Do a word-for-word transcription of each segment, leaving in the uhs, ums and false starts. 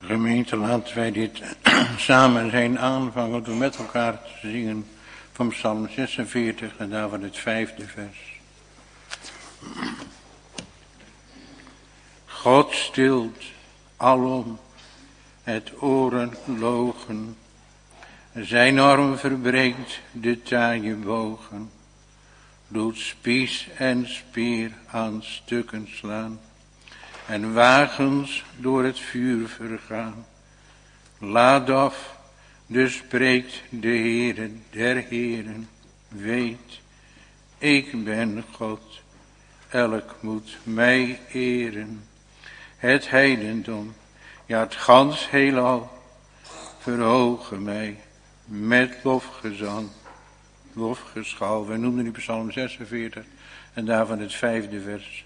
Gemeente, laten wij dit samen zijn aanvangen door met elkaar te zingen van Psalm zesenveertig en daarvan het vijfde vers. God stilt alom het orenlogen, zijn arm verbreekt de taaie bogen, doet spies en spier aan stukken slaan, en wagens door het vuur vergaan. Laat af, dus spreekt de Heere der Heeren, weet, ik ben God, elk moet mij eren. Het heidendom, ja het gans heelal, verhogen mij met lofgezang, lofgeschal. We noemen nu Psalm zesenveertig en daarvan het vijfde vers.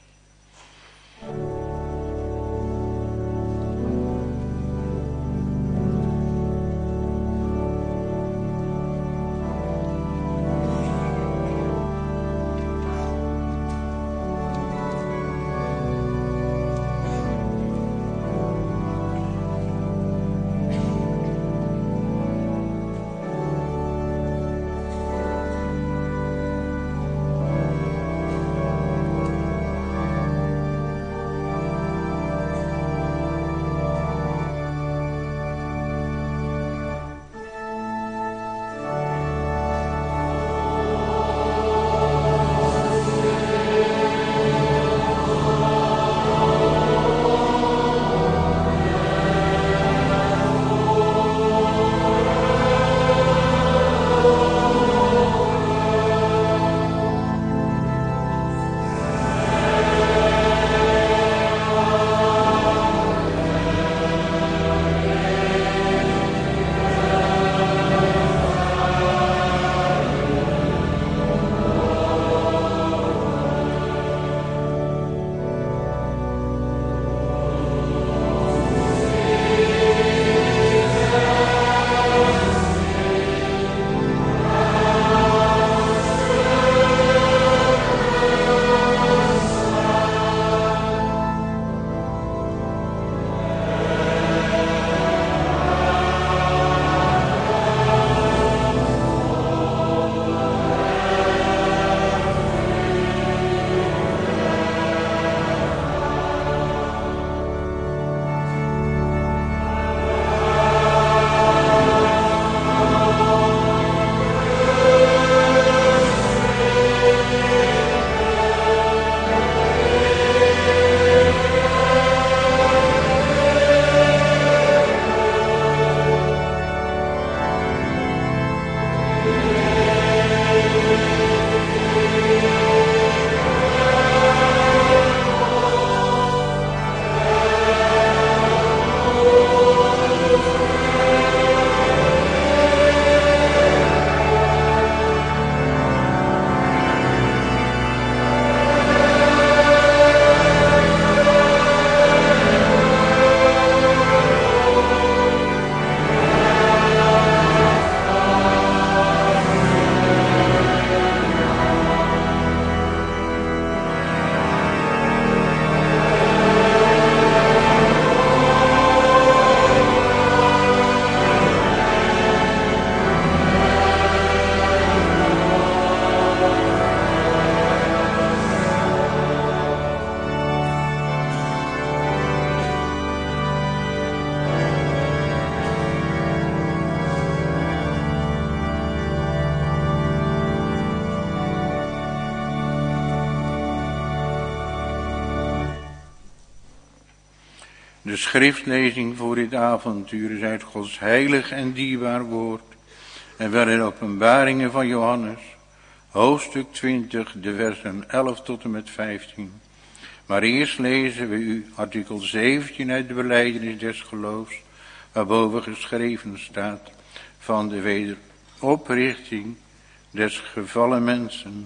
De schriftlezing voor dit avontuur is uit Gods heilig en dierbaar woord en wel in Openbaringen van Johannes, hoofdstuk twintig, de versen elf tot en met vijftien. Maar eerst lezen we u artikel zeventien uit de belijdenis des geloofs, waarboven geschreven staat van de wederoprichting des gevallen mensen.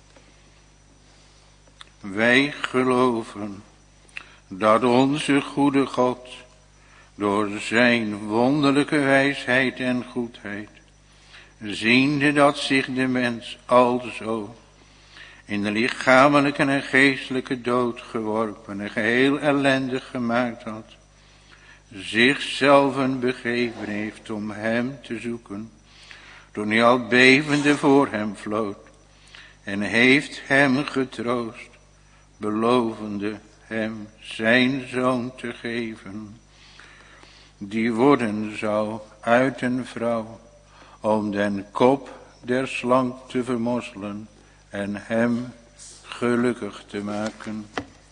Wij geloven dat onze goede God door zijn wonderlijke wijsheid en goedheid, ziende dat zich de mens alzo in de lichamelijke en geestelijke dood geworpen en geheel ellendig gemaakt had, zichzelf begeven heeft om hem te zoeken, toen hij al bevende voor hem vloot, en heeft hem getroost, belovende hem zijn zoon te geven, die worden zou uit een vrouw, om den kop der slang te vermorzelen en hem gelukkig te maken.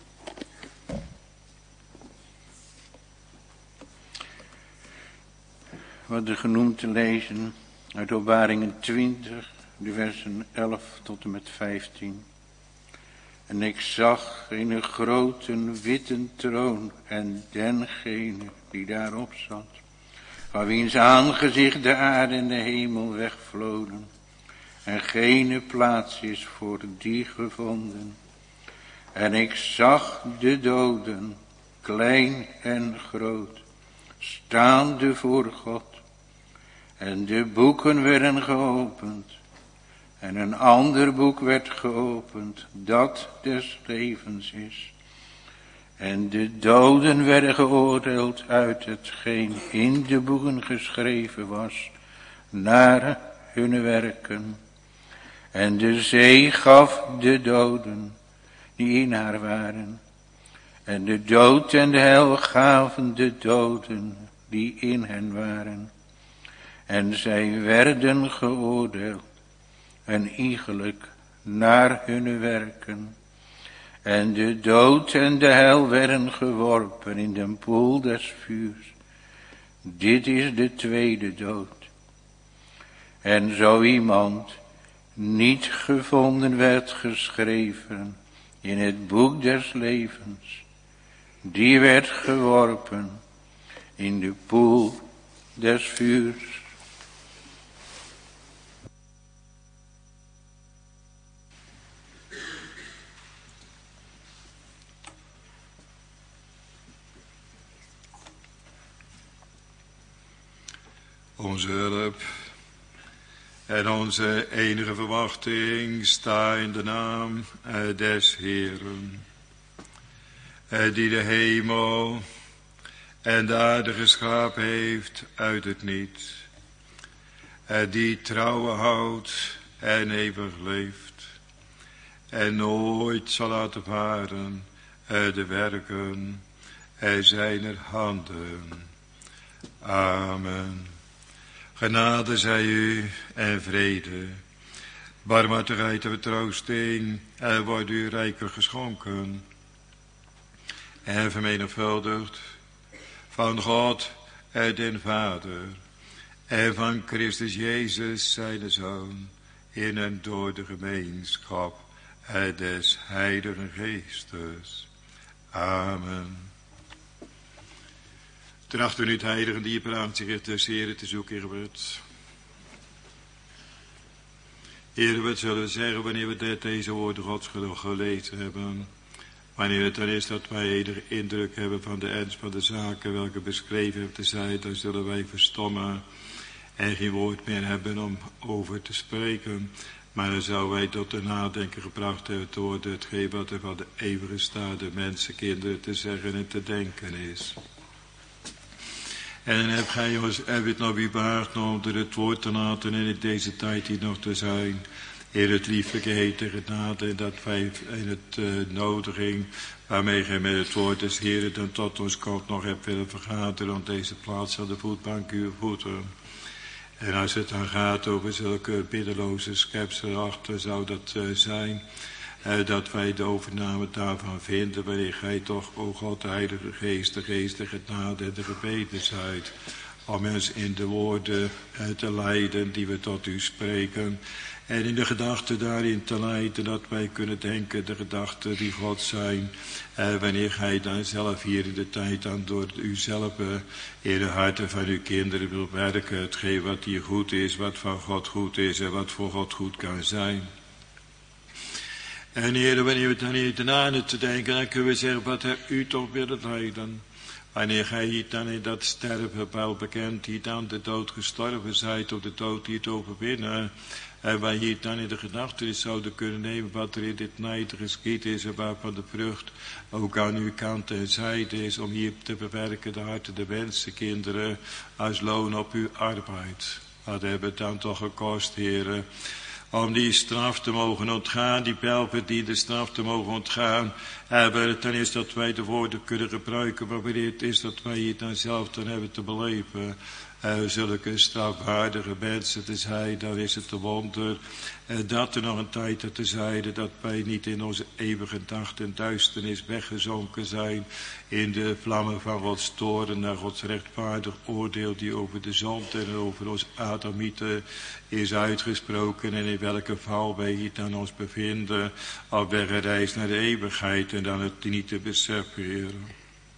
Wat er genoemd te lezen uit Openbaringen twintig, de versen elf tot en met vijftien. En ik zag een grote witte troon en dengene die daarop zat, van wiens aangezicht de aarde en de hemel wegvloden, en geen plaats is voor die gevonden. En ik zag de doden, klein en groot, staande voor God. En de boeken werden geopend. En een ander boek werd geopend, dat des levens is. En de doden werden geoordeeld uit hetgeen in de boeken geschreven was, naar hun werken. En de zee gaf de doden, die in haar waren. En de dood en de hel gaven de doden, die in hen waren. En zij werden geoordeeld, en iegelijk naar hun werken. En de dood en de hel werden geworpen in den poel des vuurs. Dit is de tweede dood. En zo iemand niet gevonden werd geschreven in het boek des levens, die werd geworpen in de poel des vuurs. Onze hulp en onze enige verwachting sta in de naam des Heeren, die de hemel en de aarde geschapen heeft uit het niets, die trouwen houdt en eeuwig leeft, en nooit zal laten varen de werken zijner handen. Amen. Genade zij u en vrede, barmhartigheid en vertroosting en wordt u rijker geschonken en vermenigvuldigd van God en den Vader en van Christus Jezus zijn Zoon in en door de gemeenschap des Heiligen Geestes. Amen. Tracht u nu het heilige dieper aanzicht des Heren te zoeken, Heerbert. Heer, wat zullen we zeggen wanneer we dit, deze woorden Gods gelezen hebben? Wanneer het dan is dat wij ieder indruk hebben van de ernst van de zaken welke beschreven hebben te zijn, dan zullen wij verstommen en geen woord meer hebben om over te spreken. Maar dan zouden wij tot de nadenken gebracht hebben te worden hetgeen wat er van de eeuwige staat de mensenkinderen te zeggen en te denken is. En dan heb gij jongens, heb het nog wie behaagd om door het woord te laten en in deze tijd hier nog te zijn. Heer, het lieflijke hete genade dat wij in het uh, nodiging waarmee gij met het woord des Heeren dan tot ons komt nog hebt willen vergaderen aan deze plaats aan de voetbank uw voeten. En als het dan gaat over zulke biddeloze schepselen achter zou dat uh, zijn, uh, dat wij de overname daarvan vinden, wanneer gij toch, o God, de Heilige Geest, de Geest, de genade en de gebeden zijt, om ons in de woorden uh, te leiden die we tot u spreken, en in de gedachten daarin te leiden dat wij kunnen denken de gedachten die God zijn, uh, wanneer gij dan zelf hier in de tijd dan door uzelf uh, in de harten van uw kinderen wilt werken, hetgeen wat hier goed is, wat van God goed is en wat voor God goed kan zijn. En Heer, wanneer we dan hier daarna te denken, dan kunnen we zeggen, wat hebt u toch willen leiden? Wanneer gij hier dan in dat sterven wel bekend, hier dan de dood gestorven zijt, of de dood hier te overwinnen, En wij hier dan in de gedachtenis zouden kunnen nemen wat er in dit nijd geschied is en waarvan de vrucht ook aan uw kant en zijde is om hier te bewerken de harten de mensen, kinderen, als loon op uw arbeid. Wat hebben het dan toch gekost, heren, om die straf te mogen ontgaan, die welverdiende straf te mogen ontgaan. En dan is dat wij de woorden kunnen gebruiken, maar wanneer het is dat wij het dan zelf dan hebben te beleven. Uh, zulke strafwaardige mensen te zijn, dan is het een wonder uh, dat er nog een tijd te zijde dat wij niet in onze eeuwige nacht en duisternis weggezonken zijn in de vlammen van Gods toorn naar Gods rechtvaardig oordeel die over de zond en over ons Adamieten is uitgesproken en in welke val wij hier dan ons bevinden op weg een reis naar de eeuwigheid en dan het niet te beseffen, heren.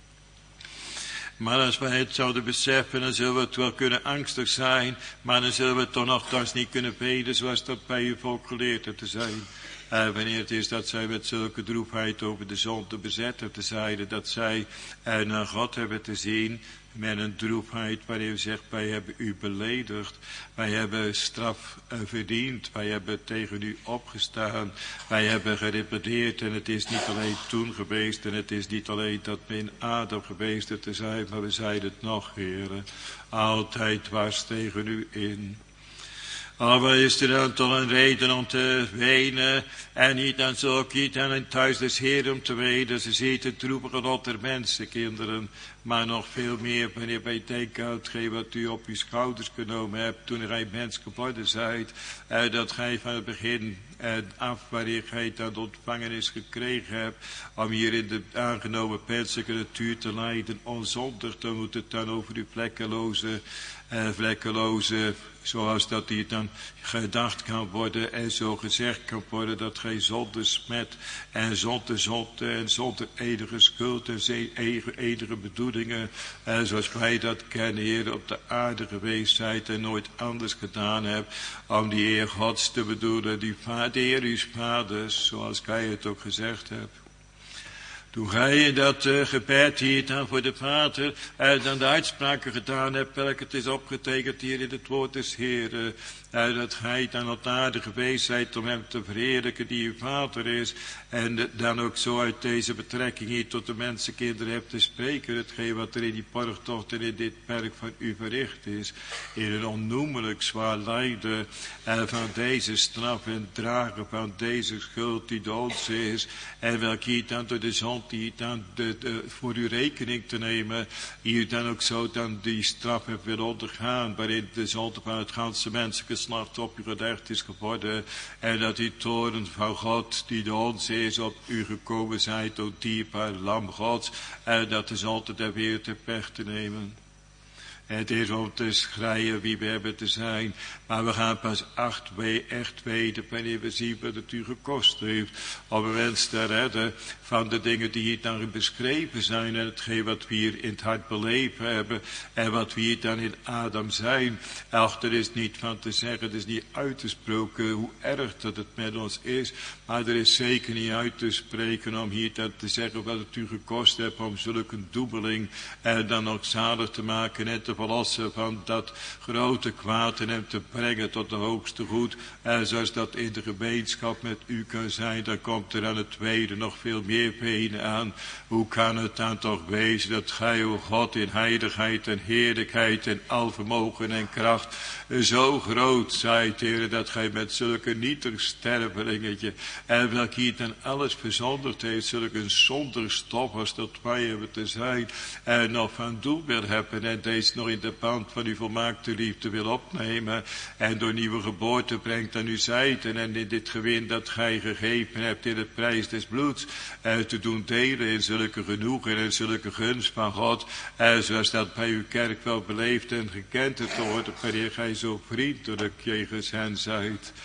Maar als wij het zouden beseffen, dan zullen we het wel kunnen angstig zijn, maar dan zullen we het toch nogthans niet kunnen beden zoals dat bij uw volk geleerd hebt te zijn. En wanneer het is dat zij met zulke droefheid over de zonde bezet hebben te zijn, dat zij uh, naar God hebben te zien, met een droefheid waarin u zegt, wij hebben u beledigd, wij hebben straf uh, verdiend, wij hebben tegen u opgestaan, wij hebben gerepareerd en het is niet alleen toen geweest en het is niet alleen dat we in Adam geweest te zijn, maar we zeiden het nog, heren, altijd was tegen u in. Oh, wat is er dan toch een reden om te wenen en niet dan zo kiet en in thuis des Heer om te wenen. Ze ziet het droevige lot der mensen, kinderen, maar nog veel meer wanneer wij denken aan hetgeen wat u op uw schouders genomen hebt toen gij mens geworden zijt, eh, dat gij van het begin eh, af wanneer gij dat ontvangenis gekregen hebt om hier in de aangenomen menselijke natuur te leiden, onzondig, dan moet het dan over uw vlekkeloze, eh, vlekkeloze zoals dat hier dan gedacht kan worden en zo gezegd kan worden dat gij zonder smet en zonder zonde en zonder enige schuld en enige bedoelingen, en zoals wij dat kennen, Heer, op de aarde geweest zijt en nooit anders gedaan hebt om die Heer Gods te bedoelen, die de Heer uw vaders, zoals gij het ook gezegd hebt. Toen gij dat uh, gebed hier dan voor de Vader uh, dan de uitspraken gedaan hebt, welke het is opgetekend hier in het woord des Heeren, uh, dat gij dan op de aarde geweest zijt om hem te verheerlijken die uw Vader is, en uh, dan ook zo uit deze betrekking hier tot de mensenkinderen hebt te spreken, hetgeen wat er in die borgtocht en in dit werk van u verricht is, in een onnoemelijk zwaar lijden uh, van deze straf en dragen van deze schuld die de onze is, en welke hier dan door de zon die dan de, de, voor uw rekening te nemen, hier dan ook zo dan die straf hebt willen ondergaan, waarin de zonde van het ganse mensengeslacht op u gelegd is geworden, en dat die toorn van God, die de ons is, op u gekomen zijt, o dierbaar lam Gods, en dat de zonde der wereld te weg te nemen. Het is om te schreien wie we hebben te zijn, maar we gaan pas acht we echt weten wanneer we zien wat het u gekost heeft om een mens te redden van de dingen die hier dan beschreven zijn en hetgeen wat we hier in het hart beleven hebben en wat we hier dan in Adam zijn. Ach, er is niet van te zeggen, het is niet uit te spreken hoe erg dat het met ons is, maar er is zeker niet uit te spreken om hier dan te zeggen wat het u gekost heeft om zulke een doebeling en dan ook zalig te maken en te verlossen van dat grote kwaad en hem te brengen tot de hoogste goed. En zoals dat in de gemeenschap met u kan zijn, dan komt er aan het tweede nog veel meer benen aan. Hoe kan het dan toch wezen dat gij, o God, in heiligheid en heerlijkheid en alvermogen en kracht zo groot zijt, Heer, dat gij met zulke nietig stervelingetje en welk hier dan alles verzonderd heeft, zulke een zonder stof als dat wij hebben te zijn en nog van doel wil hebben en deze nog in de band van uw volmaakte liefde wil opnemen en door nieuwe geboorte brengt aan uw zijde en in dit gewin dat gij gegeven hebt in het prijs des bloeds en te doen delen in zulke genoegen en zulke gunst van God en zoals dat bij uw kerk wel beleefd en gekend te worden wanneer gij zo vriendelijk jegens hen zijt.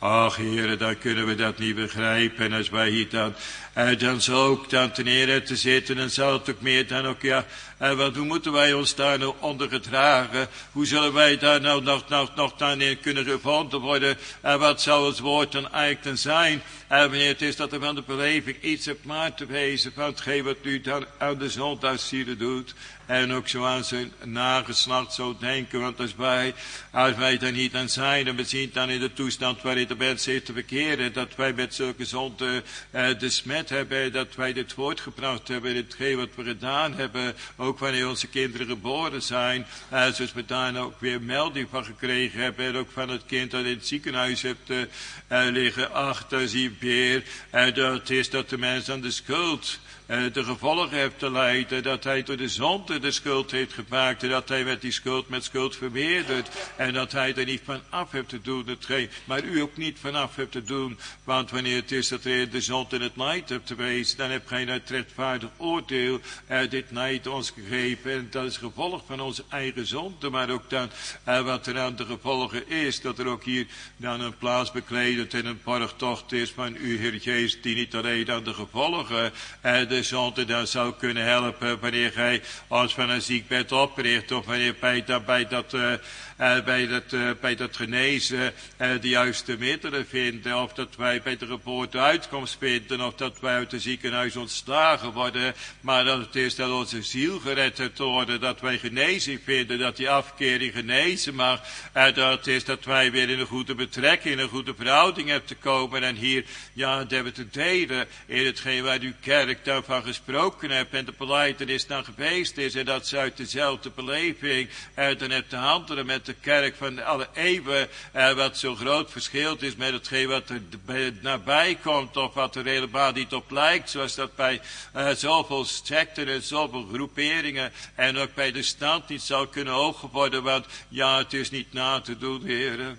Ach, heren, dan kunnen we dat niet begrijpen. En als wij hier dan, uh, dan zo ook dan ten ere te zitten, dan zal het ook meer dan ook, ja, uh, want hoe moeten wij ons daar nou onder gedragen? Hoe zullen wij daar nou nog, nog, nog dan in kunnen gevonden worden? En uh, wat zou het woord dan eigenlijk dan zijn? En uh, wanneer het is dat er van de beleving iets hebt maar te wezen van hetgeen wat u dan aan de zondagszielen doet. En ook zo aan zijn nageslacht zou denken. Want als wij, als wij daar niet aan zijn, en we zien dan in de toestand waarin de mens heeft te verkeren, dat wij met zulke zonde uh, de smet hebben, dat wij dit voortgebracht hebben, hetgeen wat we gedaan hebben, ook wanneer onze kinderen geboren zijn, uh, zoals we daar ook weer melding van gekregen hebben, en ook van het kind dat in het ziekenhuis heeft uh, uh, liggen. Ach, daar zie je weer, uh, dat is dat de mens aan de schuld de gevolgen heeft te lijden, dat hij door de zonde de schuld heeft gemaakt, en dat hij met die schuld met schuld vermeerdert, en dat hij er niet van af heeft te doen, hetgeen, maar u ook niet vanaf hebt te doen, want wanneer het is dat hij de zonde in het lijdt hebt te wezen, dan heb gij het rechtvaardig oordeel uh, dit lijdt ons gegeven, en dat is gevolg van onze eigen zonde, maar ook dan uh, wat er aan de gevolgen is, dat er ook hier dan een plaats bekledend en een borgtocht is van u, Heer Jezus, die niet alleen aan de gevolgen uh, de zonde dan zou kunnen helpen wanneer gij ons van een ziekbed opricht, of wanneer bij dat, bij dat, uh, uh, bij dat, uh, bij dat genezen uh, de juiste middelen vinden, of dat wij bij de geboorte uitkomst vinden, of dat wij uit het ziekenhuis ontslagen worden, maar dat het is dat onze ziel gered heeft worden, dat wij genezing vinden, dat die afkering genezen mag, en dat het is dat wij weer in een goede betrekking, in een goede verhouding hebben te komen, en hier, ja, dat hebben te delen in hetgeen waar uw kerk dan van gesproken hebt, en de belijdenis dan geweest is, en dat ze uit dezelfde beleving eh, dan hebt te handelen met de kerk van alle eeuwen, eh, wat zo groot verschilt is met hetgeen wat er bij, nabij komt, of wat er helemaal niet op lijkt, zoals dat bij eh, zoveel secten en zoveel groeperingen, en ook bij de stand niet zou kunnen hoog worden, want ja, het is niet na te doen, heren.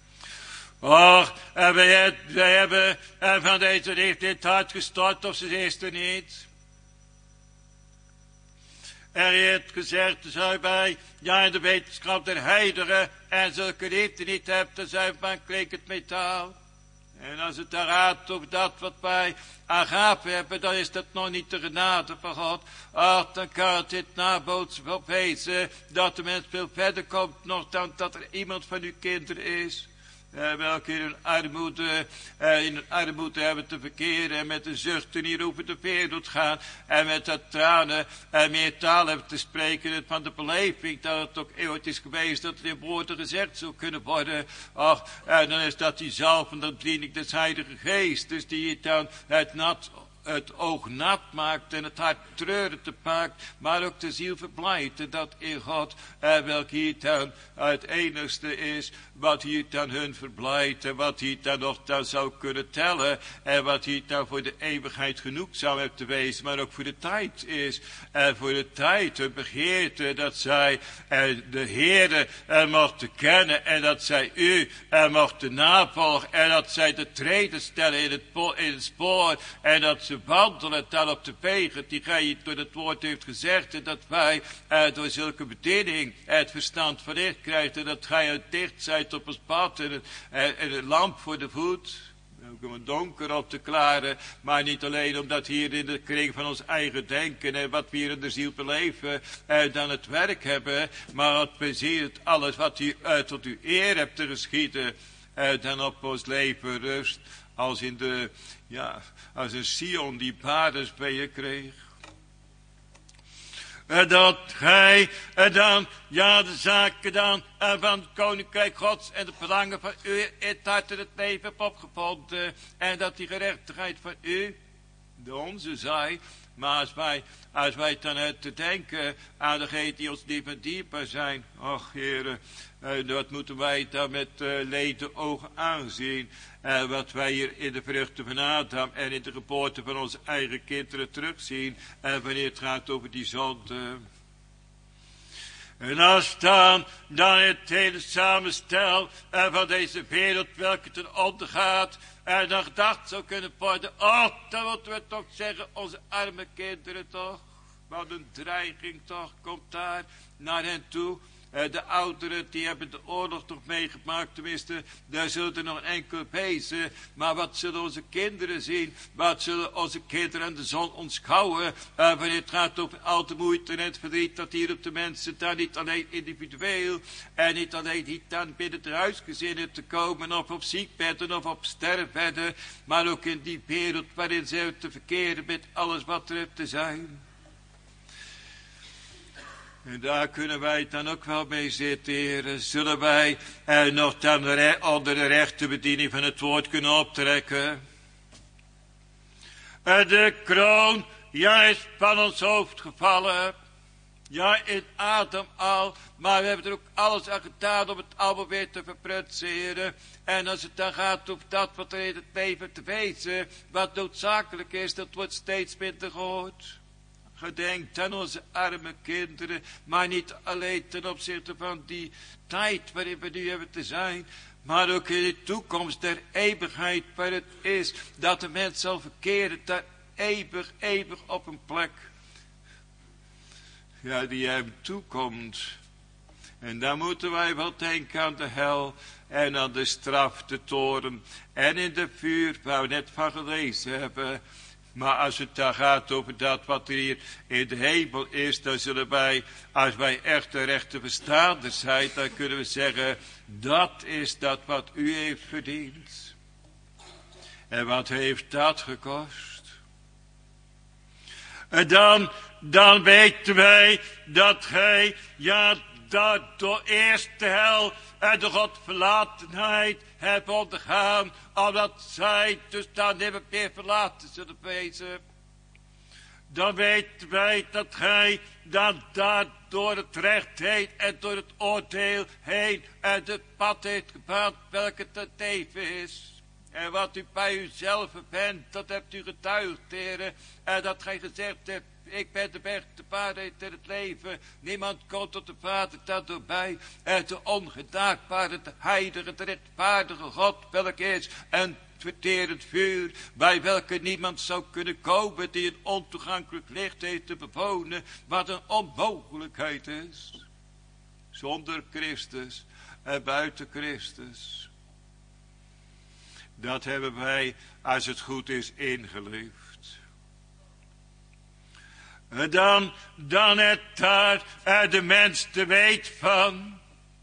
Och, en wij, wij hebben en van deze heeft dit hart gestort, of ze is er niet. Er heeft gezegd, zou bij, ja, in de wetenschap der heideren, en zulke liefde niet hebt, dan zijn van kleek het metaal. En als het daar gaat over dat wat wij agape hebben, dan is dat nog niet de genade van God. Ach, dan kan het dit naboodschap wezen, dat de mens veel verder komt, nog dan dat er iemand van uw kinderen is. Uh, welke in hun armoede, uh, in hun armoede hebben te verkeren en met de zuchten hier over de wereld gaan en met dat tranen en meer taal hebben te spreken van de beleving dat het ook eeuwig is geweest dat het in woorden gezegd zou kunnen worden. Ach, en dan is dat die zalf van de bediening des Heilige Geest, dus die dan het nat het oog nat maakt en het hart treurend maakt, maar ook de ziel verblijdt. En dat in God, eh, welk hier dan het enigste is, wat hier dan hun verblijdt, en wat hier dan nog dan zou kunnen tellen, en wat hier dan voor de eeuwigheid genoegzaam heeft te wezen, maar ook voor de tijd is, en voor de tijd hun begeerte, dat zij eh, de Heere eh, mochten kennen, en dat zij u eh, mochten navolgen, en dat zij de treden stellen in het, in het spoor, en dat ze wandelen dan op de wegen die gij hier door het woord heeft gezegd, en dat wij eh, door zulke bediening het verstand verlicht krijgen, en dat gij het dicht zijt op ons pad, en, en, en een lamp voor de voet, ook om het donker op te klaren, maar niet alleen omdat hier in de kring van ons eigen denken en wat we hier in de ziel beleven, eh, dan het werk hebben, maar dat we zien het alles wat hier eh, tot uw eer hebt te geschieden, eh, dan op ons leven rust, als in de, ja, als een Sion die paardenspeeën kreeg. En dat gij, en dan, ja, de zaken dan, en van het koninkrijk Gods en de belangen van u, het hart en het leven hebt opgevonden, en dat die gerechtigheid van u, de onze zij, maar als wij, als wij dan uit te denken aan degenen die ons diep en dieper zijn, och heren, uh, wat moeten wij dan met uh, leden ogen aanzien, uh, wat wij hier in de vruchten van Adam en in de geboorte van onze eigen kinderen terugzien, en uh, wanneer het gaat over die zonde. En als dan, dan het hele samenstel uh, van deze wereld, welke ten onder gaat, en dan gedacht zou kunnen worden, oh, dan moeten we toch zeggen, onze arme kinderen toch, wat een dreiging toch, komt daar naar hen toe. Uh, de ouderen die hebben de oorlog nog meegemaakt, tenminste, daar zullen er nog enkel wezen. Maar wat zullen onze kinderen zien? Wat zullen onze kinderen aan de zon ontschouwen? Uh, wanneer het gaat over al de moeite en het verdriet dat hier op de mensen, daar niet alleen individueel en niet alleen niet dan binnen de huisgezinnen te komen of op ziekbedden of op sterfbedden, maar ook in die wereld waarin ze te verkeren met alles wat er te zijn. En daar kunnen wij dan ook wel mee zitten, heren. Zullen wij er nog dan re- onder de rechte bediening van het woord kunnen optrekken? En de kroon, ja, is van ons hoofd gevallen. Ja, in Adam al. Maar we hebben er ook alles aan gedaan om het allemaal weer te verprutsen, heren. En als het dan gaat over dat wat er in het leven te wezen, wat noodzakelijk is, dat wordt steeds minder gehoord. Gedenkt aan onze arme kinderen, maar niet alleen ten opzichte van die tijd waarin we nu hebben te zijn, maar ook in de toekomst der eeuwigheid waar het is dat de mens zal verkeren, daar eeuwig, eeuwig op een plek. Ja, die hem toekomt. En dan moeten wij wel denken aan de hel en aan de straf, de toren en in de vuur, waar we net van gelezen hebben. Maar als het dan gaat over dat wat er hier in de hemel is, dan zullen wij, als wij echt de rechte verstaanders zijn, dan kunnen we zeggen, dat is dat wat u heeft verdiend. En wat heeft dat gekost? En dan, dan weten wij dat gij, ja, dat door eerst de hel en de godverlatenheid hebben ondergaan, omdat zij dus dan niet meer verlaten zullen wezen. Dan weten wij dat gij dan daar door het recht heen en door het oordeel heen en het pad heeft gebaand welke ten leven is. En wat u bij uzelf bent, dat hebt u getuigd, heren, en dat gij gezegd hebt, ik ben de weg, de waarheid en het leven. Niemand komt tot de Vader dan door mij. En de ongenaakbare, de heilige, de rechtvaardige God, welk is een verterend vuur, bij welke niemand zou kunnen komen die een ontoegankelijk licht heeft te bewonen, wat een onmogelijkheid is. Zonder Christus en buiten Christus. Dat hebben wij, als het goed is, ingeleefd. Dan, dan het daar er de mens te weet van.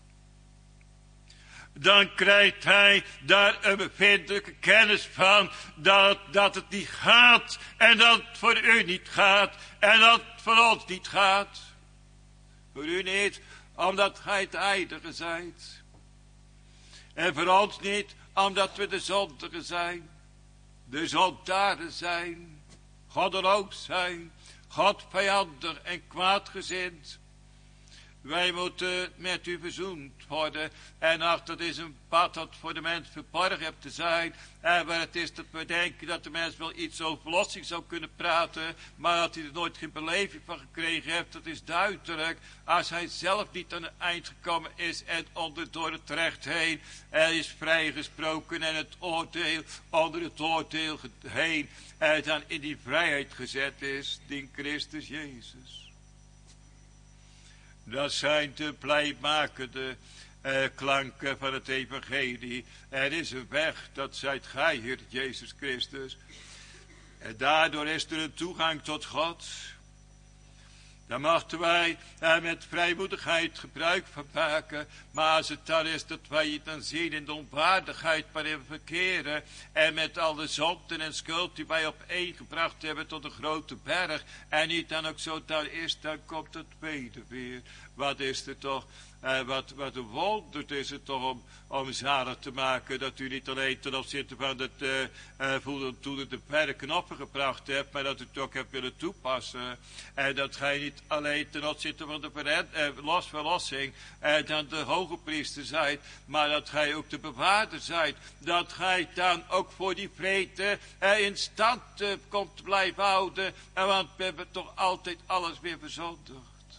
Dan krijgt hij daar een bevindelijke kennis van dat, dat het niet gaat en dat het voor u niet gaat en dat het voor ons niet gaat. Voor u niet, omdat gij het heilige zijt. En voor ons niet, omdat we de zondigen zijn, de zondaren zijn, goddeloos zijn, godvijandig en kwaadgezind. Wij moeten met u verzoend worden. En ach, dat is een pad dat voor de mens verborgen hebt te zijn. En waar het is dat we denken dat de mens wel iets over verlossing zou kunnen praten. Maar dat hij er nooit geen beleving van gekregen heeft. Dat is duidelijk. Als hij zelf niet aan het eind gekomen is. En onder door het recht heen. Er is vrijgesproken. En het oordeel onder het oordeel heen. En dan in die vrijheid gezet is. Die Christus Jezus. Dat zijn de blijmakende eh, klanken van het evangelie. Er is een weg, dat zijt gij, Heer Jezus Christus. En daardoor is er een toegang tot God. Daar mochten wij er met vrijmoedigheid gebruik van maken. Maar als het dan is dat wij het dan zien in de onwaardigheid waarin we verkeren. En met alle zonden en schuld die wij opeengebracht hebben tot een grote berg. En niet dan ook zo dan is, dan komt het wederweer. Wat is er toch, uh, wat, wat een wonder is het toch om, om zalig te maken. Dat u niet alleen ten opzichte van het uh, uh, voelen toen het de bergen opgebracht hebt. Maar dat u het ook hebt willen toepassen. En dat gij niet alleen ten opzichte van de verred, uh, los, verlossing. En uh, dan de hoge priester zijt. Maar dat gij ook de bewaarder zijt. Dat gij dan ook voor die vrede uh, in stand uh, komt te blijven houden. En want we hebben toch altijd alles weer verzondigd.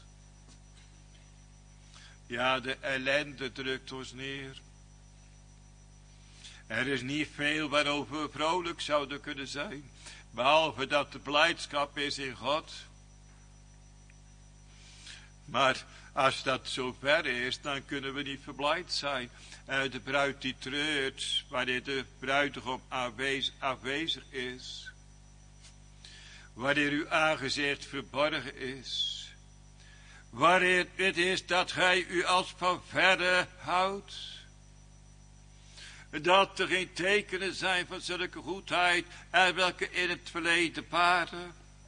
Ja, de ellende drukt ons neer. Er is niet veel waarover we vrolijk zouden kunnen zijn. Behalve dat de blijdschap is in God. Maar als dat zo ver is, dan kunnen we niet verblijd zijn. Uh, de bruid die treurt, wanneer de bruidegom aanwezig, afwezig is. Wanneer uw aangezicht verborgen is. Wanneer het is dat gij u als van verre houdt. Dat er geen tekenen zijn van zulke goedheid en welke in het verleden waren.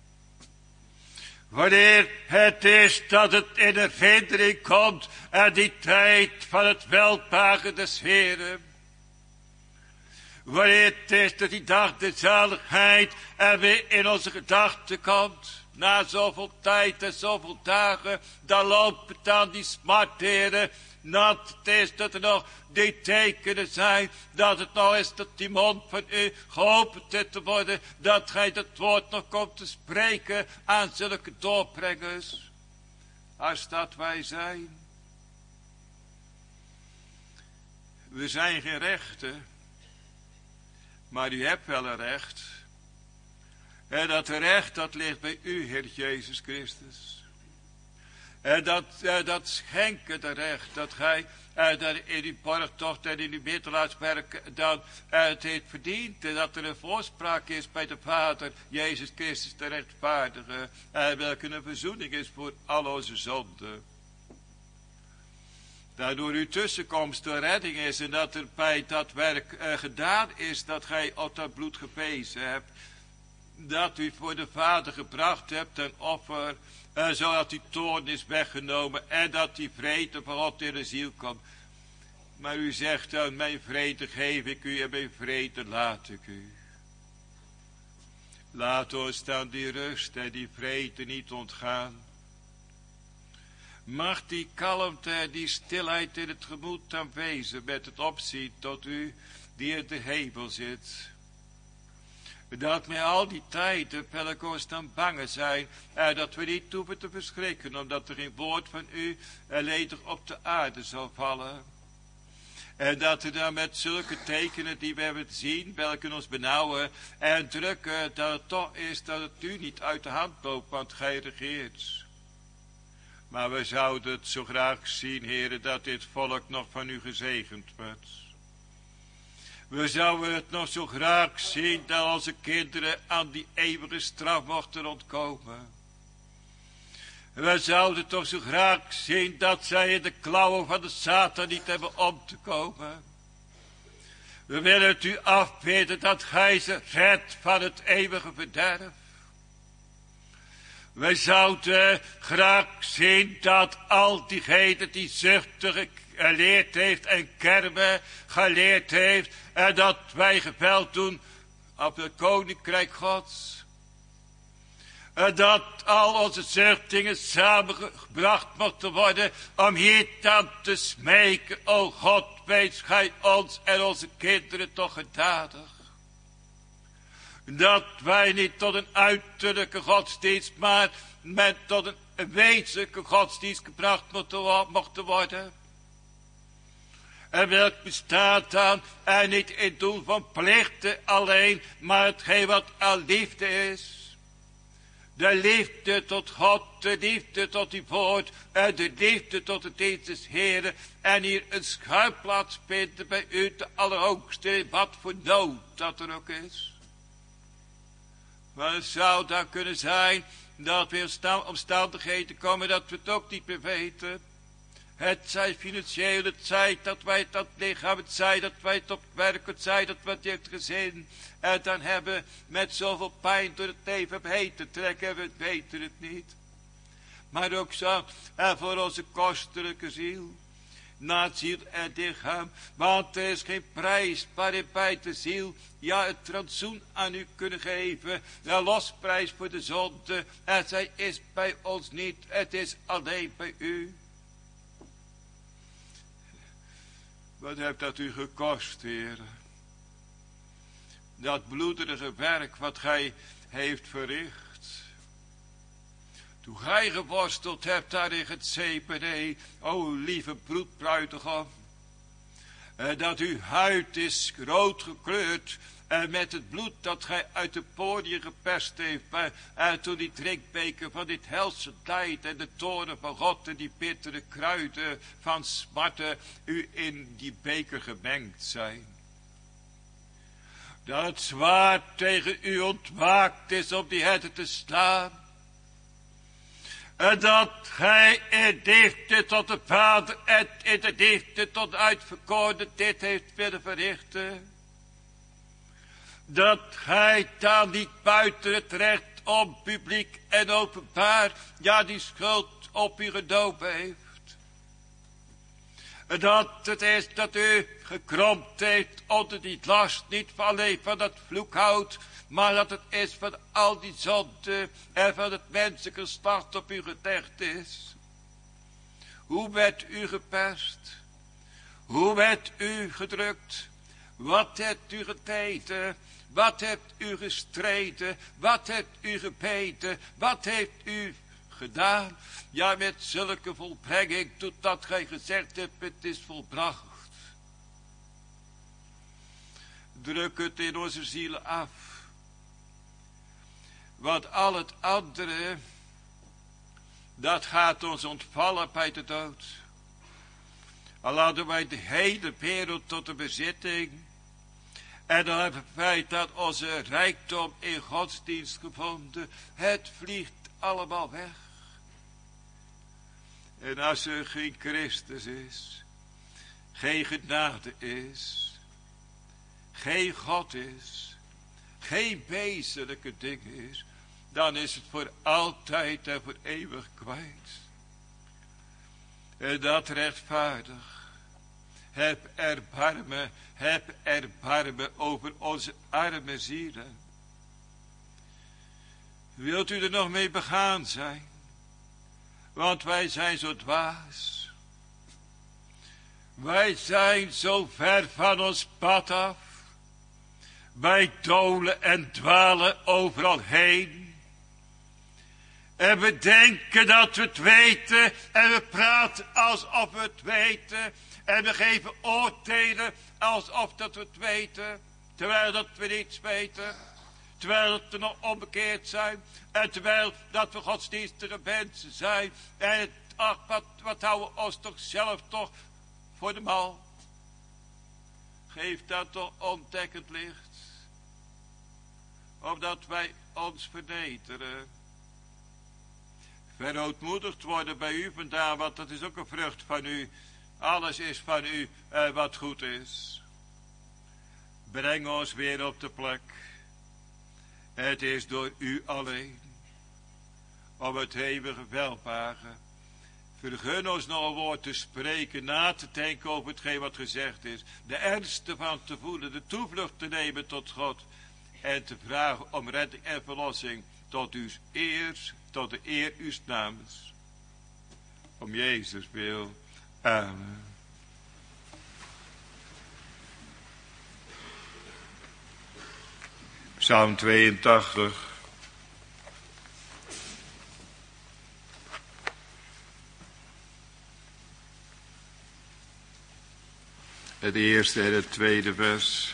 Wanneer het is dat het in de herinnering komt en die tijd van het welbehagen des Heeren. Wanneer het is dat die dag de zaligheid er weer in onze gedachten komt. Na zoveel tijd en zoveel dagen, dan loopt het aan die smart, Heere. Dat het is dat er nog die tekenen zijn, dat het nou is dat die mond van u geopend is te worden, dat gij dat woord nog komt te spreken aan zulke doorbrengers, als dat wij zijn. We zijn geen rechten, maar u hebt wel een recht. En dat recht, dat ligt bij u, Heer Jezus Christus. En dat, uh, dat schenkende recht, dat gij uh, dat in uw borgtocht en in uw middelaarswerk dan uh, het heeft verdiend. En dat er een voorspraak is bij de Vader, Jezus Christus de rechtvaardige. Uh, welke een verzoening is voor al onze zonden. Dat door uw tussenkomst de redding is en dat er bij dat werk uh, gedaan is dat gij op dat bloed gepezen hebt. Dat u voor de Vader gebracht hebt ten offer, uh, zodat die toorn is weggenomen en dat die vrede van God in de ziel komt. Maar u zegt dan, mijn vrede geef ik u en mijn vrede laat ik u. Laat ons dan die rust en die vrede niet ontgaan. Mag die kalmte en die stilheid in het gemoed dan wezen met het opzien tot u die in de hemel zit. Dat met al die tijden welke ons dan bangen zijn, en dat we niet hoeven te verschrikken, omdat er geen woord van u ledig op de aarde zal vallen. En dat er dan met zulke tekenen die we hebben zien, welke ons benauwen en drukken, dat het toch is dat het u niet uit de hand loopt, want gij regeert. Maar we zouden het zo graag zien, heren, dat dit volk nog van u gezegend wordt. We zouden het nog zo graag zien dat onze kinderen aan die eeuwige straf mochten ontkomen. We zouden toch zo graag zien dat zij in de klauwen van de Satan niet hebben om te komen. We willen het u afbidden dat gij ze redt van het eeuwige verderf. Wij zouden graag zien dat al diegenen die zuchtig geleerd heeft en kermen geleerd heeft, en dat wij geveld doen op het koninkrijk Gods. En dat al onze zuchtingen samengebracht mochten worden om hier dan te smeken, o God, wees gij ons en onze kinderen toch genadig. Dat wij niet tot een uiterlijke godsdienst, maar met tot een wezenlijke godsdienst gebracht mochten worden. En welk bestaat dan en niet in doel van plichten alleen, maar hetgeen wat aan liefde is. De liefde tot God, de liefde tot uw woord en de liefde tot de dienst des Heeren. En hier een schuilplaats vinden bij u de Allerhoogste, wat voor nood dat er ook is. Maar het zou dan kunnen zijn dat we in omstandigheden komen dat we het ook niet meer weten. Het zij financieel, het zij dat wij het aan het lichaam, het zij dat wij het op het werk, het zij dat we het in het gezin. En dan hebben met zoveel pijn door het leven heen te trekken en we weten het niet. Maar ook zo, en voor onze kostelijke ziel. Na ziel en lichaam, want er is geen prijs waarin bij de ziel, ja het rantsoen aan u kunnen geven, een losprijs voor de zonde, en zij is bij ons niet, het is alleen bij u. Wat heeft dat u gekost, Heer? Dat bloederige werk wat gij heeft verricht. Toen gij geworsteld hebt daar in het Gethsemane, o lieve broedbruidegom. Uh, dat uw huid is rood gekleurd. En met het bloed dat gij uit de poriën geperst heeft. Maar uh, toen die drinkbeker van dit helse lijdt. En de toren van God en die bittere kruiden van smarten. U in die beker gemengd zijn. Dat het zwaard tegen u ontwaakt is om die herten te slaan. En dat gij in liefde tot de Vader en in de liefde tot de uitverkorene dit heeft willen verrichten. Dat gij dan niet buiten het recht om publiek en openbaar, ja die schuld op u genomen heeft. En dat het is dat u gekromd heeft onder die last, niet alleen van dat vloekhout, maar dat het is van al die zonde en van het mensengeslacht op u gelegd is. Hoe werd u geperst? Hoe werd u gedrukt? Wat hebt u geteten? Wat hebt u gestreden? Wat hebt u gebeten? Wat heeft u gedaan? Ja, met zulke volbrenging, totdat gij gezegd hebt, het is volbracht. Druk het in onze zielen af. Want al het andere, dat gaat ons ontvallen bij de dood. Al hadden wij de hele wereld tot de bezitting. En dan hebben wij dat onze rijkdom in godsdienst gevonden. Het vliegt allemaal weg. En als er geen Christus is, geen genade is, geen God is, geen wezenlijke ding is, dan is het voor altijd en voor eeuwig kwijt. En dat rechtvaardig. Heb erbarmen, heb erbarmen over onze arme zielen. Wilt u er nog mee begaan zijn? Want wij zijn zo dwaas. Wij zijn zo ver van ons pad af. Wij dolen en dwalen overal heen. En we denken dat we het weten. En we praten alsof we het weten. En we geven oordelen alsof dat we het weten. Terwijl dat we niets weten. Terwijl dat we nog onbekeerd zijn. En terwijl dat we godsdienstige mensen zijn. En het, ach, wat, wat houden we ons toch zelf toch voor de mal. Geef dat toch ontdekkend licht. Opdat wij ons vernederen. Verootmoedigd worden bij u vandaan. Want dat is ook een vrucht van u. Alles is van u eh, wat goed is. Breng ons weer op de plek. Het is door u alleen. Om het eeuwige welbehagen. Vergun ons nog een woord te spreken. Na te denken over hetgeen wat gezegd is. De ernst ervan te voelen. De toevlucht te nemen tot God. En te vragen om redding en verlossing. Tot uw eer. Tot de eer uw namens. Om Jezus wil. Amen. Psalm tweeëntachtig. Het eerste en het tweede vers.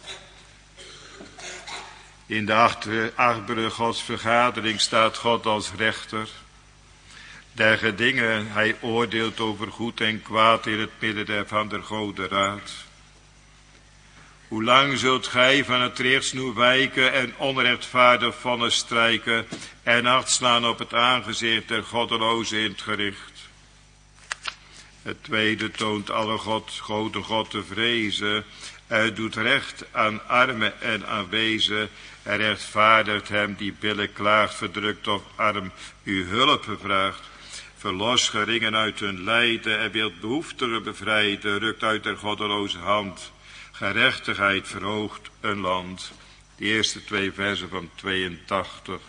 In de achter, achtbare godsvergadering staat God als rechter. Der gedingen, hij oordeelt over goed en kwaad in het midden der van der Gode raad. Hoe lang zult gij van het richtsnoer wijken en onrechtvaardig vonnis strijken en acht slaan op het aangezicht der goddelozen in het gericht? Het tweede toont alle God, grote God te vrezen. Hij doet recht aan armen en aan wezen. Hij rechtvaardigt hem die billen klaagt, verdrukt of arm, uw hulp vraagt. Verlos geringen uit hun lijden en wilt behoeftigen bevrijden, rukt uit der goddeloze hand. Gerechtigheid verhoogt een land. De eerste twee versen van tweeëntachtig.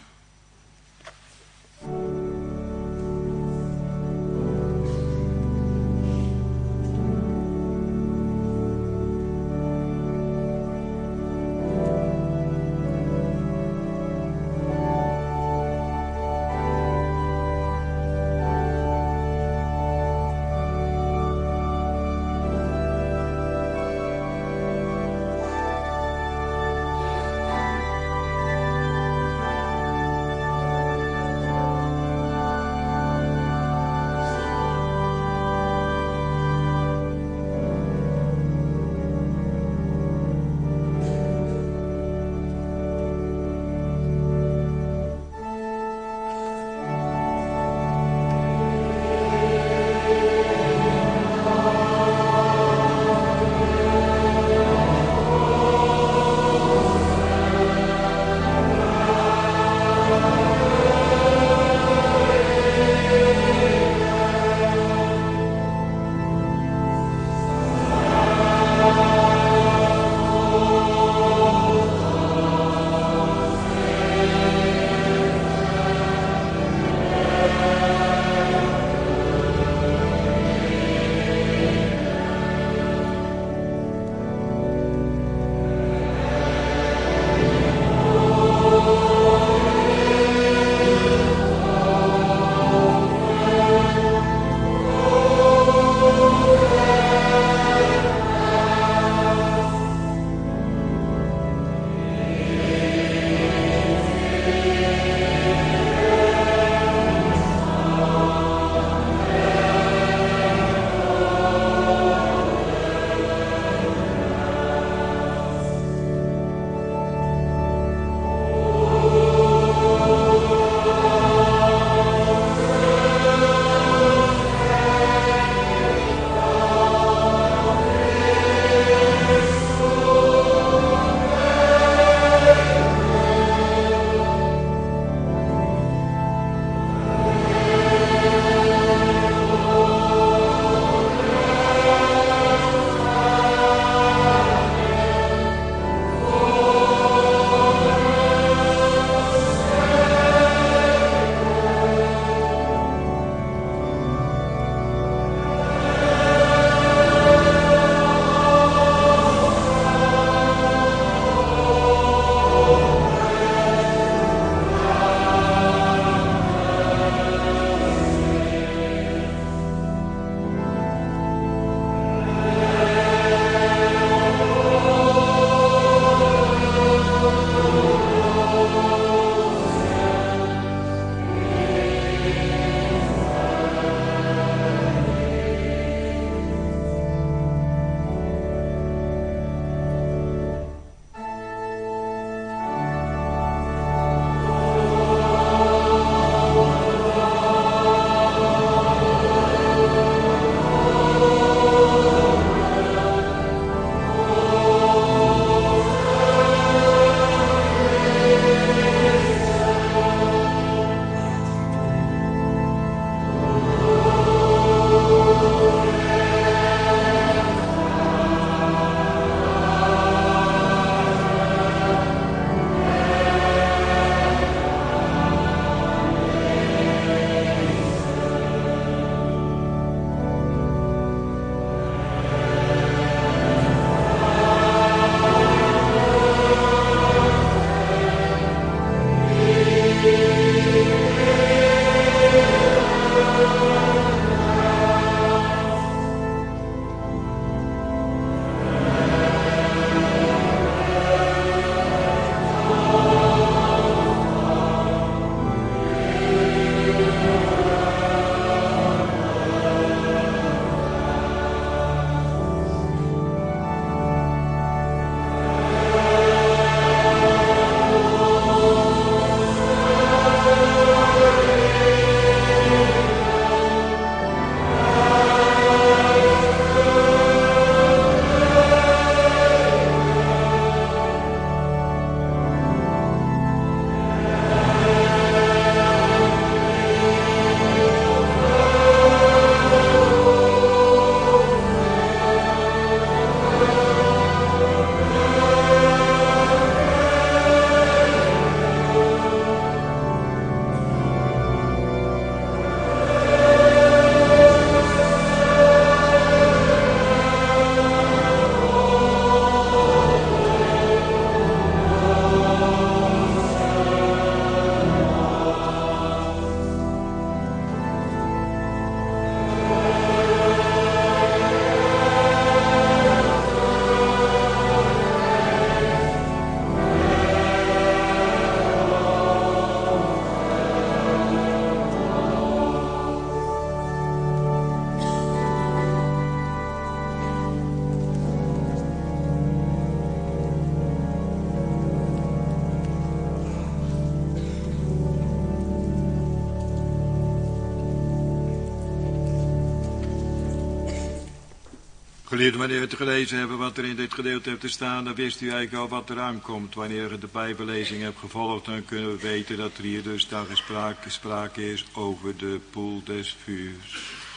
Geliefden, wanneer we het gelezen hebben wat er in dit gedeelte heeft te staan, dan wist u eigenlijk al wat er aankomt. Wanneer je de Bijbellezing hebt gevolgd, dan kunnen we weten dat er hier dus dan sprake, sprake is over de poel des vuurs.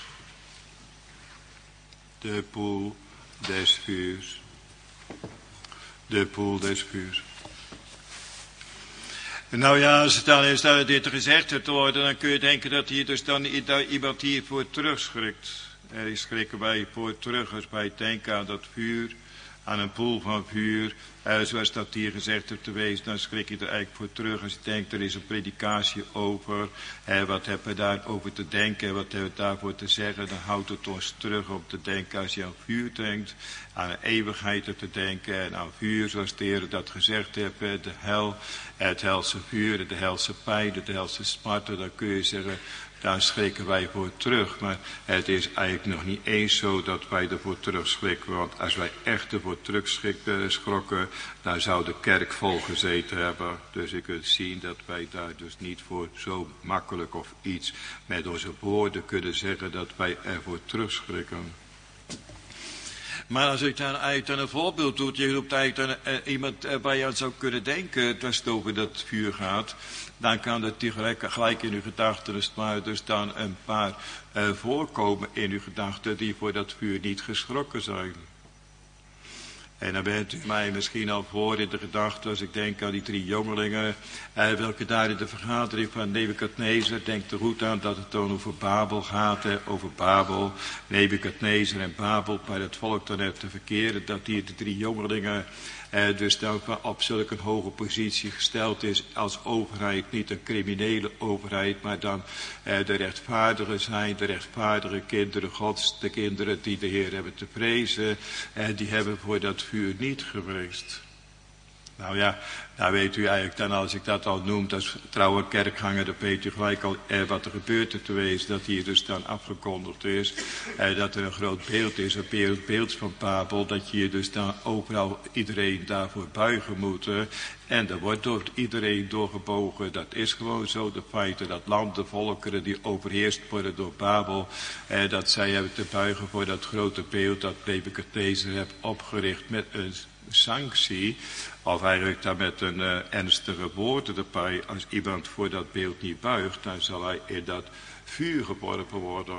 De poel des vuurs. De poel des vuurs. Nou ja, als het dan is dat dit gezegd te worden, dan kun je denken dat hier dus dan iemand hiervoor terugschrikt. Er schrikken wij voor terug als wij denken aan dat vuur, aan een poel van vuur. Eh, zoals dat hier gezegd hebt te wezen, dan schrik je er eigenlijk voor terug als je denkt, er is een predikatie over. Eh, wat hebben we daarover te denken, wat hebben we daarvoor te zeggen? Dan houdt het ons terug om te denken als je aan vuur denkt, aan de eeuwigheid te denken en aan vuur, zoals de Heer dat gezegd heeft, de hel, het helse vuur, de helse pijnen, de helse smarten, dan kun je zeggen, daar schrikken wij voor terug. Maar het is eigenlijk nog niet eens zo dat wij ervoor terugschrikken. Want als wij echt ervoor terugschrokken, dan zou de kerk vol gezeten hebben. Dus je kunt zien dat wij daar dus niet voor zo makkelijk of iets met onze woorden kunnen zeggen dat wij ervoor terugschrikken. Maar als ik dan eigenlijk dan een voorbeeld doe, je roept eigenlijk dan uh, iemand uh, waar je aan zou kunnen denken, als het over dat vuur gaat, dan kan het gelijk, gelijk in uw gedachten, dus, maar dus dan een paar uh, voorkomen in uw gedachten die voor dat vuur niet geschrokken zijn. En dan bent u mij misschien al voor in de gedachte, als ik denk aan die drie jongelingen, eh, welke daar in de vergadering van Nebukadnezar, denkt er goed aan dat het dan over Babel gaat, hè, over Babel, Nebukadnezar en Babel, maar het volk dan heeft te verkeren, dat hier de drie jongelingen eh, dus dan op zulke hoge positie gesteld is als overheid, niet een criminele overheid, maar dan eh, de rechtvaardigen zijn, de rechtvaardige kinderen Gods, de kinderen die de Heer hebben te vrezen, en die hebben voor dat vuur niet gevreesd. Nou ja, nou weet u eigenlijk dan, als ik dat al noem, als trouwe kerkganger, dan weet u gelijk al eh, wat er gebeurt te wezen, dat hier dus dan afgekondigd is, eh, dat er een groot beeld is, een beeld, beeld van Babel, dat je hier dus dan overal iedereen daarvoor buigen moet. Eh, en er wordt door iedereen doorgebogen, dat is gewoon zo, de feiten, dat land, de volkeren die overheerst worden door Babel, eh, dat zij hebben te buigen voor dat grote beeld dat Nebukadnezar heeft opgericht met een sanctie, of eigenlijk daar met een uh, ernstige woorden erbij, als iemand voor dat beeld niet buigt, dan zal hij in dat vuur geworpen worden.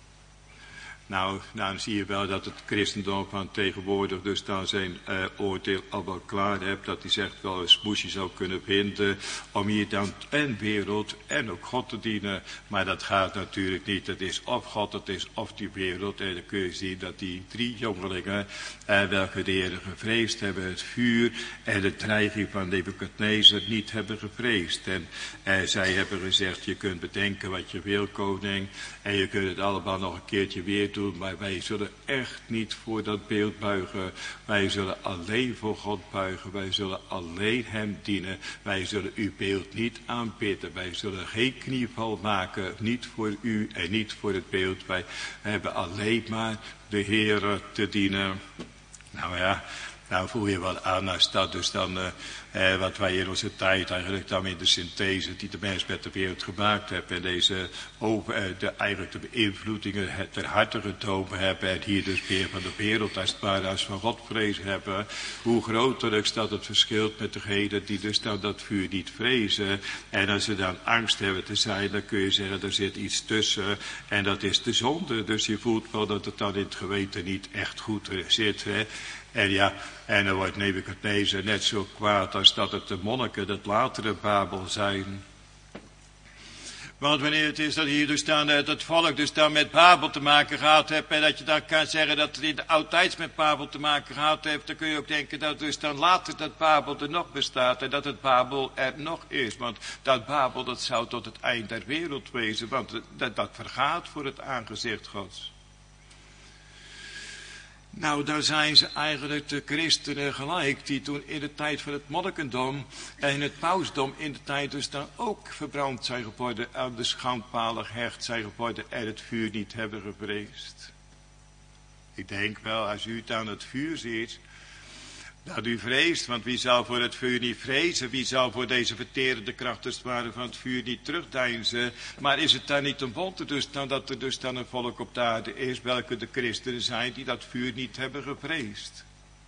Nou, dan zie je wel dat het christendom van tegenwoordig dus dan zijn uh, oordeel al wel klaar hebt, dat hij zegt wel een smoesje zou kunnen vinden om hier dan en wereld en ook God te dienen. Maar dat gaat natuurlijk niet. Het is of God, het is of die wereld. En dan kun je zien dat die drie jongelingen, uh, welke de Heer gevreesd hebben, het vuur en de dreiging van Nebukadnezar niet hebben gevreesd. En uh, zij hebben gezegd, je kunt bedenken wat je wil, koning, en je kunt het allemaal nog een keertje weer doen. Maar wij zullen echt niet voor dat beeld buigen. Wij zullen alleen voor God buigen. Wij zullen alleen hem dienen. Wij zullen uw beeld niet aanbidden. Wij zullen geen knieval maken. Niet voor u en niet voor het beeld. Wij hebben alleen maar de Heere te dienen. Nou ja, nou voel je wel aan als dat dus dan uh, eh, wat wij in onze tijd eigenlijk dan in de synthese die de mens met de wereld gemaakt hebben. En deze over, uh, de, eigenlijk de beïnvloedingen ter harte genomen hebben. En hier dus meer van de wereld als het ware als van God vrezen hebben. Hoe groter dat het verschilt met degenen die dus dan dat vuur niet vrezen. En als ze dan angst hebben te zijn, dan kun je zeggen er zit iets tussen. En dat is de zonde. Dus je voelt wel dat het dan in het geweten niet echt goed zit. Hè. En ja, en dan wordt Nebukadnezar net zo kwaad als dat het de monniken, dat latere Babel zijn. Want wanneer het is dat hier dus dan uh, dat volk dus dan met Babel te maken gehad heeft, en dat je dan kan zeggen dat het in de oudtijds met Babel te maken gehad heeft, dan kun je ook denken dat dus dan later dat Babel er nog bestaat en dat het Babel er nog is. Want dat Babel dat zou tot het eind der wereld wezen, want dat, dat vergaat voor het aangezicht Gods. Nou, daar zijn ze eigenlijk de christenen gelijk, die toen in de tijd van het monnikendom en het pausdom in de tijd dus dan ook verbrand zijn geworden, aan de schandpalen gehecht zijn geworden en het vuur niet hebben gevreesd. Ik denk wel, als u het aan het vuur ziet, Dat u vreest, want wie zou voor het vuur niet vrezen? Wie zou voor deze verterende kracht als het ware van het vuur niet terugdeinzen? Maar is het dan niet een wonder dus dan dat er dus dan een volk op de aarde is, welke de christenen zijn, die dat vuur niet hebben gevreesd?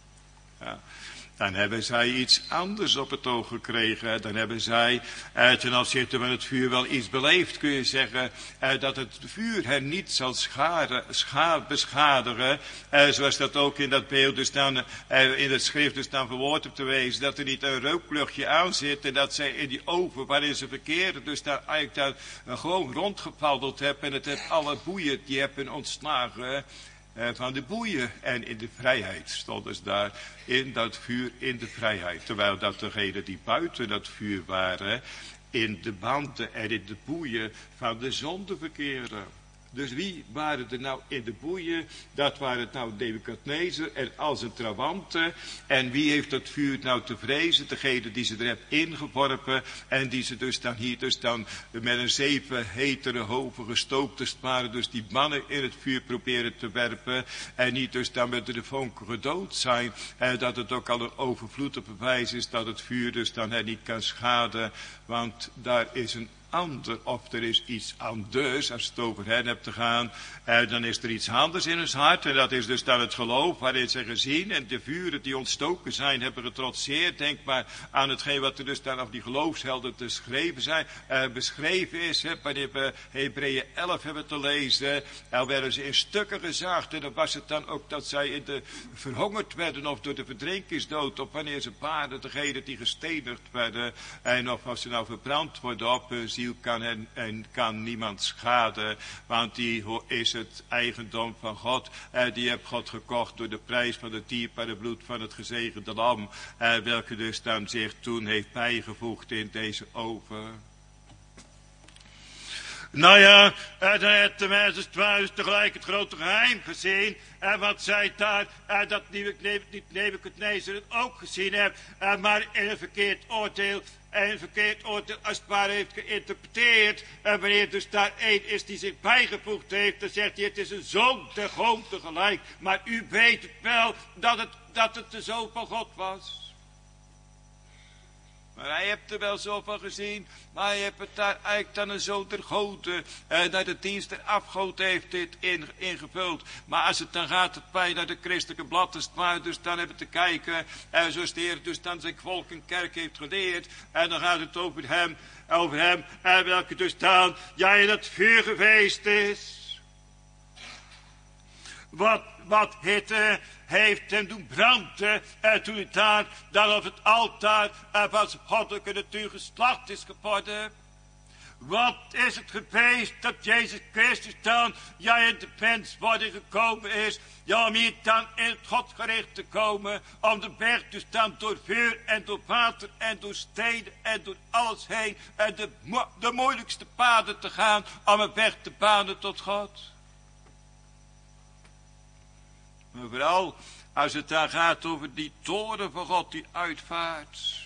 Ja. Dan hebben zij iets anders op het oog gekregen. Dan hebben zij eh, ten opzichte van het vuur wel iets beleefd, kun je zeggen. Eh, dat het vuur hen niet zal schade, scha, beschadigen. Eh, zoals dat ook in dat beeld dus dan, eh, in het schrift dus dan verwoord op te wezen. Dat er niet een rookluchtje aan zit. En dat zij in die oven waarin ze verkeren. Dus daar eigenlijk daar, uh, gewoon rondgepaddeld hebben. En het heeft alle boeien die hebben ontslagen. Uh, van de boeien en in de vrijheid stond dus daar in dat vuur in de vrijheid. Terwijl dat degenen die buiten dat vuur waren in de banden en in de boeien van de zonde verkeren. Dus wie waren er nou in de boeien? Dat waren nou Nebukadnezar en al zijn trawanten. En wie heeft dat vuur nou te vrezen? Degene die ze er hebben ingeworpen. En die ze dus dan hier dus dan met een zeven hetere hoven gestookte sparen. Dus die mannen in het vuur proberen te werpen. En niet dus dan met de vonken gedood zijn. En dat het ook al een overvloedig bewijs is dat het vuur dus dan hen niet kan schaden. Want daar is een ander, of er is iets anders, als het over hen hebt te gaan, eh, dan is er iets anders in ons hart, en dat is dus dan het geloof waarin ze gezien, en de vuren die ontstoken zijn, hebben getrotseerd. Denk maar aan hetgeen wat er dus dan af die geloofshelden te schrijven zijn, eh, beschreven is, hè, wanneer we Hebreeën elf hebben te lezen, dan werden ze in stukken gezaagd, en dan was het dan ook dat zij in de verhongerd werden, of door de verdrinkingsdood, of wanneer ze baden, degene die gestenigd werden, en of als ze nou verbrand worden op hun ziel, kan hen en kan niemand schaden, want die is het eigendom van God. Eh, die heeft God gekocht door de prijs van het dierbare bloed van het gezegende lam, eh, welke dus dan zich toen heeft bijgevoegd in deze oven. Nou ja, dan heeft de mensen trouwens tegelijk het grote geheim gezien. En wat zij daar, en dat Nebukadnezar het ook gezien heeft, en maar in een verkeerd oordeel, en een verkeerd oordeel als het ware heeft geïnterpreteerd. En wanneer dus daar één is die zich bijgevoegd heeft, dan zegt hij, het is een zoon der gewoon tegelijk. Maar u weet het wel, dat het, dat het de zoon van God was. Maar hij heeft er wel zo van gezien, maar hij heeft het daar eigenlijk dan een zoon der goden, eh, naar de dienst der afgod heeft dit in, ingevuld. Maar als het dan gaat, het bij naar de christelijke blad is, maar dus dan hebben we te kijken, eh, zoals de Heer dus dan zijn volk en kerk heeft geleerd, en dan gaat het over hem, over hem, eh, welke dus dan, ja, in het vuur geweest is. Wat, wat hitte heeft hem doen branden, en toen het daar, dan op het altaar, en van zijn goddelijke natuur geslacht is geworden. Wat is het geweest dat Jezus Christus dan, ja, in de menswording gekomen is, ja, om hier dan in het Godgericht te komen, om de berg dus dan door vuur en door water en door steden en door alles heen, en de, mo de moeilijkste paden te gaan, om een weg te banen tot God. Maar vooral als het daar gaat over die toren van God die uitvaart.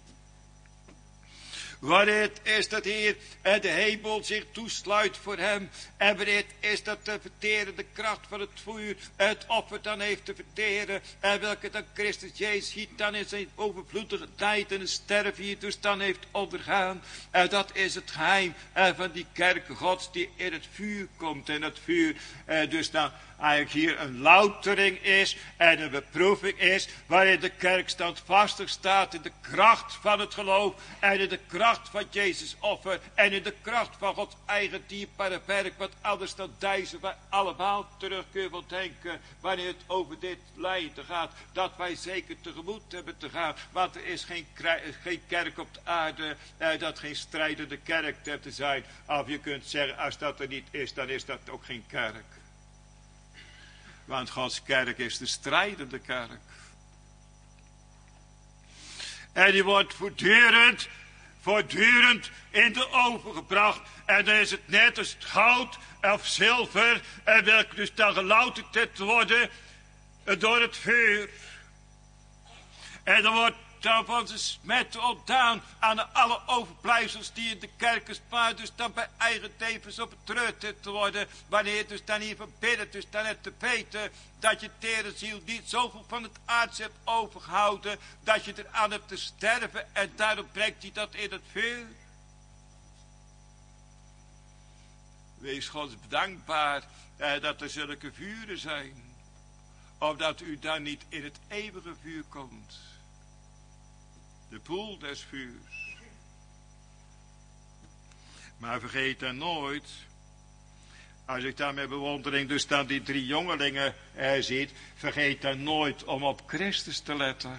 Wanneer het is dat hier de hemel zich toesluit voor hem. En wanneer het is dat de verterende kracht van het vuur het offer dan heeft te verteren. En welke dan Christus Jezus hier dan in zijn overvloedige tijd en het sterven hier dus dan heeft ondergaan. En dat is het geheim van die kerk Gods die in het vuur komt. En het vuur dus dan eigenlijk hier een loutering is en een beproeving is, waarin de kerk standvastig staat in de kracht van het geloof en in de kracht van Jezus offer en in de kracht van Gods eigen dierbare werk, wat anders dan deze wij allemaal terug kunnen denken, wanneer het over dit lijden gaat, dat wij zeker tegemoet hebben te gaan, want er is geen, geen kerk op de aarde, eh, dat geen strijdende kerk ter te zijn, of je kunt zeggen, als dat er niet is, dan is dat ook geen kerk. Want Gods kerk is de strijdende kerk. En die wordt voortdurend, voortdurend in de oven gebracht. En dan is het net als het goud of zilver, en welke dus dan gelouterd te worden door het vuur. En dan wordt dan van zijn smet ontdaan aan alle overblijfsels die in de kerken spaart, dus dan bij eigen tevens op het treurtip te worden, wanneer dus dan hier verbidden, dus dan het te weten, dat je tere ziel niet zoveel van het aardse hebt overgehouden, dat je eraan hebt te sterven, en daarom brengt hij dat in het vuur. Wees God dankbaar eh, dat er zulke vuren zijn, opdat u dan niet in het eeuwige vuur komt. De poel des vuurs. Maar vergeet dan nooit, als ik dan met bewondering dus dan die drie jongelingen eh, ziet, vergeet dan nooit om op Christus te letten.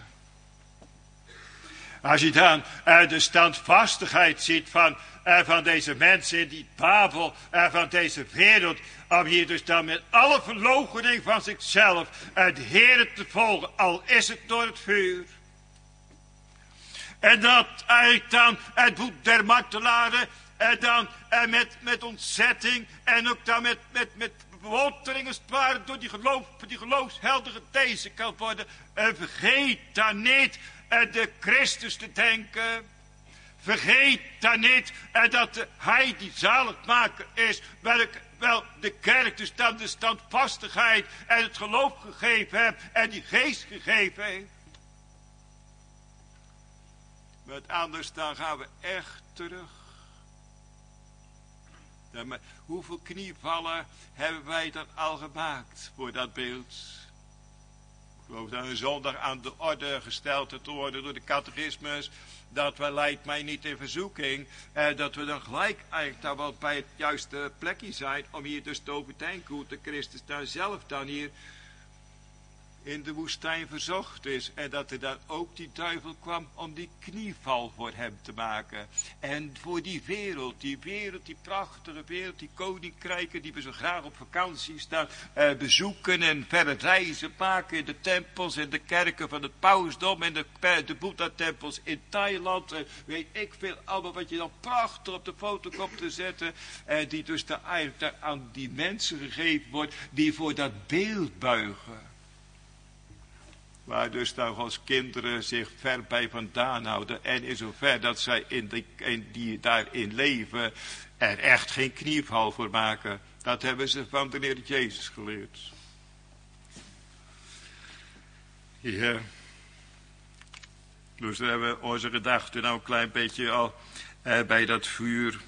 Als je dan uh, de standvastigheid ziet van, uh, van deze mensen in die Babel, uh, van deze wereld, om hier dus dan met alle verloochening van zichzelf uh, de Heer te volgen, al is het door het vuur. En dat eigenlijk dan het boek der martelaren, en dan uh, met, met ontzetting en ook dan met, met, met bewondering als het ware door die, geloof, die geloofshelden getezen kan worden. En vergeet dan niet uh, de Christus te denken. Vergeet dan niet uh, dat uh, hij die zaligmaker is, welk wel de kerk dus dan de standvastigheid en het geloof gegeven heeft en die geest gegeven heeft. Want anders dan gaan we echt terug. Ja, maar hoeveel knievallen hebben wij dan al gemaakt voor dat beeld? Ik geloof dat een zondag aan de orde gesteld te worden door de catechismus, dat we leidt mij niet in verzoeking, eh, dat we dan gelijk eigenlijk dan wel bij het juiste plekje zijn om hier dus te overdenken hoe de Christus daar zelf dan hier in de woestijn verzocht is. En dat er dan ook die duivel kwam om die knieval voor hem te maken. En voor die wereld, die wereld, die prachtige wereld, die koninkrijken die we zo graag op vakantie staan eh, bezoeken en verre reizen maken in de tempels en de kerken van het pausdom en de, de Boeddha-tempels in Thailand. Eh, weet ik veel allemaal wat je dan prachtig op de foto komt te zetten. Eh, die dus daar eigenlijk daar aan die mensen gegeven wordt die voor dat beeld buigen. Waar dus dan Gods kinderen zich ver bij vandaan houden. En in zover dat zij in die, in die daarin leven er echt geen knieval voor maken. Dat hebben ze van de Heer Jezus geleerd. Ja. Dus we hebben onze gedachten nou een klein beetje al eh, bij dat vuur.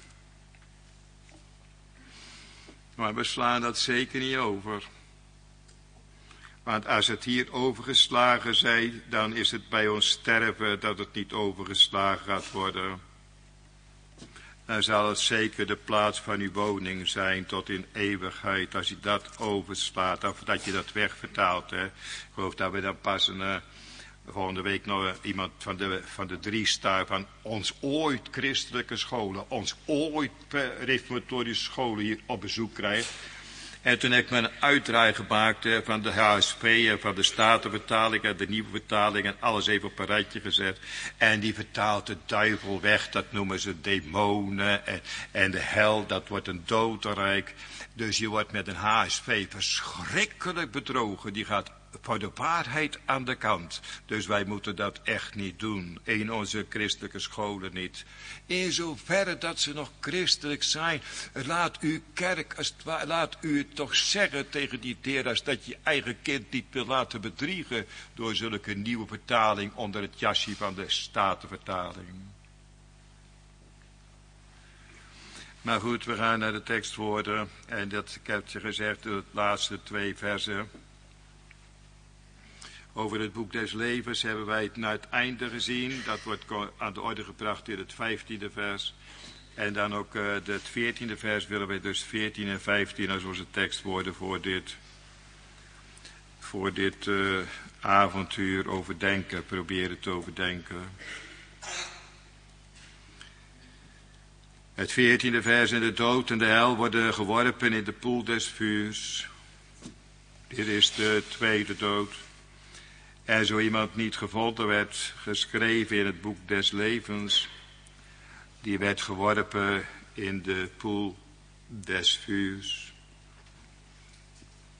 Maar we slaan dat zeker niet over. Want als het hier overgeslagen zij, dan is het bij ons sterven dat het niet overgeslagen gaat worden. Dan zal het zeker de plaats van uw woning zijn tot in eeuwigheid, als je dat overslaat, of dat je dat wegvertaalt. Hè. Ik geloof dat we dan pas een, uh, volgende week nog iemand van de, van de drie star van ons ooit christelijke scholen, ons ooit reformatorische scholen hier op bezoek krijgen. En toen heb ik me een uitdraai gemaakt eh, van de H S V, eh, van de Statenvertaling en de nieuwe vertaling en alles even op een rijtje gezet. En die vertaalt de duivel weg, dat noemen ze demonen. En, en de hel, dat wordt een dodenrijk. Dus je wordt met een H S V verschrikkelijk bedrogen. Die gaat voor de waarheid aan de kant. Dus wij moeten dat echt niet doen. In onze christelijke scholen niet. In zoverre dat ze nog christelijk zijn, laat uw kerk, als het wa- laat u het toch zeggen tegen die dera's dat je eigen kind niet wil laten bedriegen door zulke nieuwe vertaling onder het jasje van de Statenvertaling. Maar goed, we gaan naar de tekstwoorden. En dat, ik heb je gezegd, de laatste twee versen. Over het boek des levens hebben wij het naar het einde gezien. Dat wordt aan de orde gebracht in het vijftiende vers. En dan ook uh, het veertiende vers willen wij dus veertien en vijftien als onze tekstwoorden voor dit, voor dit uh, avontuur overdenken, proberen te overdenken. Het veertiende vers: en de dood en de hel worden geworpen in de poel des vuurs. Dit is de tweede dood. En zo iemand niet gevonden werd, geschreven in het boek des levens, die werd geworpen in de poel des vuurs.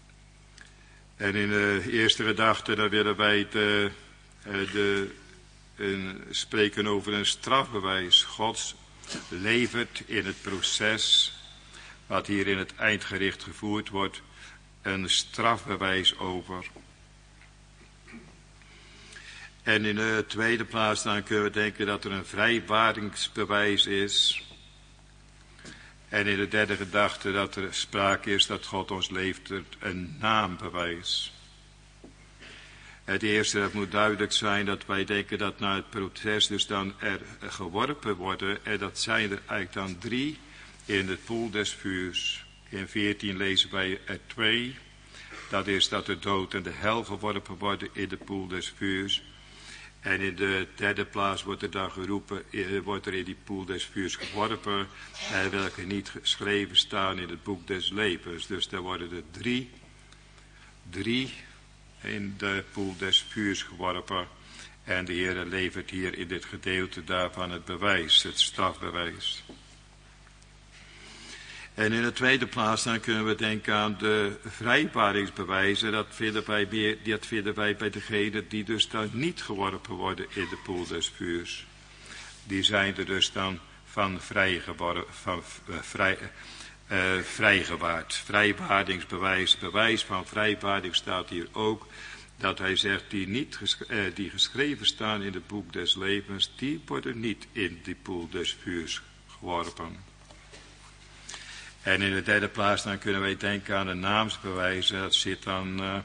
En in de eerste gedachte, dan willen wij de, de, een, spreken over een strafbewijs. God levert in het proces wat hier in het eindgericht gevoerd wordt een strafbewijs over. En in de tweede plaats dan kunnen we denken dat er een vrijwaringsbewijs is. En in de derde gedachte dat er sprake is dat God ons levert een naambewijs. Het eerste, dat moet duidelijk zijn dat wij denken dat na het proces dus dan er geworpen worden. En dat zijn er eigenlijk dan drie in de poel des vuurs. In veertien lezen wij er twee. Dat is dat de dood en de hel geworpen worden in de poel des vuurs. En in de derde plaats wordt er dan geroepen, wordt er in die poel des vuurs geworpen, en welke niet geschreven staan in het boek des levens. Dus daar worden er drie, drie in de poel des vuurs geworpen. En de Heer levert hier in dit gedeelte daarvan het bewijs, het strafbewijs. En in de tweede plaats dan kunnen we denken aan de vrijwaringsbewijzen. Dat vinden wij, meer, dat vinden wij bij degenen die dus dan niet geworpen worden in de poel des vuurs. Die zijn er dus dan van vrijgeworpen, van uh, vrij, uh, vrijgewaard. Vrijwaringsbewijs, bewijs van vrijwaarding staat hier ook. Dat hij zegt, die, niet ges, uh, die geschreven staan in het boek des levens, die worden niet in die poel des vuurs geworpen. En in de derde plaats dan kunnen wij denken aan de naamsbewijzen. Dat zit dan, uh,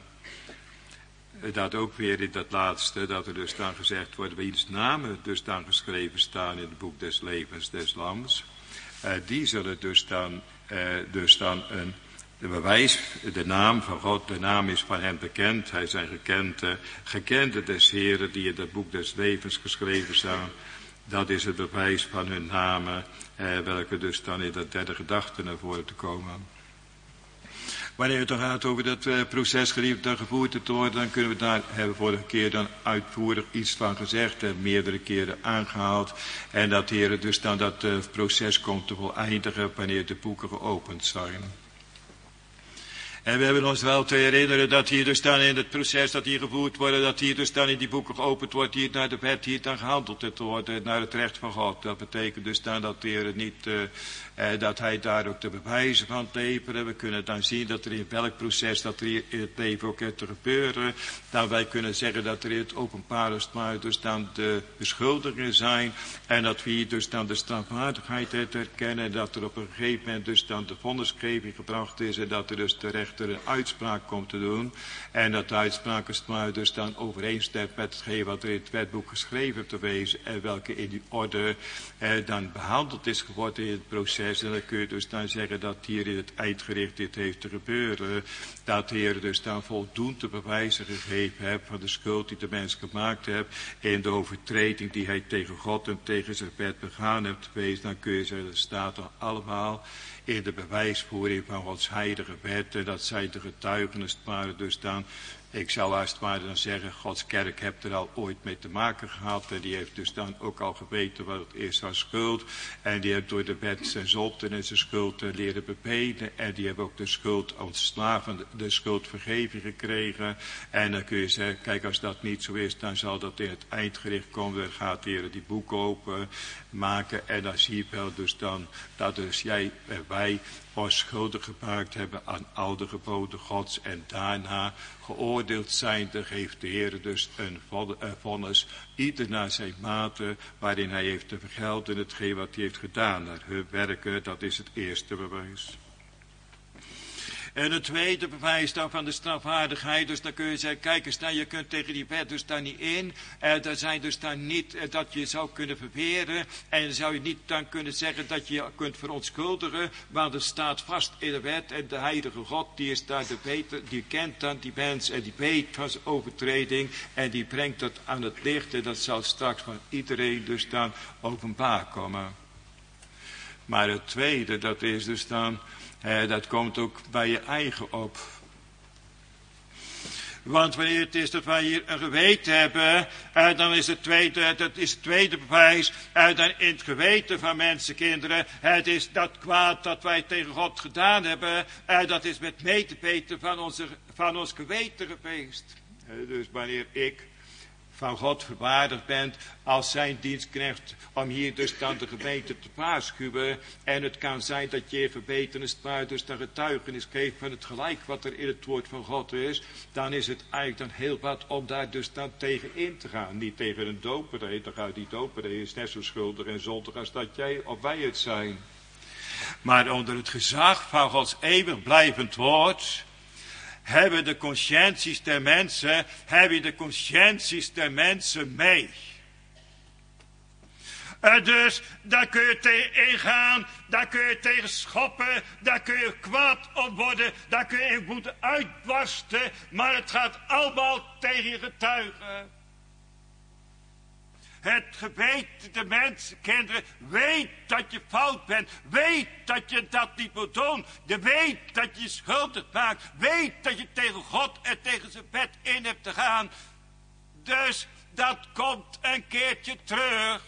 dat ook weer in dat laatste, dat er dus dan gezegd wordt, wiens namen dus dan geschreven staan in het boek des levens des lams. Uh, die zullen dus dan, uh, dus dan een de bewijs, de naam van God, de naam is van hem bekend. Hij zijn gekende, gekende des Heren die in het boek des levens geschreven staan. Dat is het bewijs van hun namen, eh, welke dus dan in dat derde gedachte naar voren te komen. Wanneer het dan gaat over dat uh, proces geliefd dan gevoerd te worden, dan kunnen we daar, hebben we vorige keer dan uitvoerig iets van gezegd en meerdere keren aangehaald. En dat de Heer dus dan dat uh, proces komt te voleindigen wanneer de boeken geopend zijn. En we hebben ons wel te herinneren dat hier dus dan in het proces dat hier gevoerd wordt, dat hier dus dan in die boeken geopend wordt, hier naar de wet, hier dan gehandeld te worden, naar het recht van God. Dat betekent dus dan dat de Heer niet, uh, eh, dat hij daar ook de bewijzen van levert. We kunnen dan zien dat er in welk proces dat er hier in het leven ook te gebeuren. Dan wij kunnen zeggen dat er in het openbaar maar dus dan de beschuldigingen zijn. En dat we hier dus dan de strafwaardigheid herkennen. Dat er op een gegeven moment dus dan de vonnisgeving gebracht is. En dat er dus de rechter een uitspraak komt te doen. En dat de uitspraak is maar dus dan overeenstemt met hetgeen wat er in het wetboek geschreven te wezen. En welke in die orde eh, dan behandeld is geworden in het proces. En dan kun je dus dan zeggen dat hier in het eindgericht dit heeft te gebeuren. Dat de Heer dus dan voldoende bewijzen gegeven heeft van de schuld die de mens gemaakt heeft. In de overtreding die hij tegen God en tegen zijn wet begaan heeft geweest. Dan kun je zeggen dat staat dan allemaal in de bewijsvoering van Gods heilige wet. En dat zijn de getuigenissen maar dus dan. Ik zou als het ware dan zeggen, Gods kerk heeft er al ooit mee te maken gehad. En die heeft dus dan ook al geweten wat het is van schuld. En die heeft door de wet zijn zonden en zijn schuld leren bebeden. En die hebben ook de schuld ontslagen, de schuldvergeving gekregen. En dan kun je zeggen, kijk, als dat niet zo is, dan zal dat in het eindgericht komen. Dan gaat de Heer die boeken open maken. En dan zie je wel dus dan, dat dus jij en wij ons schuldig gemaakt hebben aan al de geboden Gods. En daarna geoordeeld zijn, dan geeft de Heer dus een vonnis, ieder naar zijn mate, waarin hij heeft te vergelden hetgeen wat hij heeft gedaan. Naar hun werken, dat is het eerste bewijs. En het tweede bewijs dan van de strafwaardigheid, dus dan kun je zeggen, kijk eens, nou, je kunt tegen die wet dus daar niet in. Eh, daar zijn dus daar niet eh, dat je zou kunnen verweren. En dan zou je niet dan kunnen zeggen dat je je kunt verontschuldigen. Maar er staat vast in de wet en de heilige God, die is daar de beter, die kent dan die mens en die weet van zijn overtreding. En die brengt dat aan het licht en dat zal straks van iedereen dus dan openbaar komen. Maar het tweede, dat is dus dan, eh, dat komt ook bij je eigen op. Want wanneer het is dat wij hier een geweten hebben, eh, dan is het tweede, dat is het tweede bewijs, eh, dan in het geweten van mensenkinderen, het is dat kwaad dat wij tegen God gedaan hebben, eh, dat is met mee te weten van, onze, van ons geweten geweest. Eh, dus wanneer ik van God verwaardigd bent als zijn dienstknecht om hier dus dan de gemeente te waarschuwen. En het kan zijn dat je gebeten is waar dus dan getuigenis geeft van het gelijk wat er in het woord van God is. Dan is het eigenlijk dan heel wat om daar dus dan tegen in te gaan. Niet tegen een doperee, dan gaat die doperee is net zo schuldig en zondig als dat jij of wij het zijn. Maar onder het gezag van Gods eeuwig blijvend woord hebben de conscienties der mensen, hebben de conscienties der mensen mee. Uh, dus daar kun je tegen ingaan, daar kun je tegen schoppen, daar kun je kwaad op worden, daar kun je in woede uitbarsten, maar het gaat allemaal tegen je getuigen. Het geweten, de mensen, kinderen, weet dat je fout bent. Weet dat je dat niet moet doen. Je weet dat je schuldig maakt. Weet dat je tegen God en tegen zijn wet in hebt te gaan. Dus dat komt een keertje terug.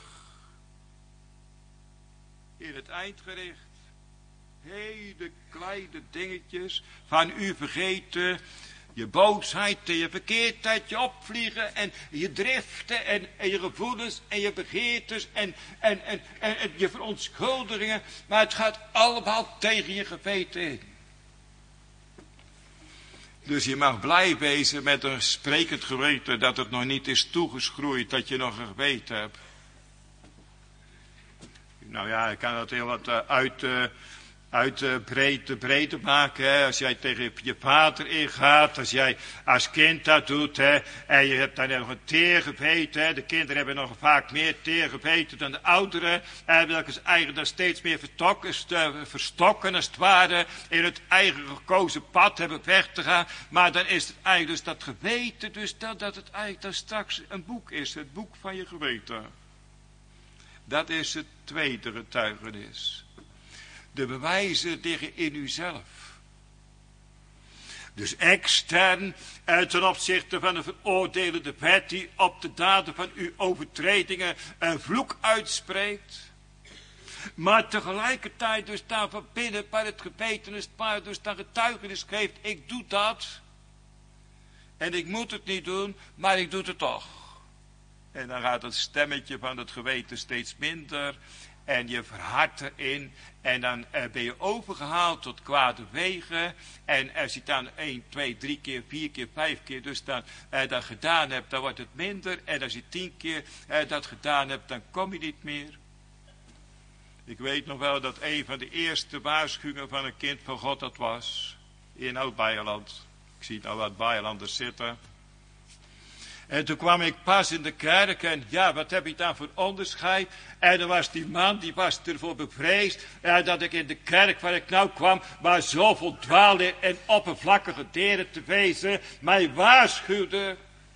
In het eindgericht. Hele kleine dingetjes van u vergeten. Je boosheid en je verkeerdheid, je opvliegen en je driften en, en je gevoelens en je begeertes en, en, en, en, en je verontschuldigingen. Maar het gaat allemaal tegen je geweten in. Dus je mag blij wezen met een sprekend geweten dat het nog niet is toegeschroeid, dat je nog een geweten hebt. Nou ja, ik kan dat heel wat uh, uit... Uh, uit de breedte, breedte maken, hè. Als jij tegen je vader ingaat, als jij als kind dat doet, hè, en je hebt dan nog een teergeweten, hè. De kinderen hebben nog vaak meer teergeweten dan de ouderen, en welke ze eigenlijk dan steeds meer verstokken, verstokken als het ware, in het eigen gekozen pad hebben weg te gaan, maar dan is het eigenlijk dus dat geweten, dus dat, dat het eigenlijk dan straks een boek is, het boek van je geweten. Dat is het tweede getuigenis. De bewijzen liggen in uzelf. Dus extern uh, ten opzichte van de veroordelende wet die op de daden van uw overtredingen een vloek uitspreekt. Maar tegelijkertijd dus daar van binnen waar het geweten is, waar dus daar getuigenis geeft, ik doe dat. En ik moet het niet doen, maar ik doe het toch. En dan gaat het stemmetje van het geweten steeds minder. En je verhardt erin. En dan uh, ben je overgehaald tot kwade wegen. En als je dan één, twee, drie keer, vier keer, vijf keer dus dan, uh, dat gedaan hebt, dan wordt het minder. En als je tien keer uh, dat gedaan hebt, dan kom je niet meer. Ik weet nog wel dat een van de eerste waarschuwingen van een kind van God dat was. In Oud-Beierland. Ik zie nou wat Beierlanders zitten. En toen kwam ik pas in de kerk en ja, wat heb ik dan voor onderscheid? En dan was die man, die was ervoor bevreesd eh, dat ik in de kerk waar ik nou kwam, maar zoveel dwaalde en oppervlakkige deren te wezen, mij waarschuwde.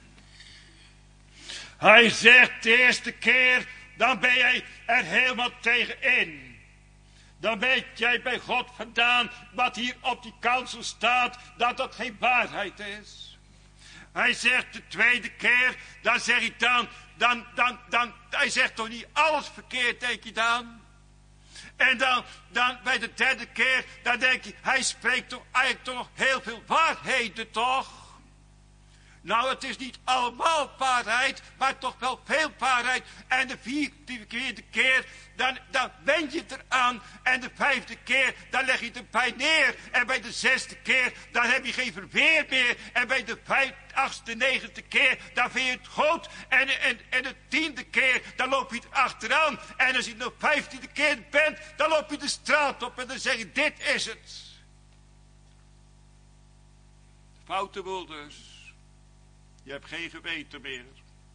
Hij zegt de eerste keer, dan ben jij er helemaal tegenin. Dan weet jij bij God vandaan, wat hier op die kansel staat, dat dat geen waarheid is. Hij zegt de tweede keer, dan zeg ik dan, dan, dan, dan, hij zegt toch niet alles verkeerd, denk je dan? En dan, dan bij de derde keer, dan denk je, hij spreekt toch eigenlijk toch nog heel veel waarheden, toch? Nou, het is niet allemaal waarheid, maar toch wel veel waarheid. En de vierde keer, dan, dan wen je het eraan. En de vijfde keer, dan leg je het erbij neer. En bij de zesde keer, dan heb je geen verweer meer. En bij de vijfde, achtste, negende keer, dan vind je het goed. En, en, en de tiende keer, dan loop je er achteraan. En als je de vijftiende keer bent, dan loop je de straat op. En dan zeg je, dit is het. Foute boel dus. Je hebt geen geweten meer.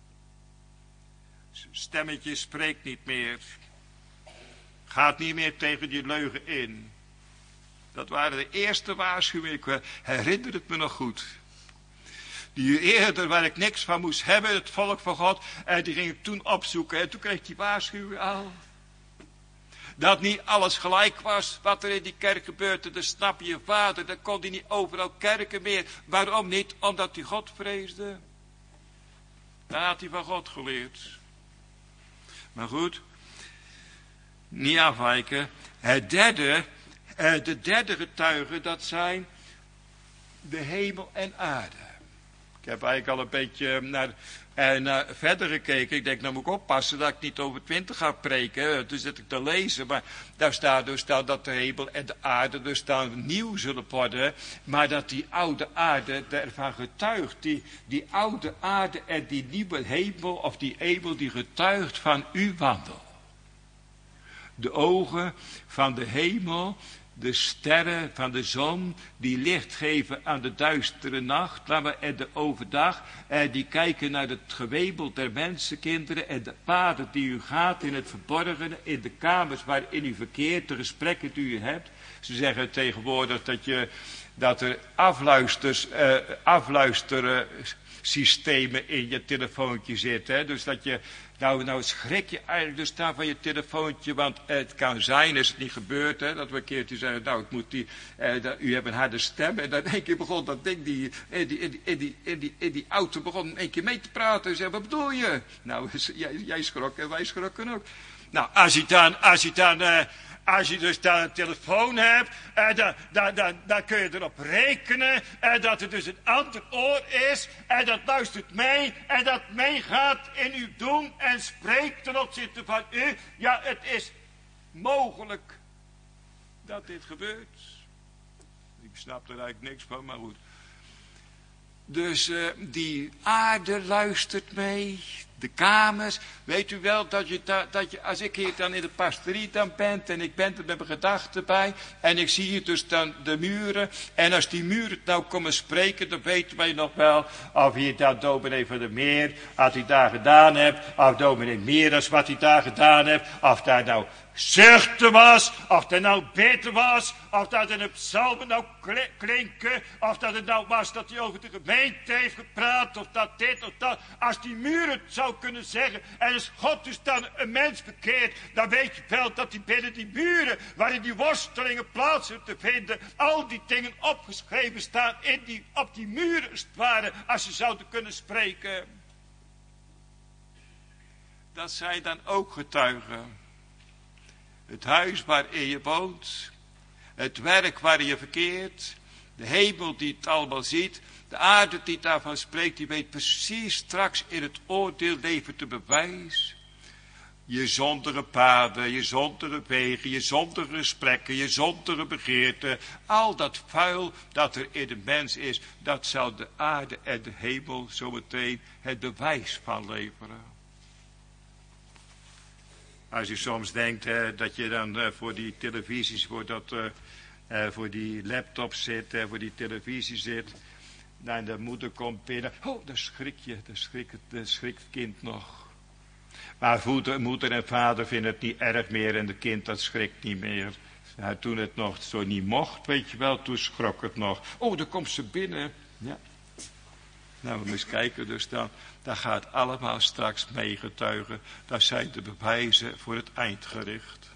Stemmetje spreekt niet meer. Gaat niet meer tegen die leugen in. Dat waren de eerste waarschuwingen. Ik herinner het me nog goed. Die eerder waar ik niks van moest hebben, het volk van God. En die ging ik toen opzoeken. En toen kreeg ik die waarschuwing al. Dat niet alles gelijk was wat er in die kerk gebeurde. Dan snap je je vader. Dan kon hij niet overal kerken meer. Waarom niet? Omdat hij God vreesde. Daar had hij van God geleerd. Maar goed. Niet afwijken. Het derde. De derde getuige. Dat zijn de hemel en aarde. Ik heb eigenlijk al een beetje naar En uh, verder gekeken, ik denk, nou moet ik oppassen dat ik niet over twintig ga preken. Dus zit ik te lezen, maar daar staat dus dan dat de hemel en de aarde dus dan nieuw zullen worden. Maar dat die oude aarde ervan getuigt, die, die oude aarde en die nieuwe hemel of die hemel die getuigt van uw wandel. De ogen van de hemel, de sterren van de zon, die licht geven aan de duistere nacht, en de overdag, en die kijken naar het gewemel der mensenkinderen en de paden die u gaat in het verborgene, in de kamers waarin u verkeert, de gesprekken die u hebt. Ze zeggen tegenwoordig dat, je, dat er afluisters, uh, afluisteren systemen in je telefoontje zitten. Hè? Dus dat je, nou, nou schrik je eigenlijk dus daar van je telefoontje, want het kan zijn, is het niet gebeurd, hè, dat we een keertje zeggen, nou, ik moet die, eh, dat, u hebt een harde stem, en dan in één keer begon dat ding, die, in die, in die, in die, in die, in die auto begon in één keer mee te praten, en zei, wat bedoel je? Nou, jij, jij schrok en wij schrokken ook. Nou, als je dan, als je dan, uh, Als je dus dan een telefoon hebt, eh, dan, dan, dan, dan kun je erop rekenen eh, dat er dus een ander oor is en dat luistert mee en dat meegaat in uw doen en spreekt ten opzichte van u. Ja, het is mogelijk dat dit gebeurt. Ik snap er eigenlijk niks van, maar goed. Dus uh, die aarde luistert mee, de kamers. Weet u wel dat je, da, dat je, als ik hier dan in de pastorie dan ben en ik ben er met mijn gedachten bij en ik zie hier dus dan de muren en als die muren nou komen spreken, dan weten wij nog wel of hier dan dominee van der Meer, wat hij daar gedaan heeft, of dominee Meeras wat hij daar gedaan heeft, of daar nou zuchten was, of dat nou beter was, of dat in de psalmen nou klinken, of dat het nou was dat hij over de gemeente heeft gepraat, of dat dit of dat. Als die muren het zou kunnen zeggen, en als God dus dan een mens bekeert, dan weet je wel dat hij binnen die muren, waarin die worstelingen plaats hebben te vinden, al die dingen opgeschreven staan in die, op die muren als het ware, als je zouden kunnen spreken. Dat zijn dan ook getuigen. Het huis waarin je woont, het werk waarin je verkeert, de hemel die het allemaal ziet, de aarde die daarvan spreekt, die weet precies straks in het oordeel levert de bewijs. Je zondige paden, je zondige wegen, je zondige gesprekken, je zondige begeerten, al dat vuil dat er in de mens is, dat zal de aarde en de hemel zometeen het bewijs van leveren. Als je soms denkt hè, dat je dan uh, voor die televisies, voor, dat, uh, uh, voor die laptop zit, uh, voor die televisie zit. En de moeder komt binnen. Oh, dan schrik je, dan schrikt het, dan schrikt het kind nog. Maar moeder, moeder en vader vinden het niet erg meer en het kind dat schrikt niet meer. Nou, toen het nog zo niet mocht, weet je wel, toen schrok het nog. Oh, dan komt ze binnen. Ja. Nou, we moeten eens kijken, dus dan, dat gaat allemaal straks meegetuigen. Dat zijn de bewijzen voor het eindgericht.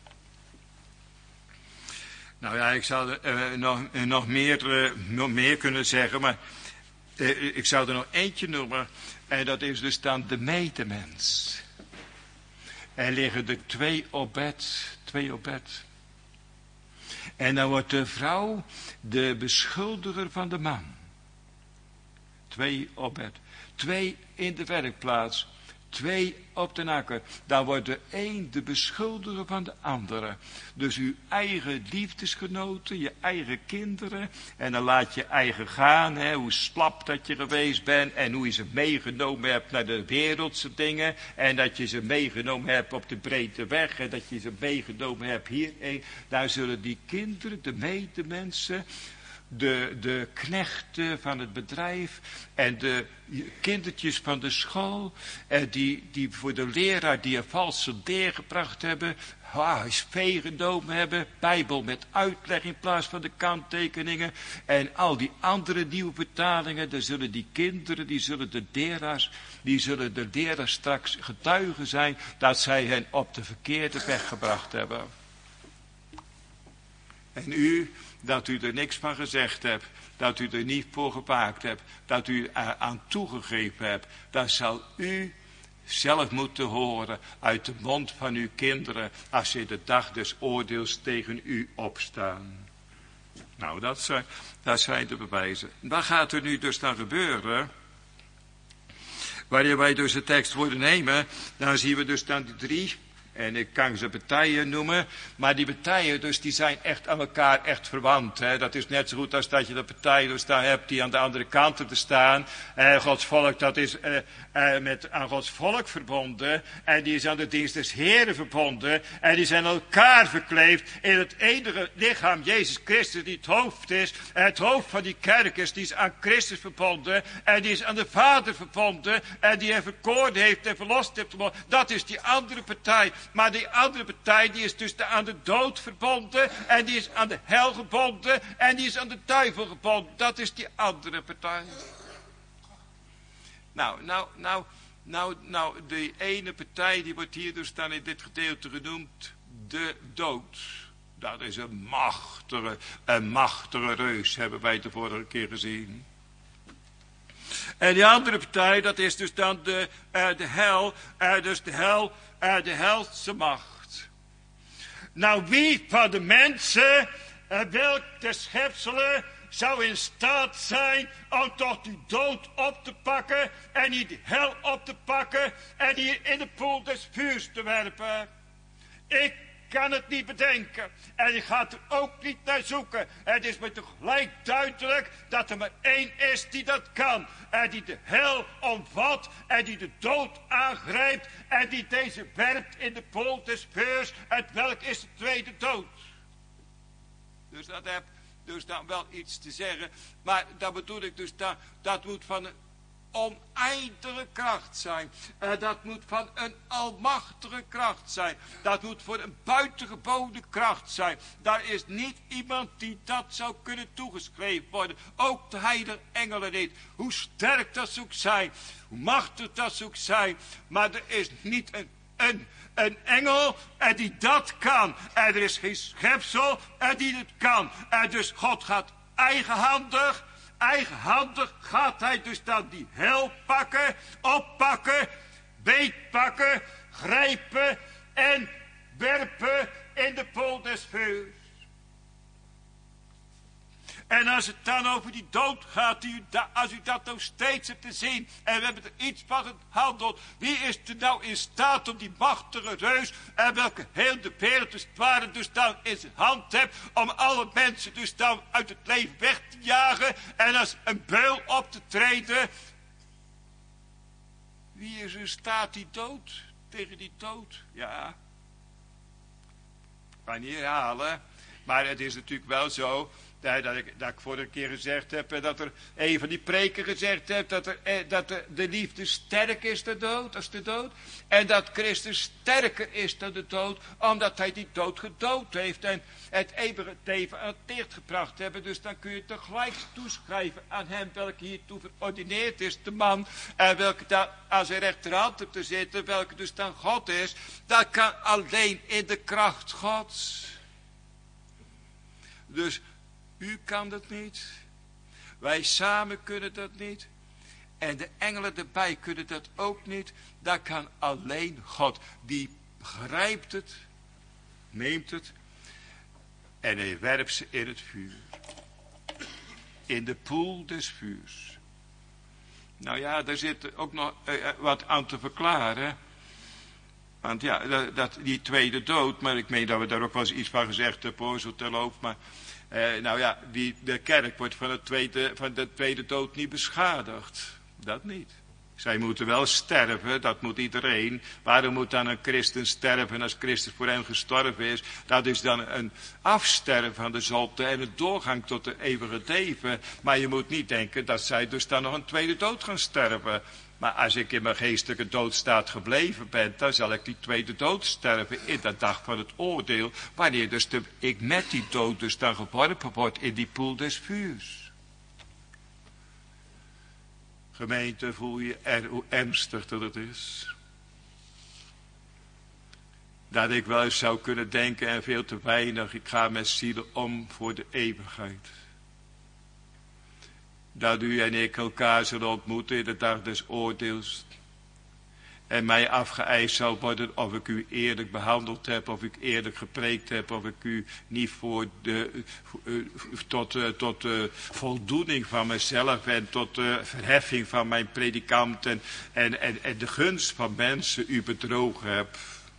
Nou ja, ik zou er uh, nog, uh, nog, meer, uh, nog meer kunnen zeggen, maar uh, ik zou er nog eentje noemen. En dat is dus dan de medemens. Er liggen er twee op bed, twee op bed. En dan wordt de vrouw de beschuldiger van de man. Twee op bed. Twee in de werkplaats. Twee op de akker. Dan wordt de een de beschuldiger van de andere. Dus uw eigen liefdesgenoten, je eigen kinderen. En dan laat je eigen gaan, hè, hoe slap dat je geweest bent. En hoe je ze meegenomen hebt naar de wereldse dingen. En dat je ze meegenomen hebt op de breedte weg. En dat je ze meegenomen hebt hierheen. Daar zullen die kinderen, de medemensen, De, de knechten van het bedrijf en de kindertjes van de school, en die, die voor de leraar die een valse leer gebracht hebben, H S V genomen hebben, Bijbel met uitleg in plaats van de kanttekeningen, en al die andere nieuwe vertalingen, dan zullen die kinderen, die zullen de leraars, die zullen de leraars straks getuigen zijn dat zij hen op de verkeerde weg gebracht hebben. En u, dat u er niks van gezegd hebt, dat u er niet voor gewaakt hebt, dat u er aan toegegeven hebt, dat zal u zelf moeten horen uit de mond van uw kinderen, als ze de dag des oordeels tegen u opstaan. Nou, dat zijn, dat zijn de bewijzen. Wat gaat er nu dus dan gebeuren? Wanneer wij dus de tekst worden nemen, dan zien we dus dan die drie. En ik kan ze partijen noemen, maar die partijen dus die zijn echt aan elkaar echt verwant. Hè. Dat is net zo goed als dat je de partijen dus daar hebt die aan de andere kant te staan. Eh, Gods volk dat is eh, eh, met aan Gods volk verbonden en die is aan de dienst des Heren verbonden en die zijn aan elkaar verkleefd in het enige lichaam Jezus Christus die het hoofd is. En het hoofd van die kerk is, die is aan Christus verbonden en die is aan de Vader verbonden en die hem verkoord heeft en verlost heeft. Dat is die andere partij. Maar die andere partij die is dus aan de dood verbonden en die is aan de hel gebonden en die is aan de duivel gebonden. Dat is die andere partij. Nou, nou, nou, nou, nou, die ene partij die wordt hier dus dan in dit gedeelte genoemd de dood. Dat is een machtige, een machtige reus, hebben wij de vorige keer gezien. En die andere partij, dat is dus dan de, uh, de hel, uh, dus de hel, uh, de helse macht. Nou, wie van de mensen, uh, welk de schepselen, zou in staat zijn om toch die dood op te pakken en die hel op te pakken en die in de poel des vuurs te werpen? Ik kan het niet bedenken. En je gaat er ook niet naar zoeken. Het is me tegelijk duidelijk dat er maar één is die dat kan. En die de hel omvat en die de dood aangrijpt en die deze werpt in de pool des vuurs. En welk is de tweede dood? Dus dat heb dus dan wel iets te zeggen. Maar dat bedoel ik dus, dat, dat moet van een oneindige kracht zijn. Uh, dat moet van een almachtige kracht zijn. Dat moet voor een buitengeboden kracht zijn. Daar is niet iemand die dat zou kunnen toegeschreven worden. Ook de heilige engelen niet. Hoe sterk dat zou zijn. Hoe machtig dat zou zijn. Maar er is niet een, een, een engel en die dat kan. En er is geen schepsel en die het kan. En dus God gaat eigenhandig... Eigenhandig gaat hij dus dan die hel pakken, oppakken, beetpakken, grijpen en werpen in de pool des vuurs. En als het dan over die dood gaat, die u da, als u dat nou steeds hebt te zien, en we hebben er iets van gehandeld, wie is er nou in staat om die machtige reus, en welke heel de wereld dus waren dus dan in zijn hand hebt, om alle mensen dus dan uit het leven weg te jagen, en als een beul op te treden? Wie is in staat die dood, tegen die dood? Ja, ik kan niet herhalen, maar het is natuurlijk wel zo, Dat ik, dat ik vorige keer gezegd heb, dat er een van die preken gezegd heeft, dat, er, dat de, de liefde sterker is dan de dood, als de dood. En dat Christus sterker is dan de dood, omdat hij die dood gedood heeft en het eeuwige leven aan het licht gebracht hebben. Dus dan kun je tegelijk toeschrijven aan hem, welke hiertoe verordineerd is, de man, en welke daar aan zijn rechterhand hebt te zitten, welke dus dan God is. Dat kan alleen in de kracht Gods. Dus u kan dat niet. Wij samen kunnen dat niet. En de engelen erbij kunnen dat ook niet. Dat kan alleen God. Die grijpt het, neemt het en hij werpt ze in het vuur. In de poel des vuurs. Nou ja, daar zit ook nog uh, wat aan te verklaren. Want ja, dat, dat, die tweede dood, maar ik meen dat we daar ook wel eens iets van gezegd hebben, hoor, zo terloops, maar Uh, nou ja, die, de kerk wordt van, het tweede, van de tweede dood niet beschadigd. Dat niet. Zij moeten wel sterven, dat moet iedereen. Waarom moet dan een christen sterven als Christus voor hem gestorven is? Dat is dan een afsterven van de zonde en een doorgang tot de eeuwige leven. Maar je moet niet denken dat zij dus dan nog een tweede dood gaan sterven. Maar als ik in mijn geestelijke doodstaat gebleven ben, dan zal ik die tweede dood sterven in de dag van het oordeel. Wanneer dus de, ik met die dood dus dan geworpen word in die poel des vuurs. Gemeente, voel je er, hoe ernstig dat het is. Dat ik wel eens zou kunnen denken, en veel te weinig, ik ga met zielen om voor de eeuwigheid. Dat u en ik elkaar zullen ontmoeten in de dag des oordeels. en mij afgeëist zal worden of ik u eerlijk behandeld heb, of ik eerlijk gepreekt heb, of ik u niet voor de, uh, tot, uh, tot uh, voldoening van mezelf en tot uh, verheffing van mijn predikant en, en, en, en de gunst van mensen u bedrogen heb.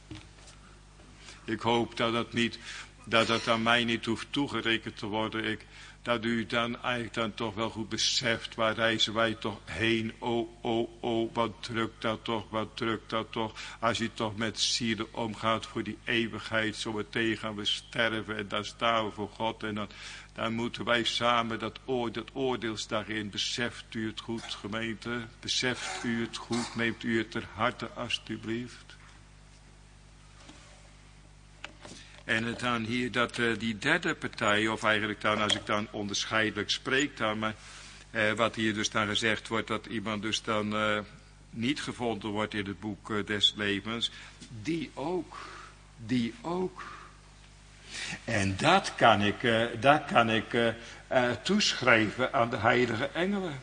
Ik hoop dat dat niet, dat dat aan mij niet hoeft toegerekend te worden. Ik, dat u dan eigenlijk dan toch wel goed beseft, waar reizen wij toch heen? Oh, oh, oh, wat drukt dat toch, wat drukt dat toch. Als je toch met zielen omgaat voor die eeuwigheid, zo meteen gaan we sterven en dan staan we voor God. En dan, dan moeten wij samen dat, oor, dat oordeelsdag in. Beseft u het goed, gemeente? Beseft u het goed? Neemt u het ter harte, alstublieft? En het dan hier dat uh, die derde partij, of eigenlijk dan als ik dan onderscheidelijk spreek dan, maar uh, wat hier dus dan gezegd wordt, dat iemand dus dan uh, niet gevonden wordt in het boek uh, des levens, die ook, die ook. En dat kan ik, uh, dat kan ik uh, uh, toeschrijven aan de heilige engelen.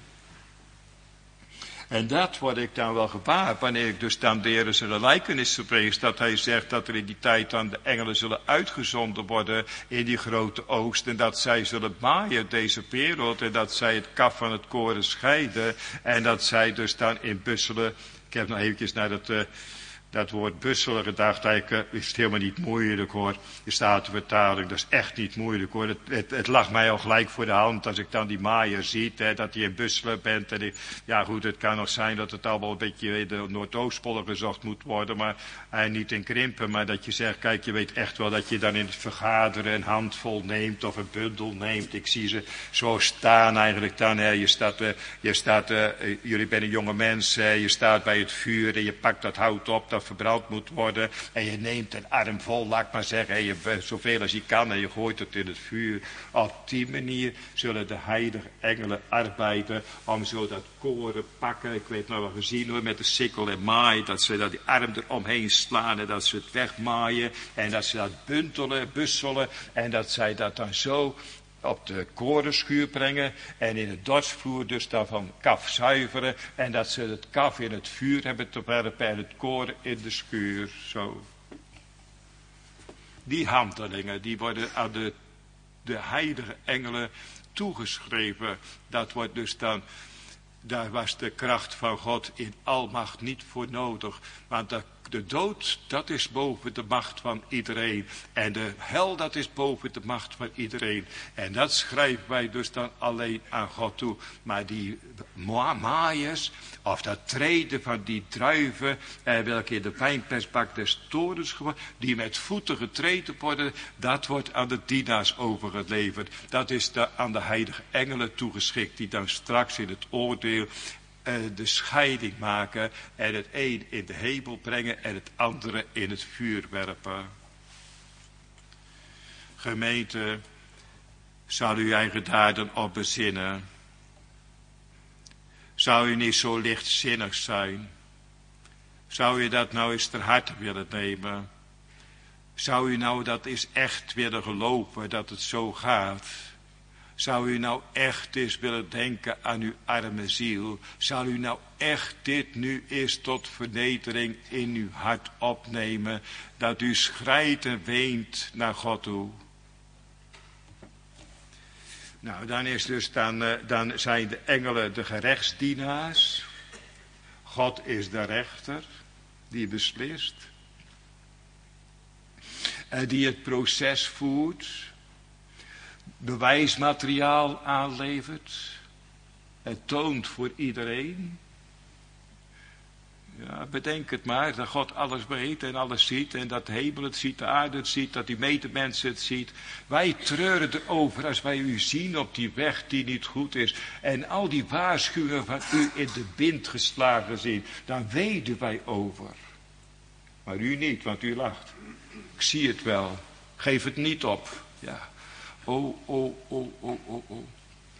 En dat word ik dan wel gewaar, wanneer ik dus dan de Heer zijn gelijkenissen prees, dat hij zegt dat er in die tijd dan de engelen zullen uitgezonden worden in die grote oogst, en dat zij zullen maaien deze wereld, en dat zij het kaf van het koren scheiden, en dat zij dus dan in busselen, ik heb nog eventjes naar dat, uh, dat woord busselen gedacht, eigenlijk uh, is het helemaal niet moeilijk hoor, de Statenvertaling, dat is echt niet moeilijk hoor, het, het, het lag mij al gelijk voor de hand als ik dan die maaier ziet, hè, dat hij in busselen bent, en ik, ja goed, het kan nog zijn dat het allemaal een beetje in de Noordoostpolder gezocht moet worden, maar uh, niet in krimpen, maar dat je zegt, kijk, je weet echt wel dat je dan in het vergaderen een handvol neemt, of een bundel neemt, ik zie ze zo staan eigenlijk dan, hè, je staat, uh, je staat uh, jullie bent een jonge mens, uh, je staat bij het vuur, en je pakt dat hout op, dat verbrand moet worden, en je neemt een arm vol, laat ik maar zeggen, en je, zoveel als je kan, en je gooit het in het vuur. Op die manier zullen de heilige engelen arbeiden, om zo dat koren pakken, ik weet nou wel gezien hoor, met de sikkel en maai, dat ze dat die arm eromheen slaan, en dat ze het wegmaaien, en dat ze dat bundelen, busselen, en dat zij dat dan zo op de korenschuur brengen en in het dorpsvloer dus daarvan kaf zuiveren, en dat ze het kaf in het vuur hebben te werpen en het koren in de schuur, zo. Die handelingen, die worden aan de, de heilige engelen toegeschreven. Dat wordt dus dan, daar was de kracht van God in almacht niet voor nodig, want dat de dood, dat is boven de macht van iedereen. En de hel, dat is boven de macht van iedereen. En dat schrijven wij dus dan alleen aan God toe. Maar die maaiers, of dat treden van die druiven, eh, welke in de wijnpersbak des torens geworden, die met voeten getreden worden, dat wordt aan de dienaars overgeleverd. Dat is de, aan de heilige engelen toegeschikt, die dan straks in het oordeel de scheiding maken en het een in de hemel brengen en het andere in het vuur werpen. Gemeente, zal u eigen daden op bezinnen? Zou u niet zo lichtzinnig zijn? Zou u dat nou eens ter harte willen nemen? Zou u nou dat eens echt willen geloven dat het zo gaat? Zou u nou echt eens willen denken aan uw arme ziel? Zou u nou echt dit nu eens tot vernedering in uw hart opnemen? Dat u schrijt en weent naar God toe. Nou, dan is dus dan, uh, dan zijn de engelen de gerechtsdienaars. God is de rechter die beslist. Uh, die het proces voert. Bewijsmateriaal aanlevert. Het toont voor iedereen. Ja, bedenk het maar, dat God alles weet en alles ziet. En dat de hemel het ziet, de aarde het ziet, dat die medemensen het ziet. Wij treuren erover als wij u zien op die weg die niet goed is. En al die waarschuwingen van u in de wind geslagen zien. Dan weten wij over. Maar u niet, want u lacht. Ik zie het wel. Geef het niet op. Ja. Oh, oh, oh, oh, oh, oh.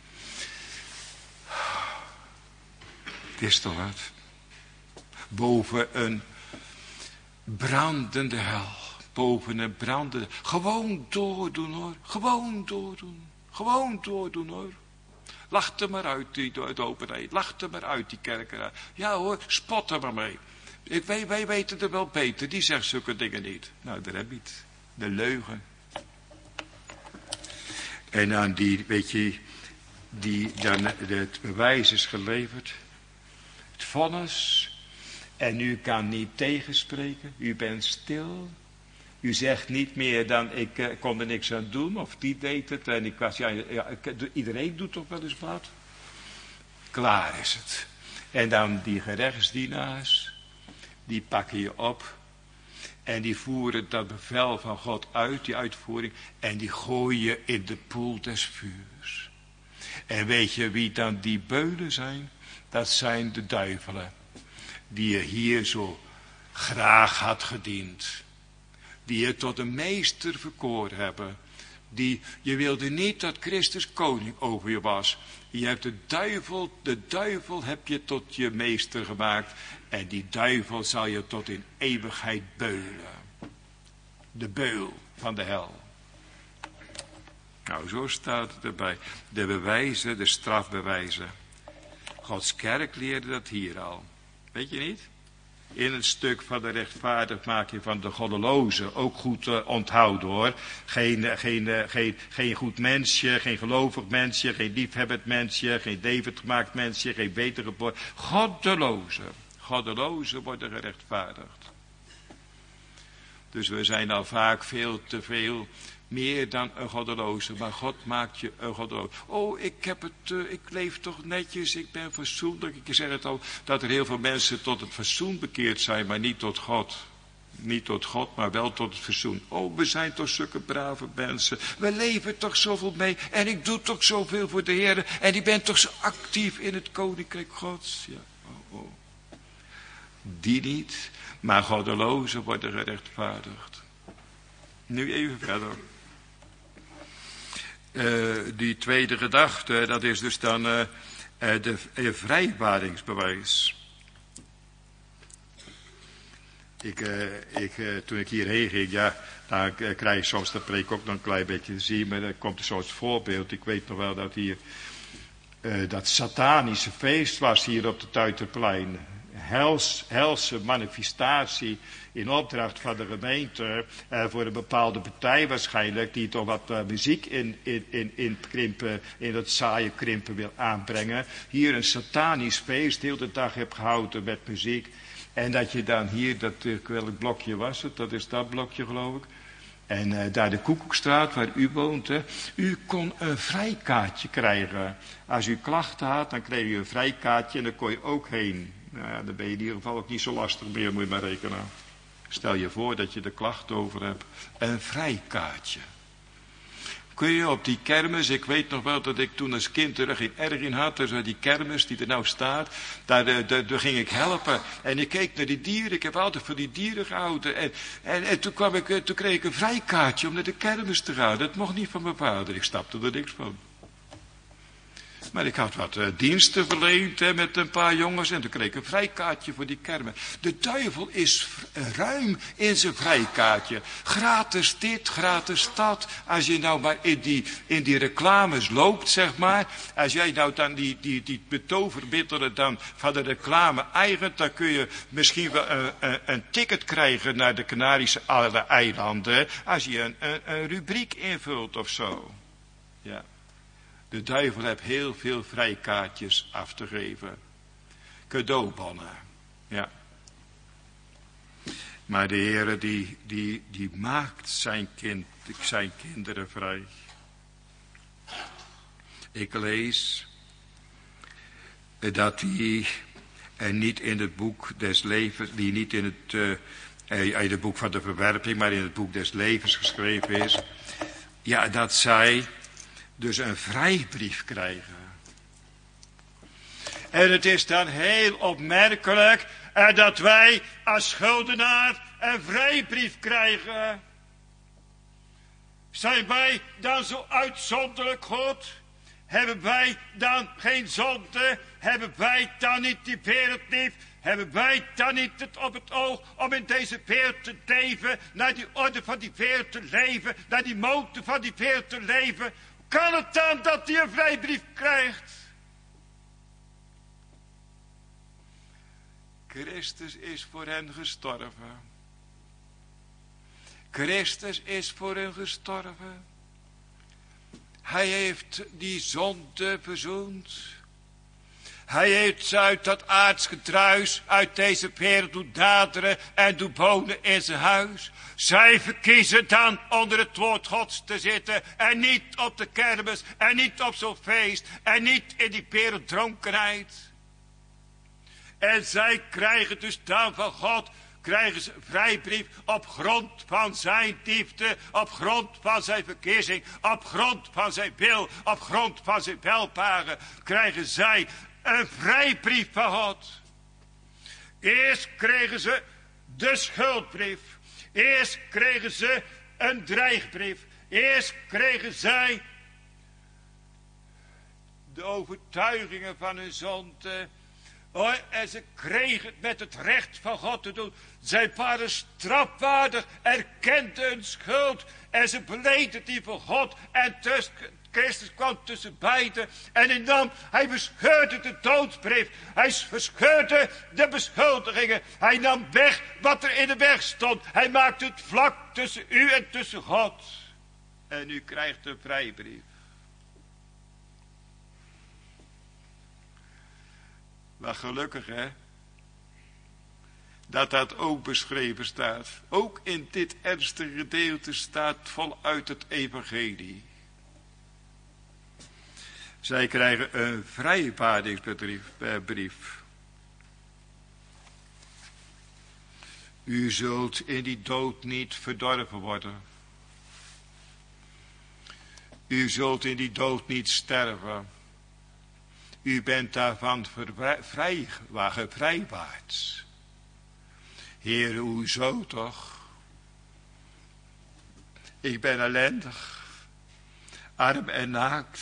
Het is toch wat? Boven een brandende hel. Boven een brandende... Gewoon doordoen hoor. Gewoon doordoen. Gewoon doordoen hoor. Lach er maar uit die dopenheid. Lach er maar uit die kerken. Ja hoor, spot er maar mee. Ik, wij, wij weten het wel beter. Die zegt zulke dingen niet. Nou, daar heb je het. De leugen. En aan die, weet je, die dan het bewijs is geleverd. Het vonnis. En u kan niet tegenspreken. U bent stil. U zegt niet meer dan ik uh, kon er niks aan doen. Of die deed het. En ik was, ja, ja, iedereen doet toch wel eens wat. Klaar is het. En dan die gerechtsdienaars. Die pakken je op. En die voeren dat bevel van God uit. Die uitvoering. En die gooien je in de poel des vuurs. En weet je wie dan die beulen zijn? Dat zijn de duivelen. Die je hier zo graag had gediend. Die je tot een meester verkoren hebben. Die, je wilde niet dat Christus koning over je was. Je hebt de duivel, de duivel heb je tot je meester gemaakt. En die duivel zal je tot in eeuwigheid beulen. De beul van de hel. Nou, zo staat het erbij. De bewijzen, de strafbewijzen. Gods kerk leerde dat hier al. Weet je niet? In het stuk van de rechtvaardigmaking van de goddeloze. Ook goed uh, onthouden hoor. Geen, uh, geen, uh, geen, geen goed mensje, geen gelovig mensje, geen liefhebbend mensje, geen David gemaakt mensje, geen wedergeboren. Goddeloze. Goddeloze worden gerechtvaardigd. Dus we zijn al vaak veel te veel meer dan een goddeloze. Maar God maakt je een goddeloze. Oh, ik heb het, uh, ik leef toch netjes, ik ben fatsoenlijk. Ik zeg het al, dat er heel veel mensen tot het fatsoen bekeerd zijn, maar niet tot God. Niet tot God, maar wel tot het fatsoen. Oh, we zijn toch zulke brave mensen. We leven toch zoveel mee. En ik doe toch zoveel voor de Heer. En ik ben toch zo actief in het koninkrijk Gods. Ja, oh, oh. Die niet, maar goddelozen worden gerechtvaardigd. Nu even verder. Uh, die tweede gedachte, dat is dus dan uh, uh, de uh, vrijwaringsbewijs. Ik, uh, ik, uh, toen ik hierheen ging, ja, dan uh, krijg je soms de preek ook nog een klein beetje te zien, maar dan komt er zo'n voorbeeld. Ik weet nog wel dat hier, uh, dat satanische feest was hier op de Tuiterplein. Hels, helse manifestatie in opdracht van de gemeente eh, voor een bepaalde partij waarschijnlijk die toch wat uh, muziek in, in, in, in, krimpen, in dat saaie krimpen wil aanbrengen. Hier een satanisch feest heel de dag hebt gehouden met muziek. En dat je dan hier, dat, welk blokje was het? Dat is dat blokje geloof ik. En uh, daar de Koekoekstraat waar u woont, hè, u kon een vrijkaartje krijgen. Als u klachten had, dan kreeg u een vrijkaartje en dan kon je ook heen. Nou ja, dan ben je in ieder geval ook niet zo lastig meer, moet je maar rekenen. Stel je voor dat je er klachten over hebt. Een vrijkaartje. Kun je op die kermis, ik weet nog wel dat ik toen als kind er geen erg in had, dus die kermis die er nou staat, daar, daar, daar, daar ging ik helpen. En ik keek naar die dieren, ik heb altijd van die dieren gehouden. En, en, en toen, kwam ik, toen kreeg ik een vrijkaartje om naar de kermis te gaan. Dat mocht niet van mijn vader, ik stapte er niks van. Maar ik had wat uh, diensten verleend hè, met een paar jongens en toen kreeg ik een vrijkaartje voor die kermis. De duivel is ruim in zijn vrijkaartje. Gratis dit, gratis dat. Als je nou maar in die, in die reclames loopt, zeg maar. Als jij nou dan die, die, die betovermiddelen dan van de reclame eigent, dan kun je misschien wel een, een, een ticket krijgen naar de Canarische eilanden. Als je een, een, een rubriek invult of zo. Ja. De duivel heeft heel veel vrijkaartjes af te geven. Cadeaubonnen. Ja. Maar de Heere die, die, die maakt zijn, kind, zijn kinderen vrij. Ik lees dat die en niet in het boek des levens, die niet in het, uh, in het boek van de verwerping, maar in het boek des levens geschreven is. Ja, dat zij dus een vrijbrief krijgen. En het is dan heel opmerkelijk eh, dat wij als schuldenaar een vrijbrief krijgen. Zijn wij dan zo uitzonderlijk goed? Hebben wij dan geen zonde? Hebben wij dan niet die wereld lief? Hebben wij dan niet het op het oog om in deze wereld te leven, naar die orde van die wereld te leven, naar die motor van die wereld te leven? Kan het dan dat hij een vrijbrief krijgt? Christus is voor hen gestorven. Christus is voor hen gestorven. Hij heeft die zonde verzoend. Hij heeft ze uit dat aards gedruis, uit deze wereld doen daderen en doen wonen in zijn huis. Zij verkiezen dan onder het woord Gods te zitten en niet op de kermis en niet op zo'n feest en niet in die werelddronkenheid. En zij krijgen dus dan van God, krijgen ze een vrijbrief op grond van zijn liefde, op grond van zijn verkiezing, op grond van zijn wil, op grond van zijn welparen, krijgen zij een vrijbrief van God. Eerst kregen ze de schuldbrief. Eerst kregen ze een dreigbrief. Eerst kregen zij de overtuigingen van hun zonde. Oh, en ze kregen het met het recht van God te doen. Zij waren strafwaardig, erkenden hun schuld. En ze beleden die voor God. En tussen, Christus kwam tussen beiden. En hij nam, hij verscheurde de doodsbrief. Hij verscheurde de beschuldigingen. Hij nam weg wat er in de weg stond. Hij maakte het vlak tussen u en tussen God. En u krijgt een vrijbrief. Maar gelukkig, hè, dat dat ook beschreven staat. Ook in dit ernstige gedeelte staat voluit het evangelie. Zij krijgen een vrijwaringsbrief. U zult in die dood niet verdorven worden. U zult in die dood niet sterven. U bent daarvan vrij, gevrijwaard. Heer, hoezo toch? Ik ben ellendig, arm en naakt.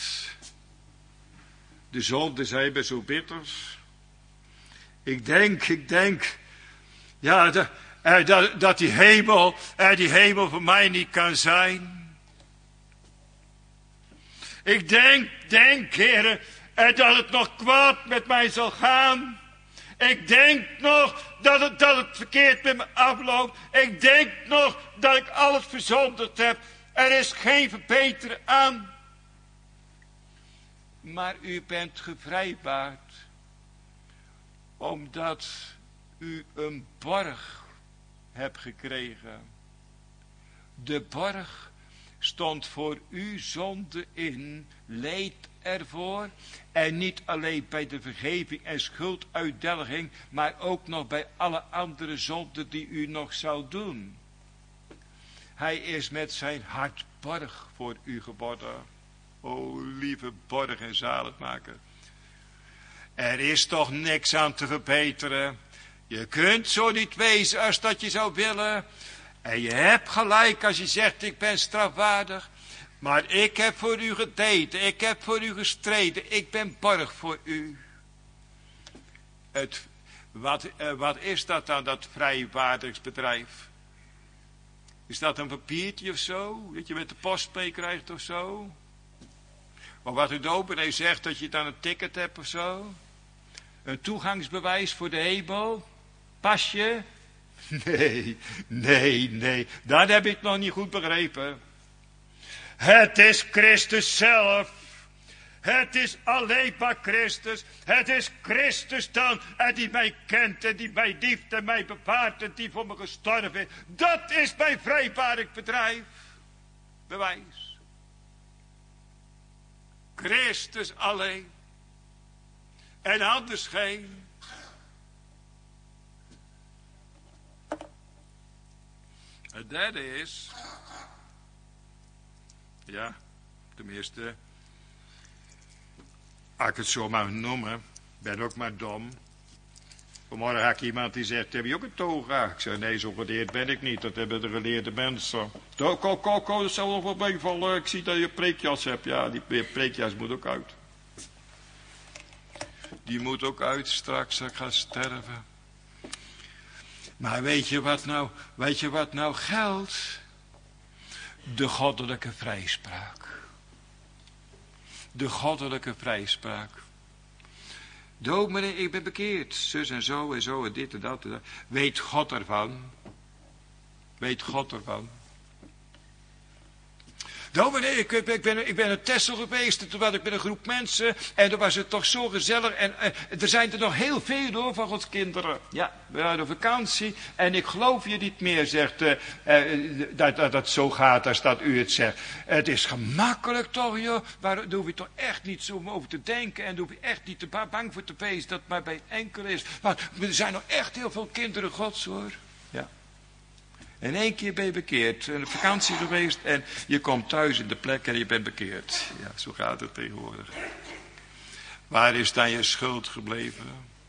De zonden zijn me zo bitters. Ik denk, ik denk, ja, dat, dat, dat die hemel, die hemel voor mij niet kan zijn. Ik denk, denk, Heer, en dat het nog kwaad met mij zal gaan. Ik denk nog dat het, dat het verkeerd met me afloopt. Ik denk nog dat ik alles verzondigd heb. Er is geen verbeteren aan. Maar u bent gevrijwaard. Omdat u een borg hebt gekregen. De borg stond voor uw zonde in, leed ervoor. En niet alleen bij de vergeving en schulduitdelging, maar ook nog bij alle andere zonden die u nog zou doen. Hij is met zijn hart borg voor u geworden. O lieve borg en zaligmaker. Er is toch niks aan te verbeteren. Je kunt zo niet wezen als dat je zou willen. En je hebt gelijk als je zegt ik ben strafwaardig. Maar ik heb voor u gedeten, ik heb voor u gestreden, ik ben borg voor u. Het, wat, uh, wat is dat dan, dat vrijwaringsbedrijf? Is dat een papiertje of zo, dat je met de post mee krijgt of zo? Of wat uw dominee zegt, dat je dan een ticket hebt of zo? Een toegangsbewijs voor de hemel? Pasje? Nee, nee, nee, dat heb ik nog niet goed begrepen. Het is Christus zelf. Het is alleen maar Christus. Het is Christus dan. En die mij kent en die mij lieft en mij bewaart en die voor me gestorven is. Dat is mijn vrijwaringsbedrijf. Bewijs. Christus alleen. En anders geen. Het derde is. Ja, tenminste, als ik het zo mag noemen, ben ook maar dom. Vanmorgen had ik iemand die zegt, heb je ook een toga? Ik zei, nee, zo geleerd ben ik niet, dat hebben de geleerde mensen. Ko, ko, ko, ko, dat zal wel meevallen, ik zie dat je preekjas hebt. Ja, die preekjas moet ook uit. Die moet ook uit straks, als ik ga sterven. Maar weet je wat nou, weet je wat nou geldt? De goddelijke vrijspraak. De goddelijke vrijspraak. Dominee, ik ben bekeerd. Zus en zo en zo en dit en dat en dat. Weet God ervan? Weet God ervan? Dominee, ik, ik, ben, ik ben in Texel geweest. En toen was ik met een groep mensen. En toen was het toch zo gezellig. En, en er zijn er nog heel veel hoor van Gods kinderen. Ja, we hadden vakantie. En ik geloof je niet meer, zegt uh, uh, dat, dat dat zo gaat als dat u het zegt. Het is gemakkelijk toch, joh. Maar daar hoef je toch echt niet zo over te denken. En daar hoef je echt niet te bang voor te wezen dat het maar bij enkel is. Want er zijn nog echt heel veel kinderen Gods hoor. Ja. In één keer ben je bekeerd. Een vakantie geweest en je komt thuis in de plek en je bent bekeerd. Ja, zo gaat het tegenwoordig. Waar is dan je schuld gebleven?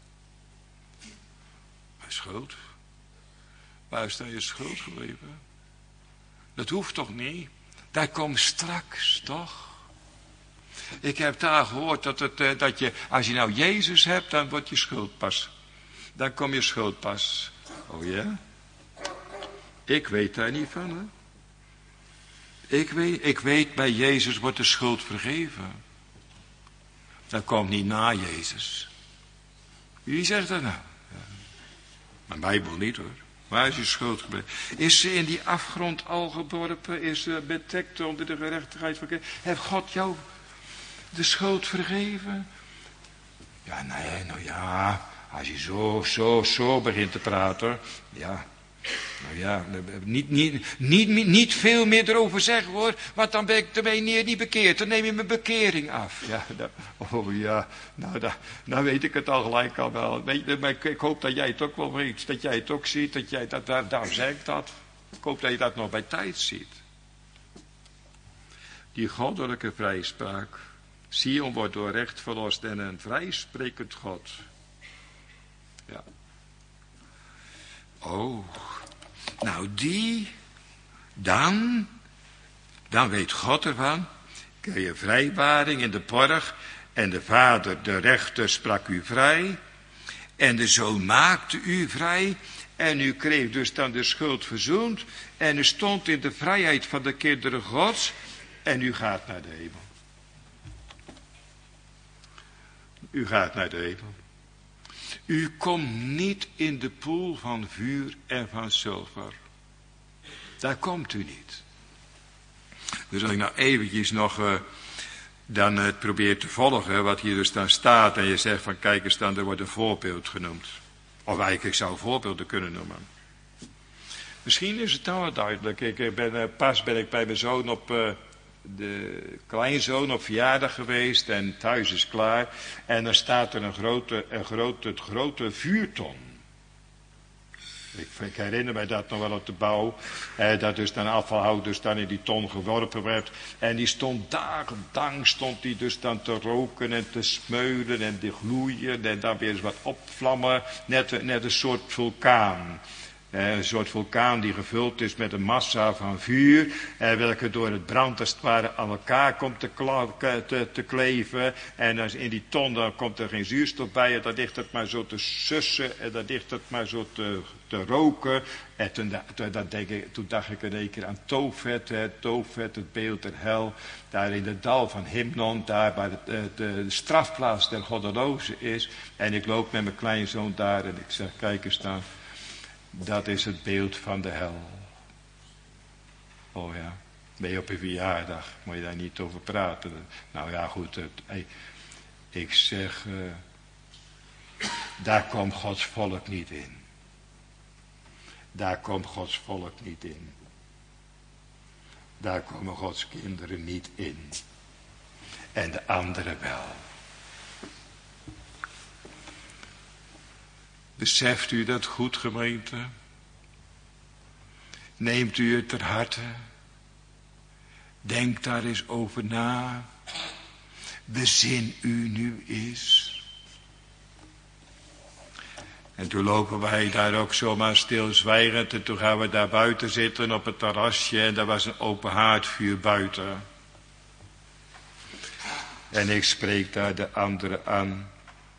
Mijn schuld? Waar is dan je schuld gebleven? Dat hoeft toch niet? Dat komt straks, toch? Ik heb daar gehoord dat, het, dat je, als je nou Jezus hebt, dan wordt je schuld pas. Dan kom je schuld pas. Oh ja? Ik weet daar niet van, hè. Ik weet, ik weet, bij Jezus wordt de schuld vergeven. Dat komt niet na Jezus. Wie zegt dat nou? Ja. Mijn Bijbel niet, hoor. Waar is je schuld gebleven? Is ze in die afgrond al geworpen? Is ze bedekt onder de gerechtigheid van Christus? Heeft God jou de schuld vergeven? Ja, nee, nou ja. Als je zo, zo, zo begint te praten. Ja. Nou ja, niet, niet, niet, niet veel meer erover zeggen hoor, want dan ben ik ermee niet bekeerd. Dan neem je mijn bekering af. Ja, dat, oh ja, nou dat, dan weet ik het al gelijk al wel. Weet je, maar ik, ik hoop dat jij het ook wel weet, dat jij het ook ziet, dat jij dat, daar, daar zeg ik dat. Ik hoop dat je dat nog bij tijd ziet. Die goddelijke vrijspraak. Sion wordt door recht verlost en een vrijsprekend God. Ja. Oh, nou die, dan, dan weet God ervan, krijg je vrijwaring in de borg en de vader, de rechter, sprak u vrij en de zoon maakte u vrij en u kreeg dus dan de schuld verzoend en u stond in de vrijheid van de kinderen Gods en u gaat naar de hemel. U gaat naar de hemel. U komt niet in de poel van vuur en van zilver. Daar komt u niet. Dus als ik nou eventjes nog uh, dan het uh, probeer te volgen, wat hier dus dan staat, en je zegt van kijk eens dan, er wordt een voorbeeld genoemd. Of eigenlijk, ik zou voorbeelden kunnen noemen. Misschien is het nou wel duidelijk. Ik ben, uh, pas ben ik bij mijn zoon op... Uh, de kleinzoon op verjaardag geweest en thuis is klaar. En dan staat er een grote, een grote, grote vuurton. Ik, ik herinner mij dat nog wel op de bouw. Eh, dat dus dan afvalhout dus dan in die ton geworpen werd. En die stond dagenlang stond die dus dan te roken en te smeulen en te gloeien. En dan weer eens wat opvlammen. Net, net een soort vulkaan. Eh, een soort vulkaan die gevuld is met een massa van vuur, eh, welke door het brand als het ware aan elkaar komt te, te, te kleven. En als in die ton dan komt er geen zuurstof bij en dan ligt het maar zo te sussen en dan ligt het maar zo te, te roken. En toen, toen, dat denk ik, toen dacht ik in één keer aan Tophet, hè, Tophet, het beeld der hel. Daar in het dal van Himnon, daar waar het, de, de strafplaats der goddelozen is. En ik loop met mijn kleinzoon daar en ik zeg, kijk eens dan. Dat is het beeld van de hel. Oh ja, ben je op een verjaardag, moet je daar niet over praten. Nou ja, goed, het, hey, ik zeg, uh, daar komt Gods volk niet in. Daar komt Gods volk niet in. Daar komen Gods kinderen niet in. En de anderen wel. Beseft u dat goed, gemeente? Neemt u het ter harte? Denk daar eens over na. Bezin u nu eens. En toen lopen wij daar ook zomaar stilzwijgend. En toen gaan we daar buiten zitten op het terrasje. En daar was een open haardvuur buiten. En ik spreek daar de anderen aan.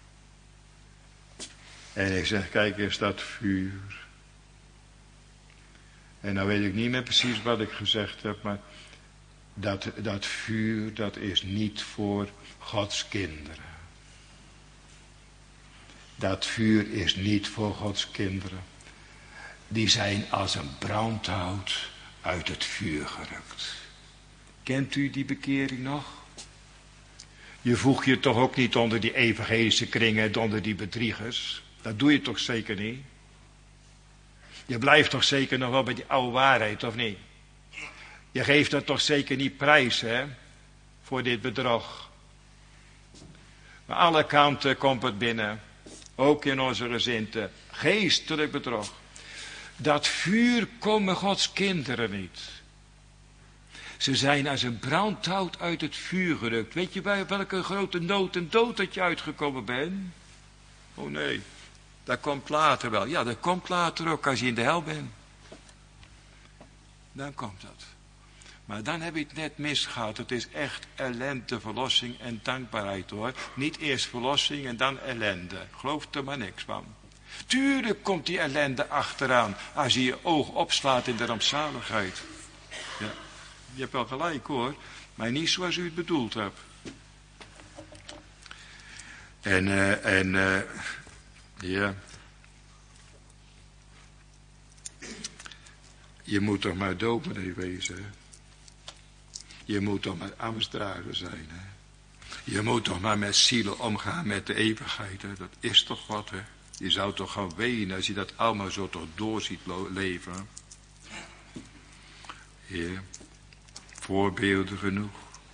En ik zeg, kijk eens dat vuur. En nou weet ik niet meer precies wat ik gezegd heb, maar dat, dat vuur, dat is niet voor Gods kinderen. Dat vuur is niet voor Gods kinderen. Die zijn als een brandhout uit het vuur gerukt. Kent u die bekering nog? Je voegt je toch ook niet onder die evangelische kringen en onder die bedriegers? Dat doe je toch zeker niet? Je blijft toch zeker nog wel bij die oude waarheid, of niet? Je geeft dat toch zeker niet prijs, hè? Voor dit bedrog. Maar alle kanten komt het binnen. Ook in onze gezinten. Geestelijk bedrog. Dat vuur komen Gods kinderen niet. Ze zijn als een brandhout uit het vuur gerukt. Weet je bij welke grote nood en dood dat je uitgekomen bent? Oh nee, dat komt later wel. Ja, dat komt later ook als je in de hel bent. Dan komt dat. Maar dan heb je het net misgehad. Het is echt ellende, verlossing en dankbaarheid hoor. Niet eerst verlossing en dan ellende. Geloof er maar niks van. Tuurlijk komt die ellende achteraan. Als je je oog opslaat in de rampzaligheid. Ja, je hebt wel gelijk hoor. Maar niet zoals u het bedoeld hebt. En, uh, en, uh, ja. Je moet toch maar dominee wezen, hè? Je moet toch maar ambtsdrager zijn, hè? Je moet toch maar met zielen omgaan met de eeuwigheid, hè? Dat is toch wat, hè? Je zou toch gaan wenen als je dat allemaal zo toch door ziet leven. Heer, voorbeelden genoeg.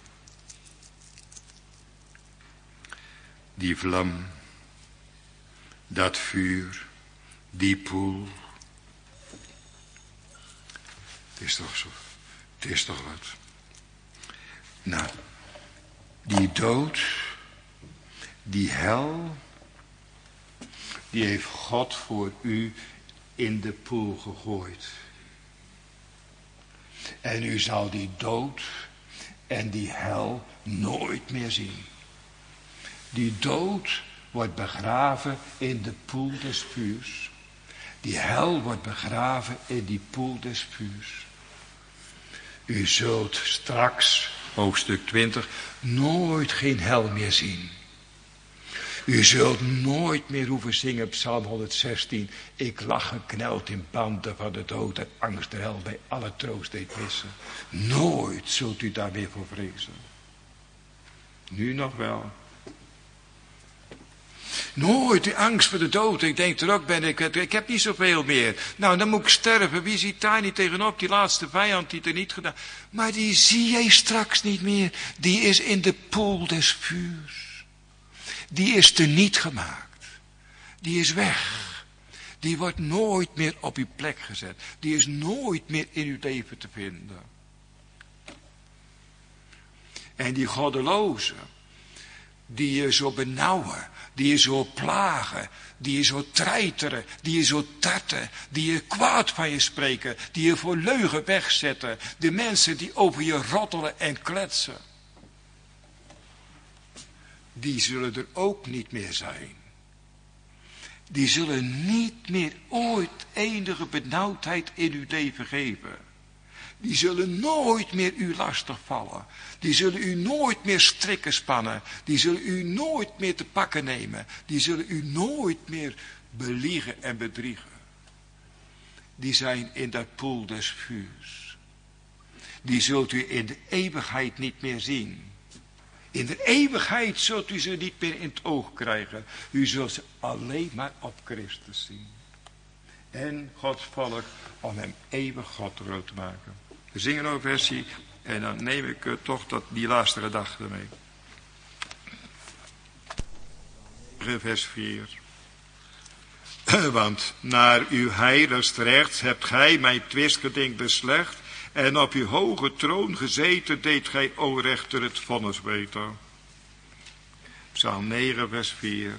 Die vlam, dat vuur, die poel. Het is toch zo, het is toch wat. Nou, die dood, die hel, die heeft God voor u in de poel gegooid. En u zal die dood en die hel nooit meer zien. Die dood wordt begraven in de poel des vuurs. Die hel wordt begraven in die poel des vuurs. U zult straks, hoofdstuk twintig, nooit geen hel meer zien. U zult nooit meer hoeven zingen, Psalm honderdzestien. Ik lag gekneld in banden van de dood en angst de hel bij alle troost deed missen. Nooit zult u daar weer voor vrezen. Nu nog wel. Nooit die angst voor de dood. Ik denk er ook ben ik, ik heb niet zoveel meer. Nou, dan moet ik sterven. Wie ziet daar niet tegenop? Die laatste vijand die het er niet gedaan. Maar die zie jij straks niet meer. Die is in de poel des vuurs. Die is teniet gemaakt. Die is weg. Die wordt nooit meer op uw plek gezet. Die is nooit meer in uw leven te vinden. En die goddeloze, die je zo benauwen, die je zo plagen, die je zo treiteren, die je zo tarten, die je kwaad van je spreken, die je voor leugen wegzetten, de mensen die over je roddelen en kletsen, die zullen er ook niet meer zijn. Die zullen niet meer ooit enige benauwdheid in uw leven geven. Die zullen nooit meer u lastig vallen. Die zullen u nooit meer strikken spannen. Die zullen u nooit meer te pakken nemen. Die zullen u nooit meer beliegen en bedriegen. Die zijn in dat poel des vuurs. Die zult u in de eeuwigheid niet meer zien. In de eeuwigheid zult u ze niet meer in het oog krijgen. U zult ze alleen maar op Christus zien. En Gods volk om hem eeuwig God groot te maken. We zingen een versie en dan neem ik uh, toch dat, die laatste gedachte mee. Vers vier. Want naar uw heiligst rechts hebt gij mijn twistgeding beslecht. En op uw hoge troon gezeten deed gij, o rechter, het vonnis weten. Psalm negen, vers vier.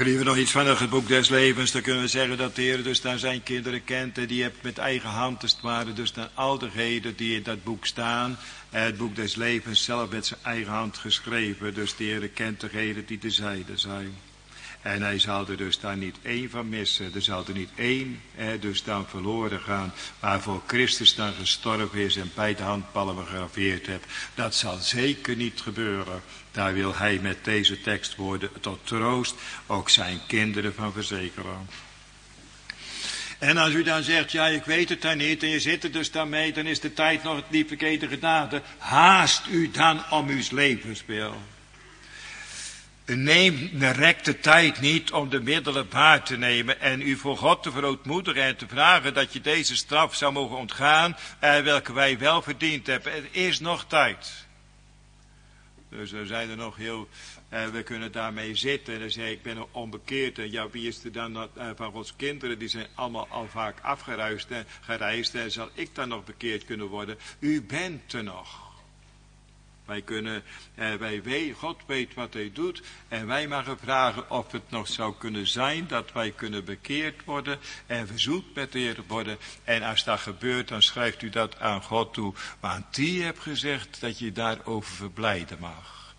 Begrijpen we nog iets van het boek des levens, dan kunnen we zeggen dat de Heer dus dan zijn kinderen kent. En die heeft met eigen hand, dus het ware, dus dan al degenen die in dat boek staan. Het boek des levens zelf met zijn eigen hand geschreven. Dus de Heer kent degenen die te zijde zijn. En hij zal er dus daar niet één van missen. Er zal er niet één eh, dus dan verloren gaan. Waarvoor Christus dan gestorven is en bij de handpalmen gegraveerd hebt. Dat zal zeker niet gebeuren. Daar wil hij met deze tekstwoorden tot troost ook zijn kinderen van verzekeren. En als u dan zegt, ja, ik weet het dan niet, en je zit er dus dan mee, dan is de tijd nog het lief vergeten genade. Haast u dan om uw levensspel. Neem de recte tijd niet om de middelen waar te nemen en u voor God te verootmoedigen en te vragen dat je deze straf zou mogen ontgaan, eh, welke wij wel verdiend hebben. Er is nog tijd. Dus er zijn er nog heel, eh, we kunnen daarmee zitten en dan zeg ik, ik ben onbekeerd. En ja, wie is er dan uh, van Gods kinderen? Die zijn allemaal al vaak afgereisd en gereisd. En zal ik dan nog bekeerd kunnen worden? U bent er nog. Wij kunnen, eh, wij weet, God weet wat hij doet. En wij mogen vragen of het nog zou kunnen zijn dat wij kunnen bekeerd worden. En verzoend met de Heer worden. En als dat gebeurt, dan schrijft u dat aan God toe. Want die heeft gezegd dat je daarover verblijden mag.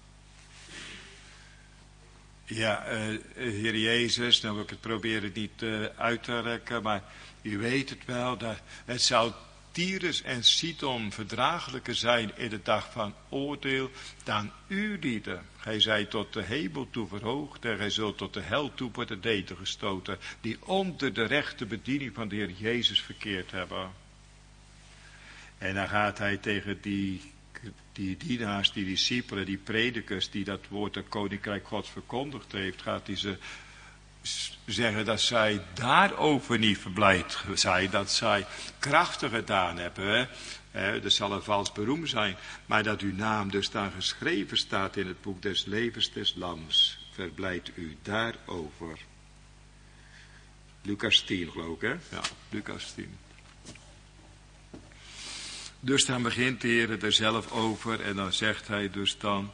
Ja, uh, Heer Jezus, nou wil ik het proberen niet uh, uit te rekken. Maar u weet het wel, dat het zou Tyrus en Sidon verdraaglijker zijn in de dag van oordeel dan u lieden. Gij zijt tot de hemel toe verhoogd en gij zult tot de hel toe worden nedergestoten, die onder de rechte bediening van de Heer Jezus verkeerd hebben. En dan gaat hij tegen die, die dienaars, die discipelen, die predikers, die dat woord het koninkrijk Gods verkondigd heeft, gaat hij ze zeggen dat zij daarover niet verblijd zijn, dat zij krachtig gedaan hebben. Hè? Dat zal een vals beroem zijn, maar dat uw naam dus daar geschreven staat in het boek des levens des lams. Verblijd u daarover. Lucas tien geloof ik, hè? Ja, Lucas tien. Dus dan begint de Heer er zelf over en dan zegt hij dus dan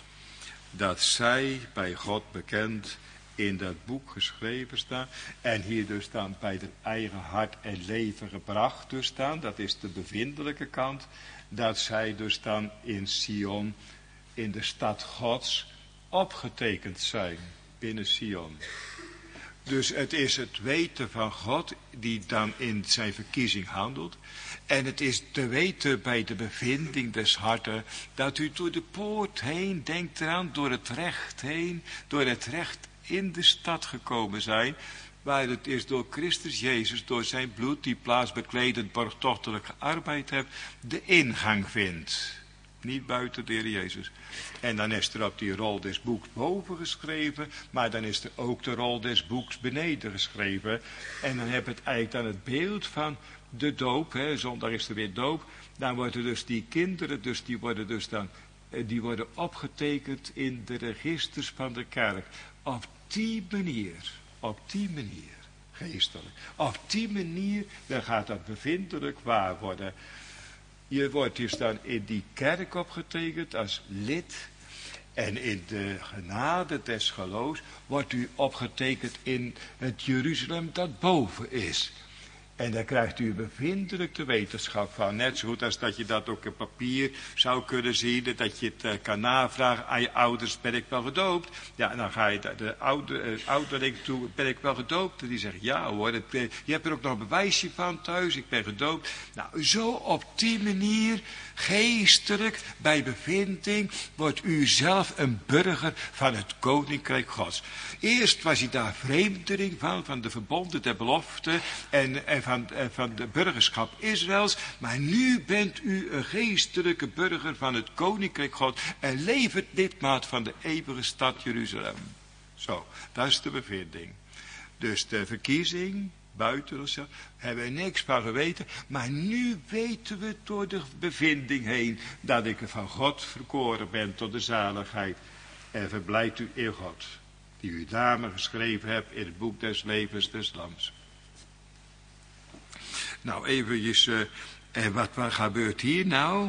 dat zij bij God bekend in dat boek geschreven staan. En hier dus dan bij het eigen hart en leven gebracht dus staan. Dat is de bevindelijke kant. Dat zij dus dan in Sion, in de stad Gods, opgetekend zijn. Binnen Sion. Dus het is het weten van God die dan in zijn verkiezing handelt. En het is te weten bij de bevinding des harten dat u door de poort heen, denkt eraan, door het recht heen, door het recht in de stad gekomen zijn, waar het is door Christus Jezus, door zijn bloed, die plaatsbekledend borgtochtelijk gearbeid hebt, de ingang vindt. Niet buiten de Heer Jezus. En dan is er op die rol des boeks boven geschreven, maar dan is er ook de rol des boeks beneden geschreven. En dan heb je het eigenlijk dan het beeld van de doop, hè, zondag is er weer doop, dan worden dus die kinderen, dus die worden dus dan, die worden opgetekend in de registers van de kerk. Op die manier, op die manier, geestelijk, op die manier, dan gaat dat bevindelijk waar worden. Je wordt dus dan in die kerk opgetekend als lid. En in de genade des geloofs wordt u opgetekend in het Jeruzalem dat boven is. En daar krijgt u bevindelijk de wetenschap van. Net zo goed als dat je dat ook op papier zou kunnen zien. Dat je het uh, kan navragen aan je ouders, ben ik wel gedoopt? Ja, en dan ga je de, de oude, uh, ouderling toe, ben ik wel gedoopt? En die zegt, ja hoor, het, uh, je hebt er ook nog een bewijsje van thuis, ik ben gedoopt. Nou, zo op die manier, geestelijk, bij bevinding, wordt u zelf een burger van het koninkrijk Gods. Eerst was hij daar vreemdeling van, van de verbonden der belofte en, en van, en van de burgerschap Israëls. Maar nu bent u een geestelijke burger van het koninkrijk God en levend lidmaat van de eeuwige stad Jeruzalem. Zo, dat is de bevinding. Dus de verkiezing, buiten onszelf, hebben we niks van geweten. Maar nu weten we door de bevinding heen dat ik van God verkoren ben tot de zaligheid. En verblijdt u in God, die uw namen geschreven hebt in het boek des levens des lams. Nou, eventjes, uh, en wat, wat gebeurt hier nou?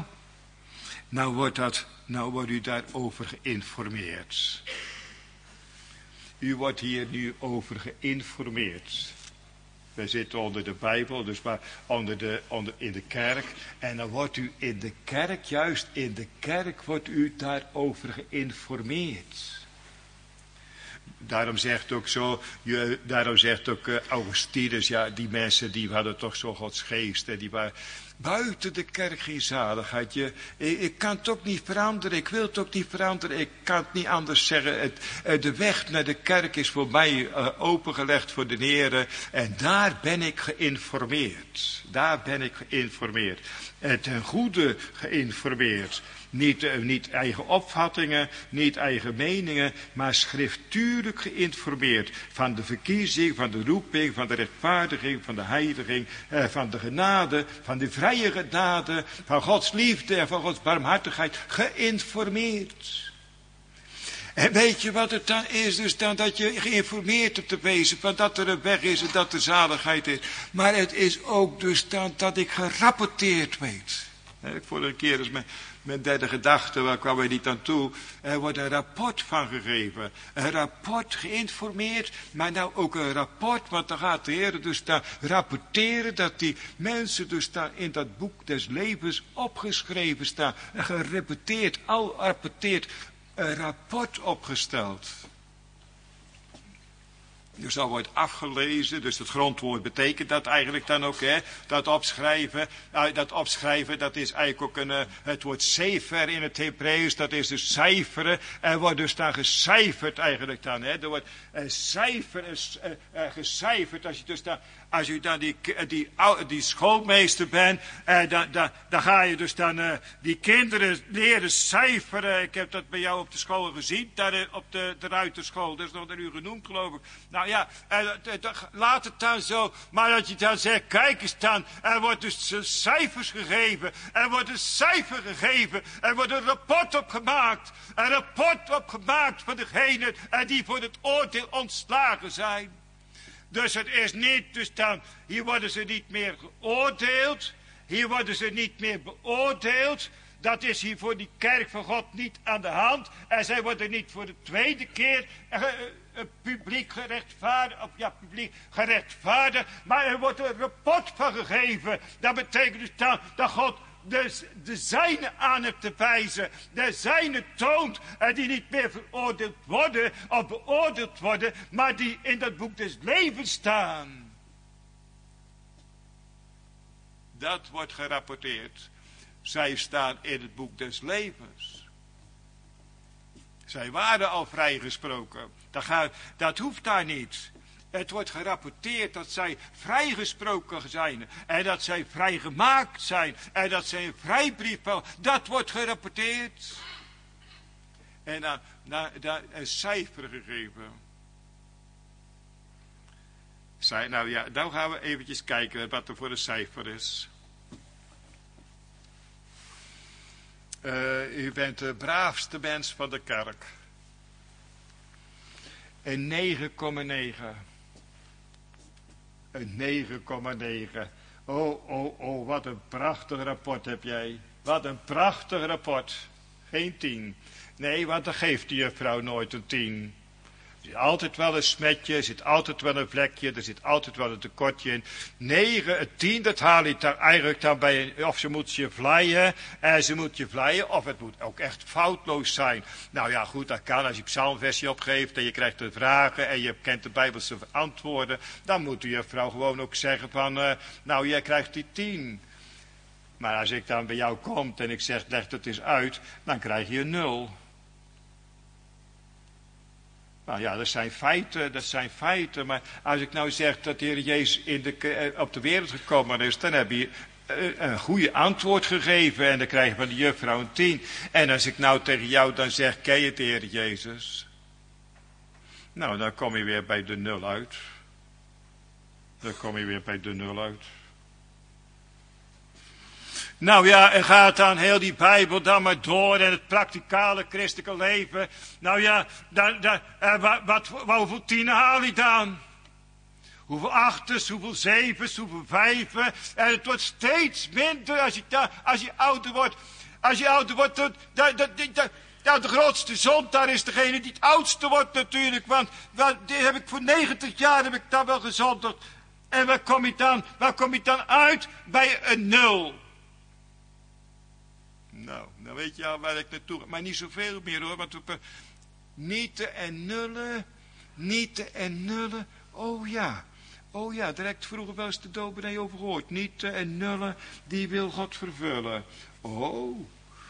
Nou wordt, dat, nou wordt u daarover geïnformeerd. U wordt hier nu over geïnformeerd. We zitten onder de Bijbel, dus maar onder de, onder, in de kerk. En dan wordt u in de kerk, juist in de kerk, wordt u daarover geïnformeerd. Daarom zegt ook zo, je, daarom zegt ook uh, Augustinus, ja, die mensen die hadden toch zo Gods geest. En die waren buiten de kerk geen zaligheid. Je, ik, ik kan het ook niet veranderen, ik wil het ook niet veranderen. Ik kan het niet anders zeggen. Het, uh, de weg naar de kerk is voor mij uh, opengelegd voor de Heere. En daar ben ik geïnformeerd. Daar ben ik geïnformeerd. En ten goede geïnformeerd. Niet, uh, niet eigen opvattingen, niet eigen meningen, maar schriftuurlijk geïnformeerd. Van de verkiezing, van de roeping, van de rechtvaardiging, van de heiliging, uh, van de genade, van de vrije genade, van Gods liefde en van Gods barmhartigheid. Geïnformeerd. En weet je wat het dan is? Dus dan dat je geïnformeerd hebt te wezen, van dat er een weg is en dat er zaligheid is. Maar het is ook dus dan dat ik gerapporteerd weet. Ik vorige keer is mijn, mijn derde gedachte, waar kwam we niet aan toe. Er wordt een rapport van gegeven. Een rapport geïnformeerd, maar nou ook een rapport. Want dan gaat de Heer dus daar rapporteren dat die mensen dus daar in dat boek des levens opgeschreven staan. En gerepeteerd, al rapporteerd, een rapport opgesteld. Dus dat wordt afgelezen, dus het grondwoord betekent dat eigenlijk dan ook, hè? Dat opschrijven, uh, dat opschrijven, dat is eigenlijk ook een, uh, het woord sefer in het Hebreeuws, dat is dus cijferen, er wordt dus dan gecijferd eigenlijk dan, hè? Er wordt een cijfer, uh, uh, gecijferd, als je dus dan, als je dan die, die, die schoolmeester bent, uh, dan, dan, dan ga je dus dan uh, die kinderen leren cijferen. Ik heb dat bij jou op de school gezien, daar uh, op de, de Ruiterschool, dat is nog een uur genoemd geloof ik. Nou ja, uh, laat het dan zo, maar dat je dan zegt, kijk eens dan, er wordt dus cijfers gegeven, er wordt een cijfer gegeven, er wordt een rapport opgemaakt, een rapport opgemaakt voor degenen uh, die voor het oordeel ontslagen zijn. Dus het is niet, dus dan, hier worden ze niet meer geoordeeld, hier worden ze niet meer beoordeeld. Dat is hier voor die kerk van God niet aan de hand. En zij worden niet voor de tweede keer uh, uh, publiek gerechtvaardigd, of ja, publiek gerechtvaardigd, maar er wordt een rapport van gegeven. Dat betekent dus dan dat God de, de zijne aan hebt te wijzen, de zijne toont, en die niet meer veroordeeld worden of beoordeeld worden, maar die in dat boek des levens staan. Dat wordt gerapporteerd. Zij staan in het boek des levens. Zij waren al vrijgesproken. Dat, gaat, dat hoeft daar niet. Het wordt gerapporteerd dat zij vrijgesproken zijn. En dat zij vrijgemaakt zijn. En dat zij een vrijbrief hebben. Dat wordt gerapporteerd. En dan, dan, dan een cijfer gegeven. Zij, nou ja, nou gaan we eventjes kijken wat er voor een cijfer is. Uh, u bent de braafste mens van de kerk. Een negen komma negen. Een negen komma negen. Oh, oh, oh, wat een prachtig rapport heb jij. Wat een prachtig rapport. Geen tien. Nee, want dan geeft de juffrouw nooit een tien. Er zit altijd wel een smetje, er zit altijd wel een vlekje, er zit altijd wel een tekortje in. negen, een tien, dat haal je dan eigenlijk dan bij een, of ze moet je vleien, en ze moet je vleien, of het moet ook echt foutloos zijn. Nou ja, goed, dat kan als je psalmversie opgeeft en je krijgt de vragen en je kent de Bijbelse antwoorden, dan moet de juffrouw gewoon ook zeggen van, uh, nou jij krijgt die tien. Maar als ik dan bij jou kom en ik zeg, leg het eens uit, dan krijg je een nul. Nou ja, dat zijn feiten, dat zijn feiten. Maar als ik nou zeg dat de Heer Jezus in de, op de wereld gekomen is, dan heb je een goede antwoord gegeven. En dan krijg je van de juffrouw een tien. En als ik nou tegen jou dan zeg, ken je de Heer Jezus? Nou, dan kom je weer bij de nul uit. Dan kom je weer bij de nul uit. Nou ja, en gaat dan heel die Bijbel dan maar door en het praktikale christelijke leven. Nou ja, dan, dan, eh, wat, wat, wat, hoeveel tienen haal je dan? Hoeveel achters, hoeveel zevens, hoeveel vijven. En het wordt steeds minder als je, als je ouder wordt. Als je ouder wordt, dan, dan, dan, dan, Ja, de grootste zondaar is degene die het oudste wordt natuurlijk. Want wel, die heb ik voor negentig jaar heb ik daar wel gezondigd. En waar kom je dan, waar kom je dan uit? Bij een nul. Nou, dan weet je al waar ik naartoe ga. Maar niet zoveel meer hoor. Want we nieten en nullen, nieten en nullen. Oh ja, oh ja, direct vroeger wel eens de dominee over gehoord. Nieten en nullen, die wil God vervullen. Oh.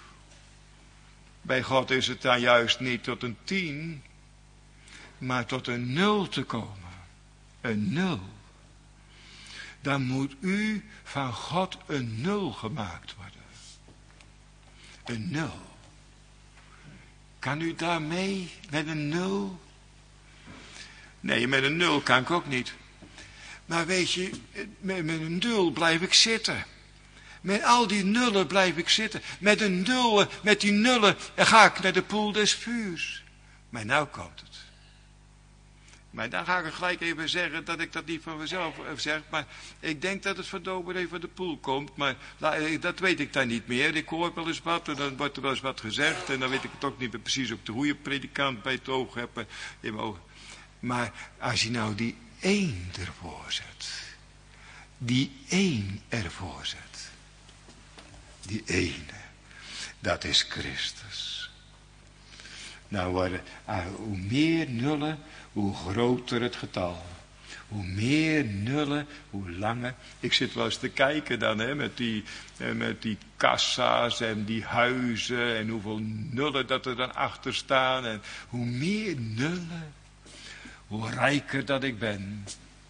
Bij God is het dan juist niet tot een tien, maar tot een nul te komen. Een nul. Dan moet u van God een nul gemaakt worden. Een nul. Kan u daarmee met een nul? Nee, met een nul kan ik ook niet. Maar weet je, met, met een nul blijf ik zitten. Met al die nullen blijf ik zitten. Met een nul, met die nullen ga ik naar de poel des vuurs. Maar nou komt het. Maar dan ga ik gelijk even zeggen dat ik dat niet van mezelf zeg. Maar ik denk dat het van dominee van de poel komt. Maar dat weet ik dan niet meer. Ik hoor wel eens wat en dan wordt er wel eens wat gezegd. En dan weet ik het ook niet meer precies of ik de goede predikant bij het oog heb. In mijn oog. Maar als je nou die één ervoor zet. Die één ervoor zet. Die ene. Dat is Christus. Nou worden, ah, hoe meer nullen, hoe groter het getal. Hoe meer nullen, hoe langer. Ik zit wel eens te kijken dan, hè, met die, met die kassa's en die huizen en hoeveel nullen dat er dan achter staan. En hoe meer nullen, hoe rijker dat ik ben.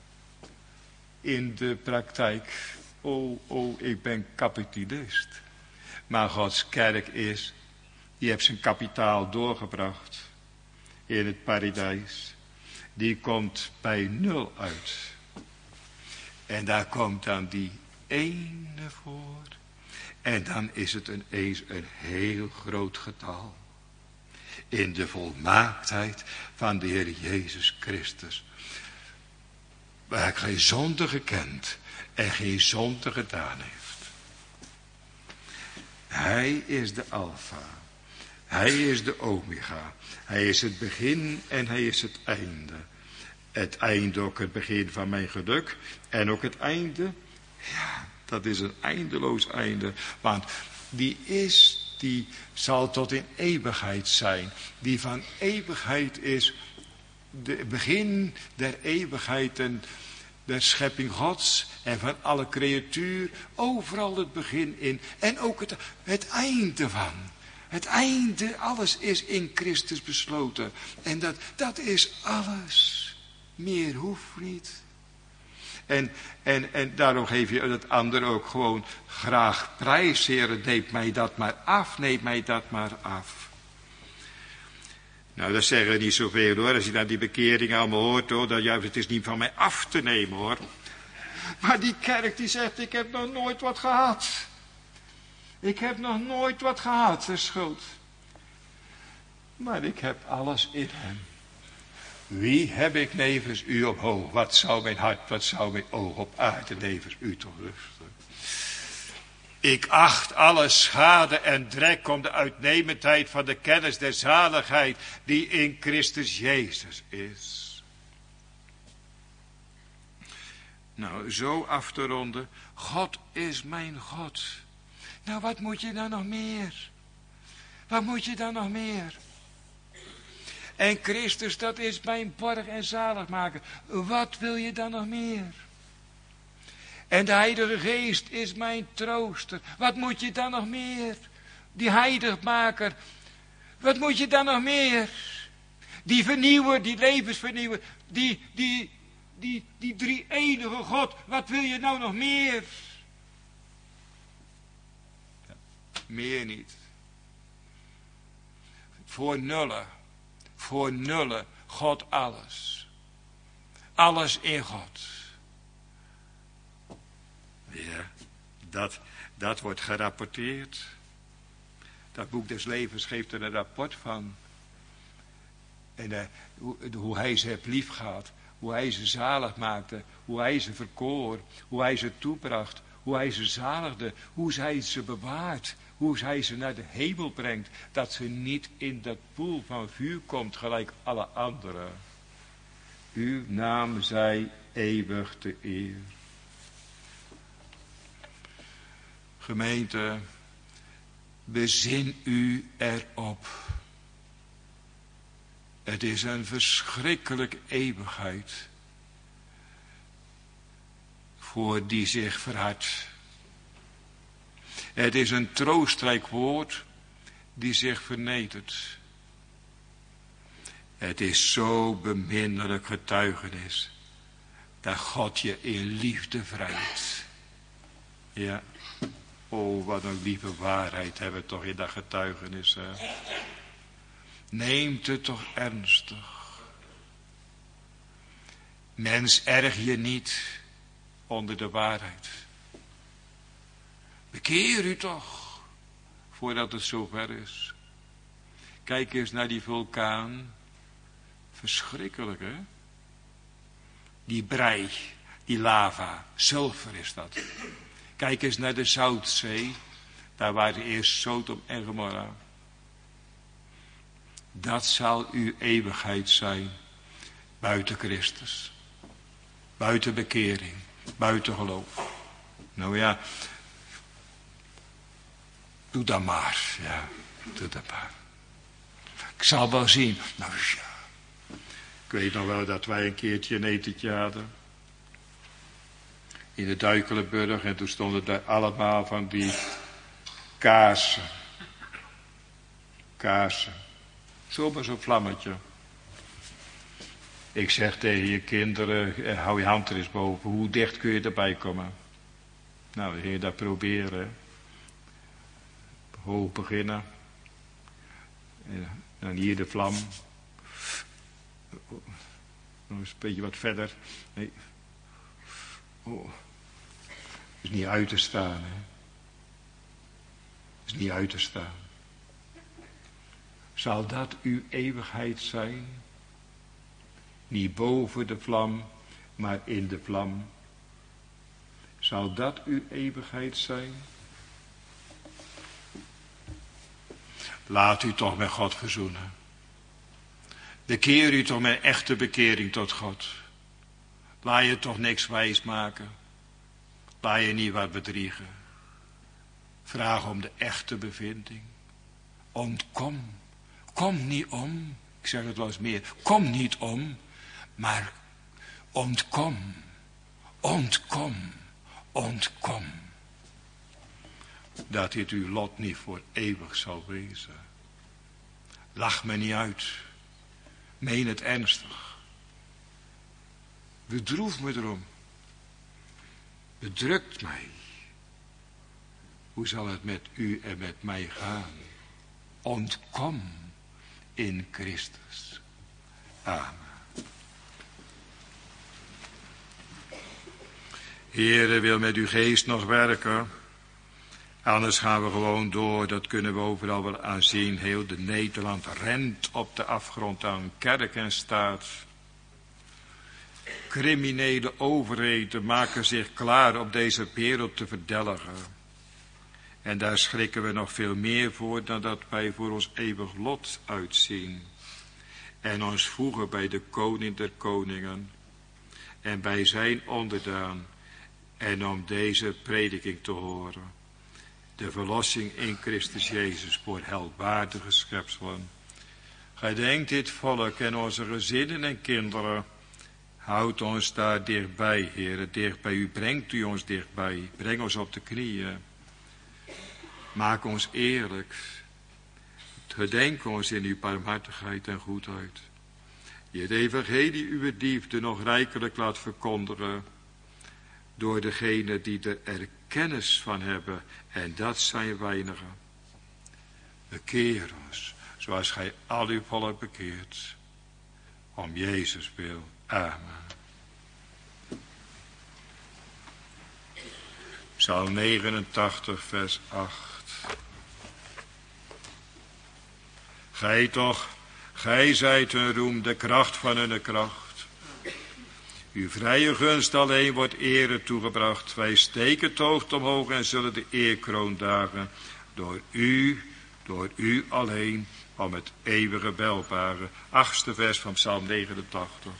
In de praktijk. Oh, oh, ik ben kapitalist. Maar Gods kerk is, die heeft zijn kapitaal doorgebracht in het paradijs. Die komt bij nul uit. En daar komt dan die ene voor. En dan is het ineens een heel groot getal. In de volmaaktheid van de Heer Jezus Christus. Waar ik geen zonde gekend en geen zonde gedaan heeft. Hij is de Alpha. Hij is de Omega. Hij is het begin en hij is het einde. Het einde ook het begin van mijn geluk. En ook het einde. Ja, dat is een eindeloos einde. Want die is, die zal tot in eeuwigheid zijn. Die van eeuwigheid is. Het begin der eeuwigheid en der schepping Gods en van alle creatuur, overal het begin in en ook het, het einde van. Het einde, alles is in Christus besloten. En dat, dat is alles. Meer hoeft niet. En, en, en daarom geef je het ander ook gewoon graag prijs, Heer, neem mij dat maar af, neem mij dat maar af. Nou, dat zeggen we niet zoveel hoor. Als je dan die bekering allemaal hoort hoor, dan juist het is niet van mij af te nemen hoor. Maar die kerk die zegt, ik heb nog nooit wat gehad. Ik heb nog nooit wat gehad, de schuld. Maar ik heb alles in hem. Wie heb ik nevens u omhoog? Wat zou mijn hart, wat zou mijn oog op aarde nevens u toch rusten? Ik acht alle schade en drek om de uitnemendheid van de kennis der zaligheid die in Christus Jezus is. Nou, zo af te ronden. God is mijn God. Nou, wat moet je dan nog meer? Wat moet je dan nog meer? En Christus, dat is mijn borg en zaligmaker. Wat wil je dan nog meer? En de Heilige Geest is mijn trooster. Wat moet je dan nog meer? Die heiligmaker. Wat moet je dan nog meer? Die vernieuwer, die levensvernieuwer. Die, die, die, die drie enige God. Wat wil je nou nog meer? Ja, meer niet. Voor nullen. Voor nullen. God alles. Alles in God. Ja, dat, dat wordt gerapporteerd. Dat boek des levens geeft er een rapport van. En uh, hoe, hoe hij ze heb lief gehad. Hoe hij ze zalig maakte. Hoe hij ze verkoor. Hoe hij ze toebracht. hoe hij ze zaligde, hoe hij ze bewaart, hoe hij ze naar de hemel brengt, dat ze niet in dat poel van vuur komt gelijk alle anderen. Uw naam zij eeuwig te eer. Gemeente, bezin u erop. Het is een verschrikkelijke eeuwigheid voor die zich verhardt. Het is een troostrijk woord die zich vernedert. Het is zo beminnelijk getuigenis dat God je in liefde vrijt. Ja, oh wat een lieve waarheid hebben we toch in dat getuigenis. Hè? Neemt het toch ernstig. Mens, erg je niet onder de waarheid. Bekeer u toch, voordat het zover is. Kijk eens naar die vulkaan. Verschrikkelijk, hè? Die brei, die lava, zilver is dat. Kijk eens naar de Zoutzee. Daar waren eerst Sodom en Gomorra. Dat zal uw eeuwigheid zijn. Buiten Christus. Buiten bekering. Buiten geloof. Nou ja. Doe dat maar. Ja, doe dat maar. Ik zal wel zien. Nou ja. Ik weet nog wel dat wij een keertje een etentje hadden. In de Duikelenburg. En toen stonden daar allemaal van die kaarsen. Kaarsen. Zomaar zo'n vlammetje. Ik zeg tegen je kinderen, hou je hand er eens boven. Hoe dicht kun je erbij komen? Nou, dan ga je dat proberen. Hoog beginnen. En dan hier de vlam. Nog eens een beetje wat verder. Nee. Oh. Is niet uit te staan, hè. Is niet uit te staan. Zal dat uw eeuwigheid zijn? Niet boven de vlam, maar in de vlam. Zal dat uw eeuwigheid zijn? Laat u toch met God verzoenen. Bekeer u toch met echte bekering tot God. Laat je toch niks wijs maken. Laat je niet wat bedriegen. Vraag om de echte bevinding. Ontkom. Kom niet om. Ik zeg het wel eens meer. Kom niet om. Maar ontkom. Ontkom. Ontkom. Dat dit uw lot niet voor eeuwig zal wezen. Lach me niet uit. Meen het ernstig. Bedroef me erom. Bedrukt mij. Hoe zal het met u en met mij gaan? Ontkom in Christus. Amen. Heere, wil met uw geest nog werken. Anders gaan we gewoon door, dat kunnen we overal wel aanzien. Heel de Nederland rent op de afgrond aan, kerk en staat. Criminele overheden maken zich klaar op deze wereld te verdelgen. En daar schrikken we nog veel meer voor dan dat wij voor ons eeuwig lot uitzien. En ons voegen bij de koning der koningen. En bij zijn onderdaan. En om deze prediking te horen. De verlossing in Christus Jezus voor heldwaardige schepselen. Gedenk dit volk en onze gezinnen en kinderen. Houd ons daar dichtbij, Heere, dichtbij u. Brengt u ons dichtbij. Breng ons op de knieën. Maak ons eerlijk. Gedenk ons in uw barmhartigheid en goedheid. Die het evangelie uw liefde nog rijkelijk laat verkondigen. Door degene die er kennis van hebben. En dat zijn weinigen. Bekeer ons. Zoals gij al uw volk bekeert. Om Jezus wil. Amen. Psalm negenentachtig vers acht. Gij toch, gij zijt hun roem, de kracht van hun kracht. Uw vrije gunst alleen wordt ere toegebracht. Wij steken het hoofd omhoog en zullen de eerkroon dragen. Door u, door u alleen, om het eeuwige welbare. Achtste vers van Psalm negenentachtig.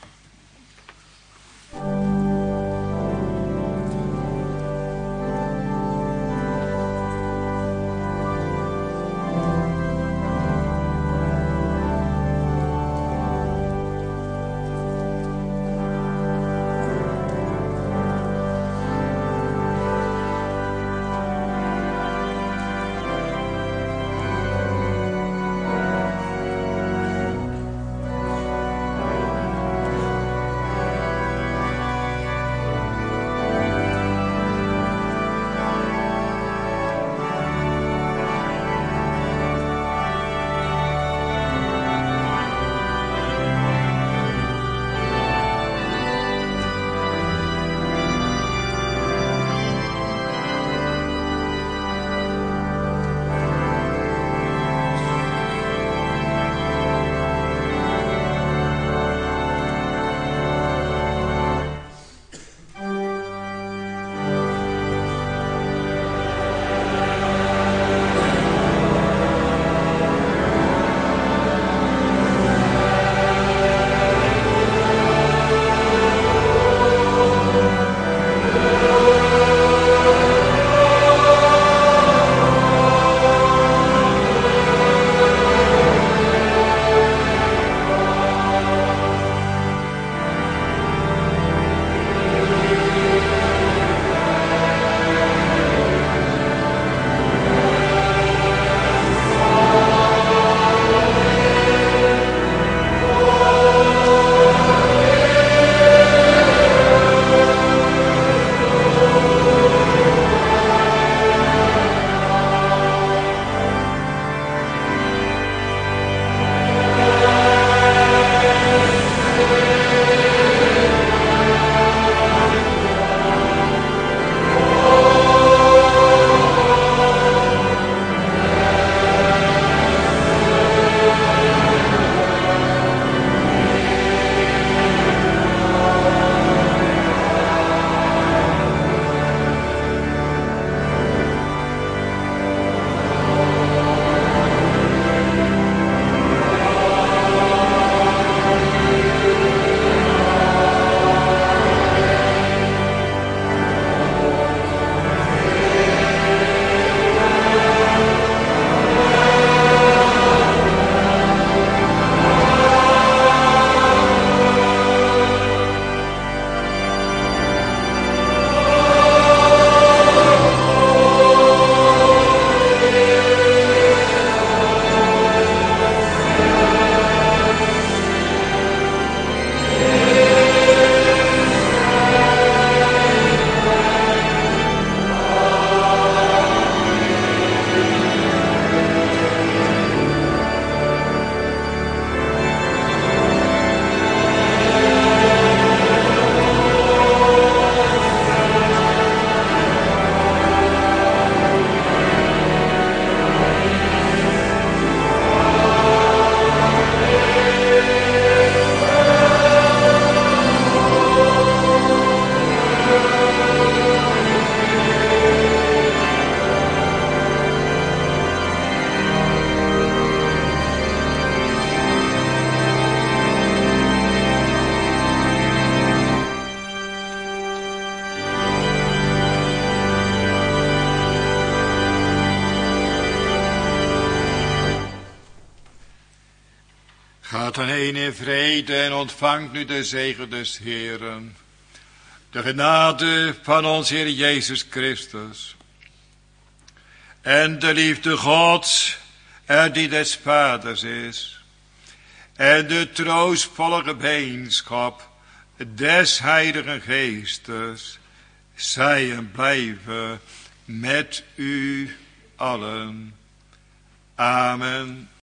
Gaat dan heen in vrede en ontvangt nu de zegen des Heeren. De genade van ons Heer Jezus Christus. En de liefde Gods, en die des Vaders is. En de troostvolle gemeenschap des Heiligen Geestes. Zij en blijven met u allen. Amen.